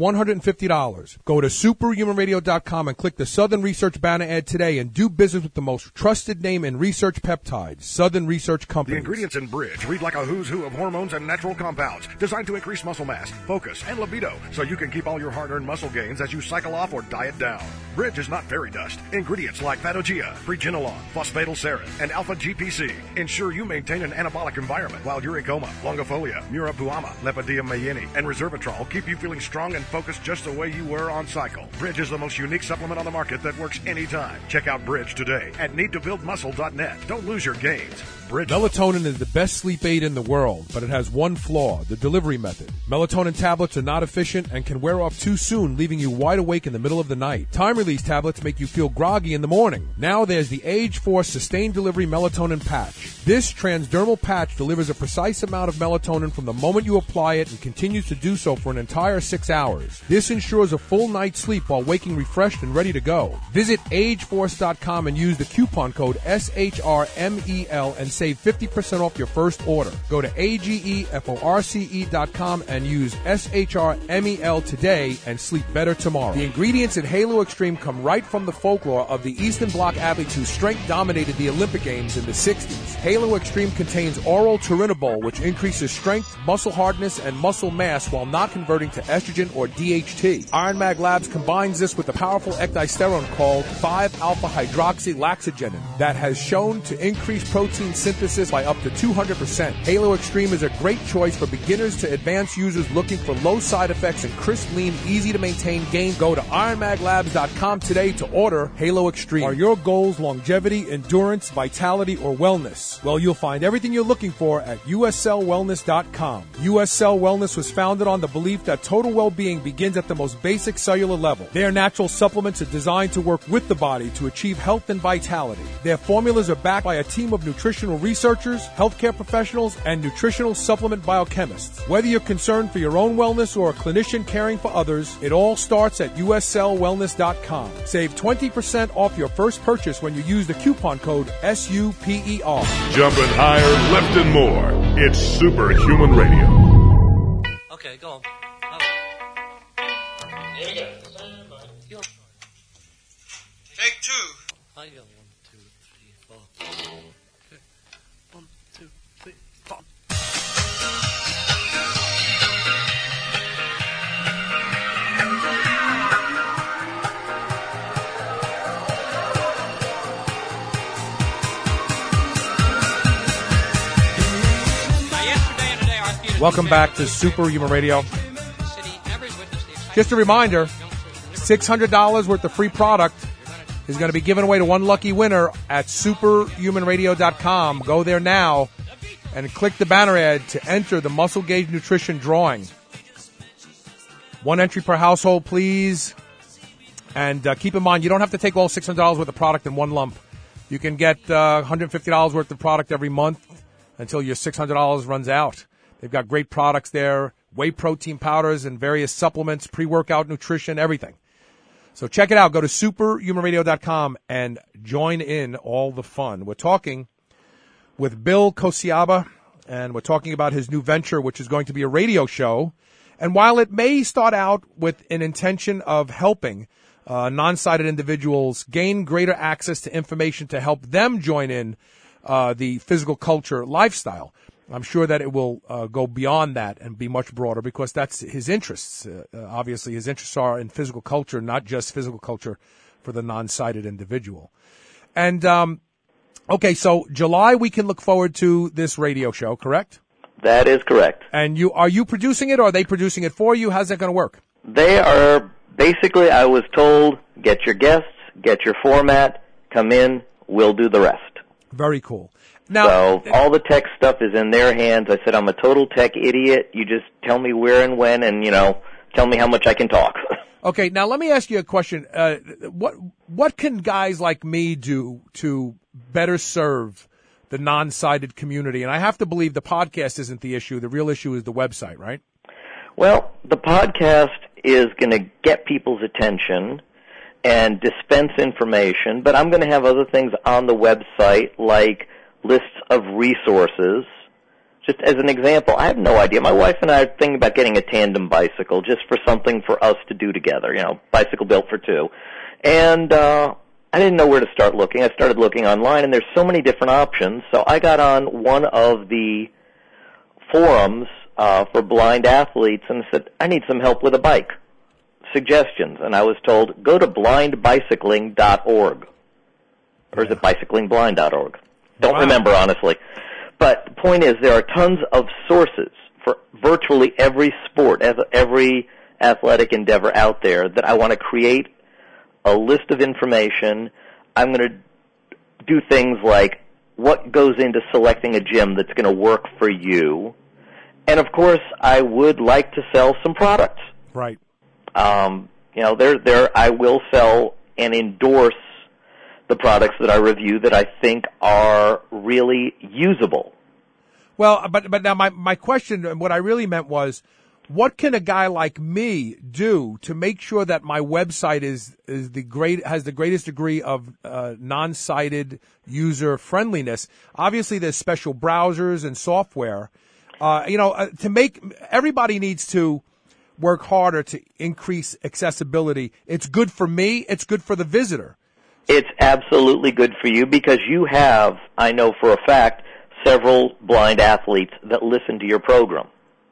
one hundred fifty dollars. Go to superhuman radio dot com and click the Southern Research banner ad today and do business with the most trusted name in research peptides, Southern Research Company. The ingredients in Bridge read like a who's who of hormones and natural compounds designed to increase muscle mass, focus, and libido so you can keep all your hard-earned muscle gains as you cycle off or diet down. Bridge is not fairy dust. Ingredients like Patogia, Pregenolone, Phosphatidylserine, and Alpha-G P C ensure you maintain an anabolic environment while Uricoma, Longifolia, Murapuama, Lepidopteran mayini, and Resveratrol keep you feeling strong and focused just the way you were on cycle. Bridge is the most unique supplement on the market that works anytime. Check out Bridge today at need to build muscle dot net. Don't lose your gains. Bridge. Melatonin is the best sleep aid in the world, but it has one flaw, the delivery method. Melatonin tablets are not efficient and can wear off too soon, leaving you wide awake in the middle of the night. Time-release tablets make you feel groggy in the morning. Now there's the Age Force Sustained Delivery Melatonin Patch. This transdermal patch delivers a precise amount of melatonin from the moment you apply it and continues to do so for an entire six hours. This ensures a full night's sleep while waking refreshed and ready to go. Visit age force dot com and use the coupon code S H R M E L and save fifty percent off your first order. Go to A G E F O R C E dot com and use S H R M E L today and sleep better tomorrow. The ingredients in Halo Extreme come right from the folklore of the Eastern Bloc athletes whose strength dominated the Olympic Games in the sixties. Halo Extreme contains oral turinabol, which increases strength, muscle hardness, and muscle mass while not converting to estrogen or D H T. Iron Mag Labs combines this with a powerful ecdysterone called five alpha hydroxy laxagenin that has shown to increase protein synthesis by up to two hundred percent. Halo Extreme is a great choice for beginners to advanced users looking for low side effects and crisp, lean, easy to maintain gain. Go to iron mag labs dot com today to order Halo Extreme. Are your goals longevity, endurance, vitality, or wellness? Well, you'll find everything you're looking for at U S L wellness dot com. U S L Wellness was founded on the belief that total well-being begins at the most basic cellular level. Their natural supplements are designed to work with the body to achieve health and vitality. Their formulas are backed by a team of nutritional researchers, healthcare professionals, and nutritional supplement biochemists. Whether you're concerned for your own wellness or a clinician caring for others, it all starts at U S L wellness dot com. Save twenty percent off your first purchase when you use the coupon code S U P E R. Jumping higher, left and more. It's Superhuman Radio. Okay, go on. Oh. Here we go. Take two. I got one, two, three, four. Okay. One, two, three, four. Welcome back to Superhuman Radio. Just a reminder, six hundred dollars worth of free product is going to be given away to one lucky winner at superhuman radio dot com. Go there now and click the banner ad to enter the Muscle Gauge Nutrition drawing. One entry per household, please. And uh, keep in mind, you don't have to take all six hundred dollars worth of product in one lump. You can get uh, one hundred fifty dollars worth of product every month until your six hundred dollars runs out. They've got great products there, whey protein powders and various supplements, pre-workout nutrition, everything. So check it out. Go to superhuman radio dot com and join in all the fun. We're talking with Bill Kosiaba, and we're talking about his new venture, which is going to be a radio show. And while it may start out with an intention of helping uh, non-sighted individuals gain greater access to information to help them join in uh, the physical culture lifestyle, I'm sure that it will uh, go beyond that and be much broader because that's his interests. Uh, obviously, his interests are in physical culture, not just physical culture for the non-sighted individual. And, um, okay, so July we can look forward to this radio show, correct? That is correct. And you are you producing it or are they producing it for you? How's that going to work? They are basically, I was told, get your guests, get your format, come in, we'll do the rest. Very cool. Now, so all the tech stuff is in their hands. I said, I'm a total tech idiot. You just tell me where and when and, you know, tell me how much I can talk. Okay, now let me ask you a question. Uh, what what can guys like me do to better serve the non-sighted community? And I have to believe the podcast isn't the issue. The real issue is the website, right? Well, the podcast is going to get people's attention and dispense information, but I'm going to have other things on the website like lists of resources, just as an example, I have no idea. My wife and I are thinking about getting a tandem bicycle just for something for us to do together, you know, bicycle built for two. And uh, I didn't know where to start looking. I started looking online, and there's so many different options. So I got on one of the forums uh, for blind athletes and said, I need some help with a bike. Suggestions. And I was told, go to blind bicycling dot org. Or is it bicycling blind dot org? Don't wow. remember, honestly. But the point is, there are tons of sources for virtually every sport, every athletic endeavor out there that I want to create a list of information. I'm going to do things like what goes into selecting a gym that's going to work for you. And, of course, I would like to sell some products. Right. Um, you know, there, there, I will sell and endorse the products that I review that I think are really usable. Well, but but now my, my question, what I really meant was, what can a guy like me do to make sure that my website is is the great has the greatest degree of uh, non-sighted user friendliness? Obviously, there's special browsers and software. Uh, you know, uh, to make everybody needs to work harder to increase accessibility. It's good for me. It's good for the visitor. It's absolutely good for you because you have, I know for a fact, several blind athletes that listen to your program.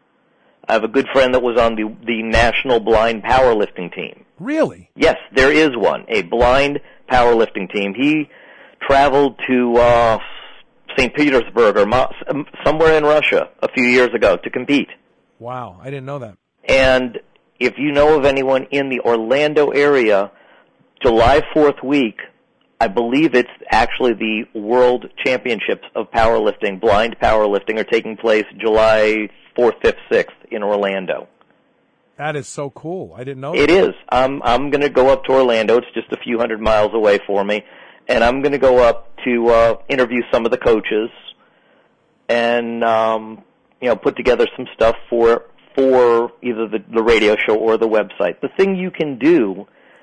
I have a good friend that was on the, the National Blind Powerlifting Team. Really? Yes, there is one, a blind powerlifting team. He traveled to uh, Saint Petersburg or Mo- somewhere in Russia a few years ago to compete. Wow, I didn't know that. And if you know of anyone in the Orlando area, July fourth week, I believe it's actually the World Championships of Powerlifting, blind powerlifting, are taking place July fourth, fifth, sixth in Orlando. That is so cool. I didn't know It that. is. I'm, I'm going to go up to Orlando. It's just a few hundred miles away for me. And I'm going to go up to uh, interview some of the coaches and, um, you know, put together some stuff for for either the, the radio show or the website. The thing you can do,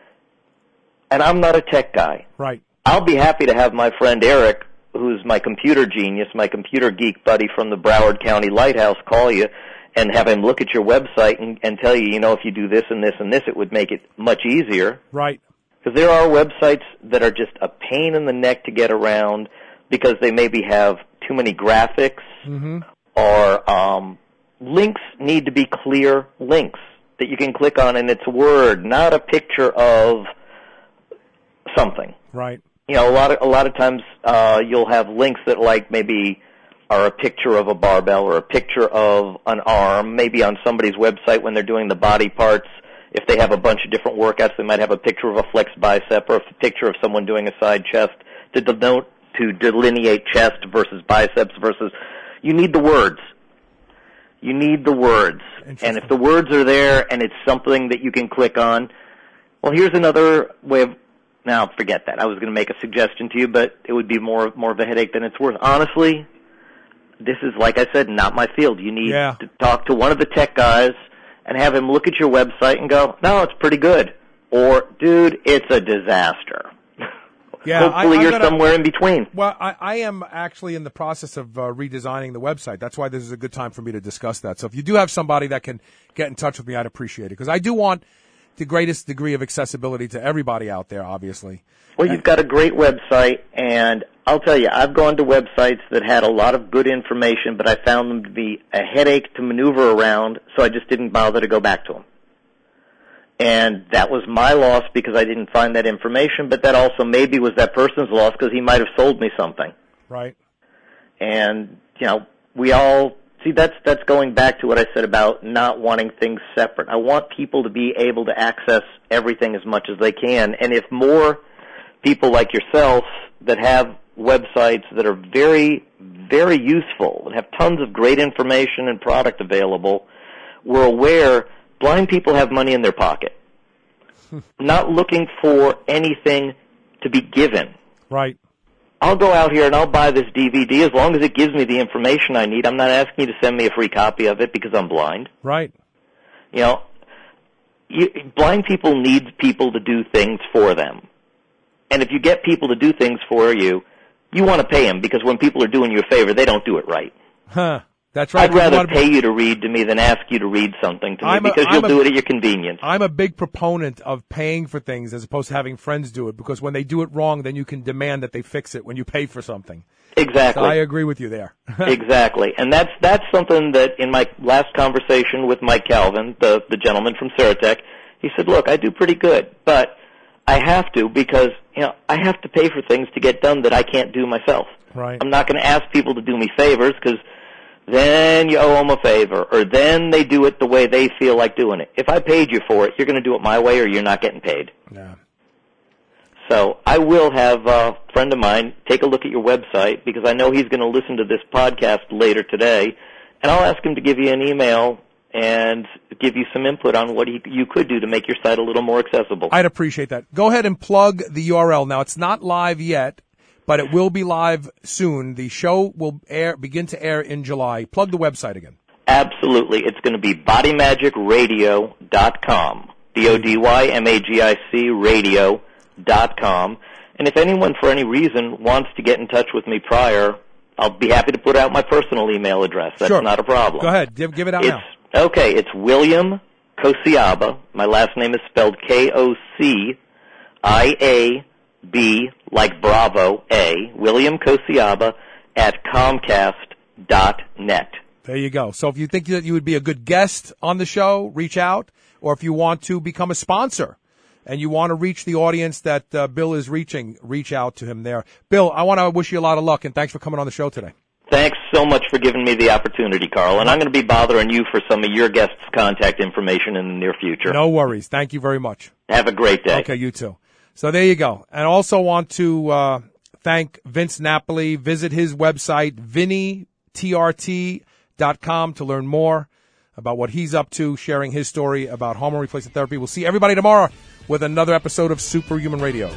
and I'm not a tech guy. Right. I'll be happy to have my friend Eric, who's my computer genius, my computer geek buddy from the Broward County Lighthouse, call you and have him look at your website and, and tell you, you know, if you do this and this and this, it would make it much easier. Right. Because there are websites that are just a pain in the neck to get around because they maybe have too many graphics mm-hmm. or um, links need to be clear links that you can click on and it's Word, not a picture of something. Right. You know, a lot of a lot of times uh, you'll have links that like maybe are a picture of a barbell or a picture of an arm. Maybe on somebody's website when they're doing the body parts, if they have a bunch of different workouts, they might have a picture of a flexed bicep or a picture of someone doing a side chest to denote to delineate chest versus biceps versus. You need the words. You need the words, and if the words are there and it's something that you can click on, well, here's another way of. Now, forget that. I was going to make a suggestion to you, but it would be more more of a headache than it's worth. Honestly, this is, like I said, not my field. You need yeah. to talk to one of the tech guys and have him look at your website and go, no, it's pretty good. Or, dude, it's a disaster. Yeah, Hopefully I, you're gonna, somewhere in between. Well, I, I am actually in the process of uh, redesigning the website. That's why this is a good time for me to discuss that. So if you do have somebody that can get in touch with me, I'd appreciate it. Because I do want the greatest degree of accessibility to everybody out there, obviously. Well, you've got a great website, and I'll tell you, I've gone to websites that had a lot of good information, but I found them to be a headache to maneuver around, so I just didn't bother to go back to them. And that was my loss because I didn't find that information, but that also maybe was that person's loss because he might have sold me something. Right. And, you know, we all, see, that's that's going back to what I said about not wanting things separate. I want people to be able to access everything as much as they can. And if more people like yourself that have websites that are very, very useful and have tons of great information and product available were aware blind people have money in their pocket, not looking for anything to be given. Right. I'll go out here and I'll buy this D V D as long as it gives me the information I need. I'm not asking you to send me a free copy of it because I'm blind. Right. You know, you, blind people need people to do things for them. And if you get people to do things for you, you want to pay them because when people are doing you a favor, they don't do it right. Huh. That's right. I'd rather be... pay you to read to me than ask you to read something to me I'm a, because I'm you'll a, do it at your convenience. I'm a big proponent of paying for things as opposed to having friends do it, because when they do it wrong, then you can demand that they fix it when you pay for something. Exactly. So I agree with you there. Exactly. And that's that's something that in my last conversation with Mike Calvin, the, the gentleman from Ceratech, he said, look, I do pretty good, but I have to because, you know, I have to pay for things to get done that I can't do myself. Right. I'm not going to ask people to do me favors because then you owe them a favor, or then they do it the way they feel like doing it. If I paid you for it, you're going to do it my way or you're not getting paid. Yeah. So I will have a friend of mine take a look at your website because I know he's going to listen to this podcast later today, and I'll ask him to give you an email and give you some input on what he, you could do to make your site a little more accessible. I'd appreciate that. Go ahead and plug the U R L. Now, it's not live yet, but it will be live soon. The show will air, begin to air in July. Plug the website again. Absolutely. It's going to be body magic radio dot com. B O D Y M A G I C radio dot com. And if anyone, for any reason, wants to get in touch with me prior, I'll be happy to put out my personal email address. That's sure. not a problem. Go ahead. Give, give it out it's, now. Okay. It's William Kociaba. My last name is spelled K O C I A B, like Bravo, A. William Kociaba at Comcast dot net. There you go. So if you think that you would be a good guest on the show, reach out. Or if you want to become a sponsor and you want to reach the audience that uh, Bill is reaching, reach out to him there. Bill, I want to wish you a lot of luck, and thanks for coming on the show today. Thanks so much for giving me the opportunity, Carl. And I'm going to be bothering you for some of your guests' contact information in the near future. No worries. Thank you very much. Have a great day. Okay, you too. So there you go. And also want to uh thank Vince Napoli. Visit his website, vinny t r t dot com, to learn more about what he's up to, sharing his story about hormone replacement therapy. We'll see everybody tomorrow with another episode of Superhuman Radio.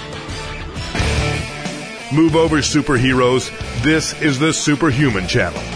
Move over, superheroes. This is the Superhuman Channel.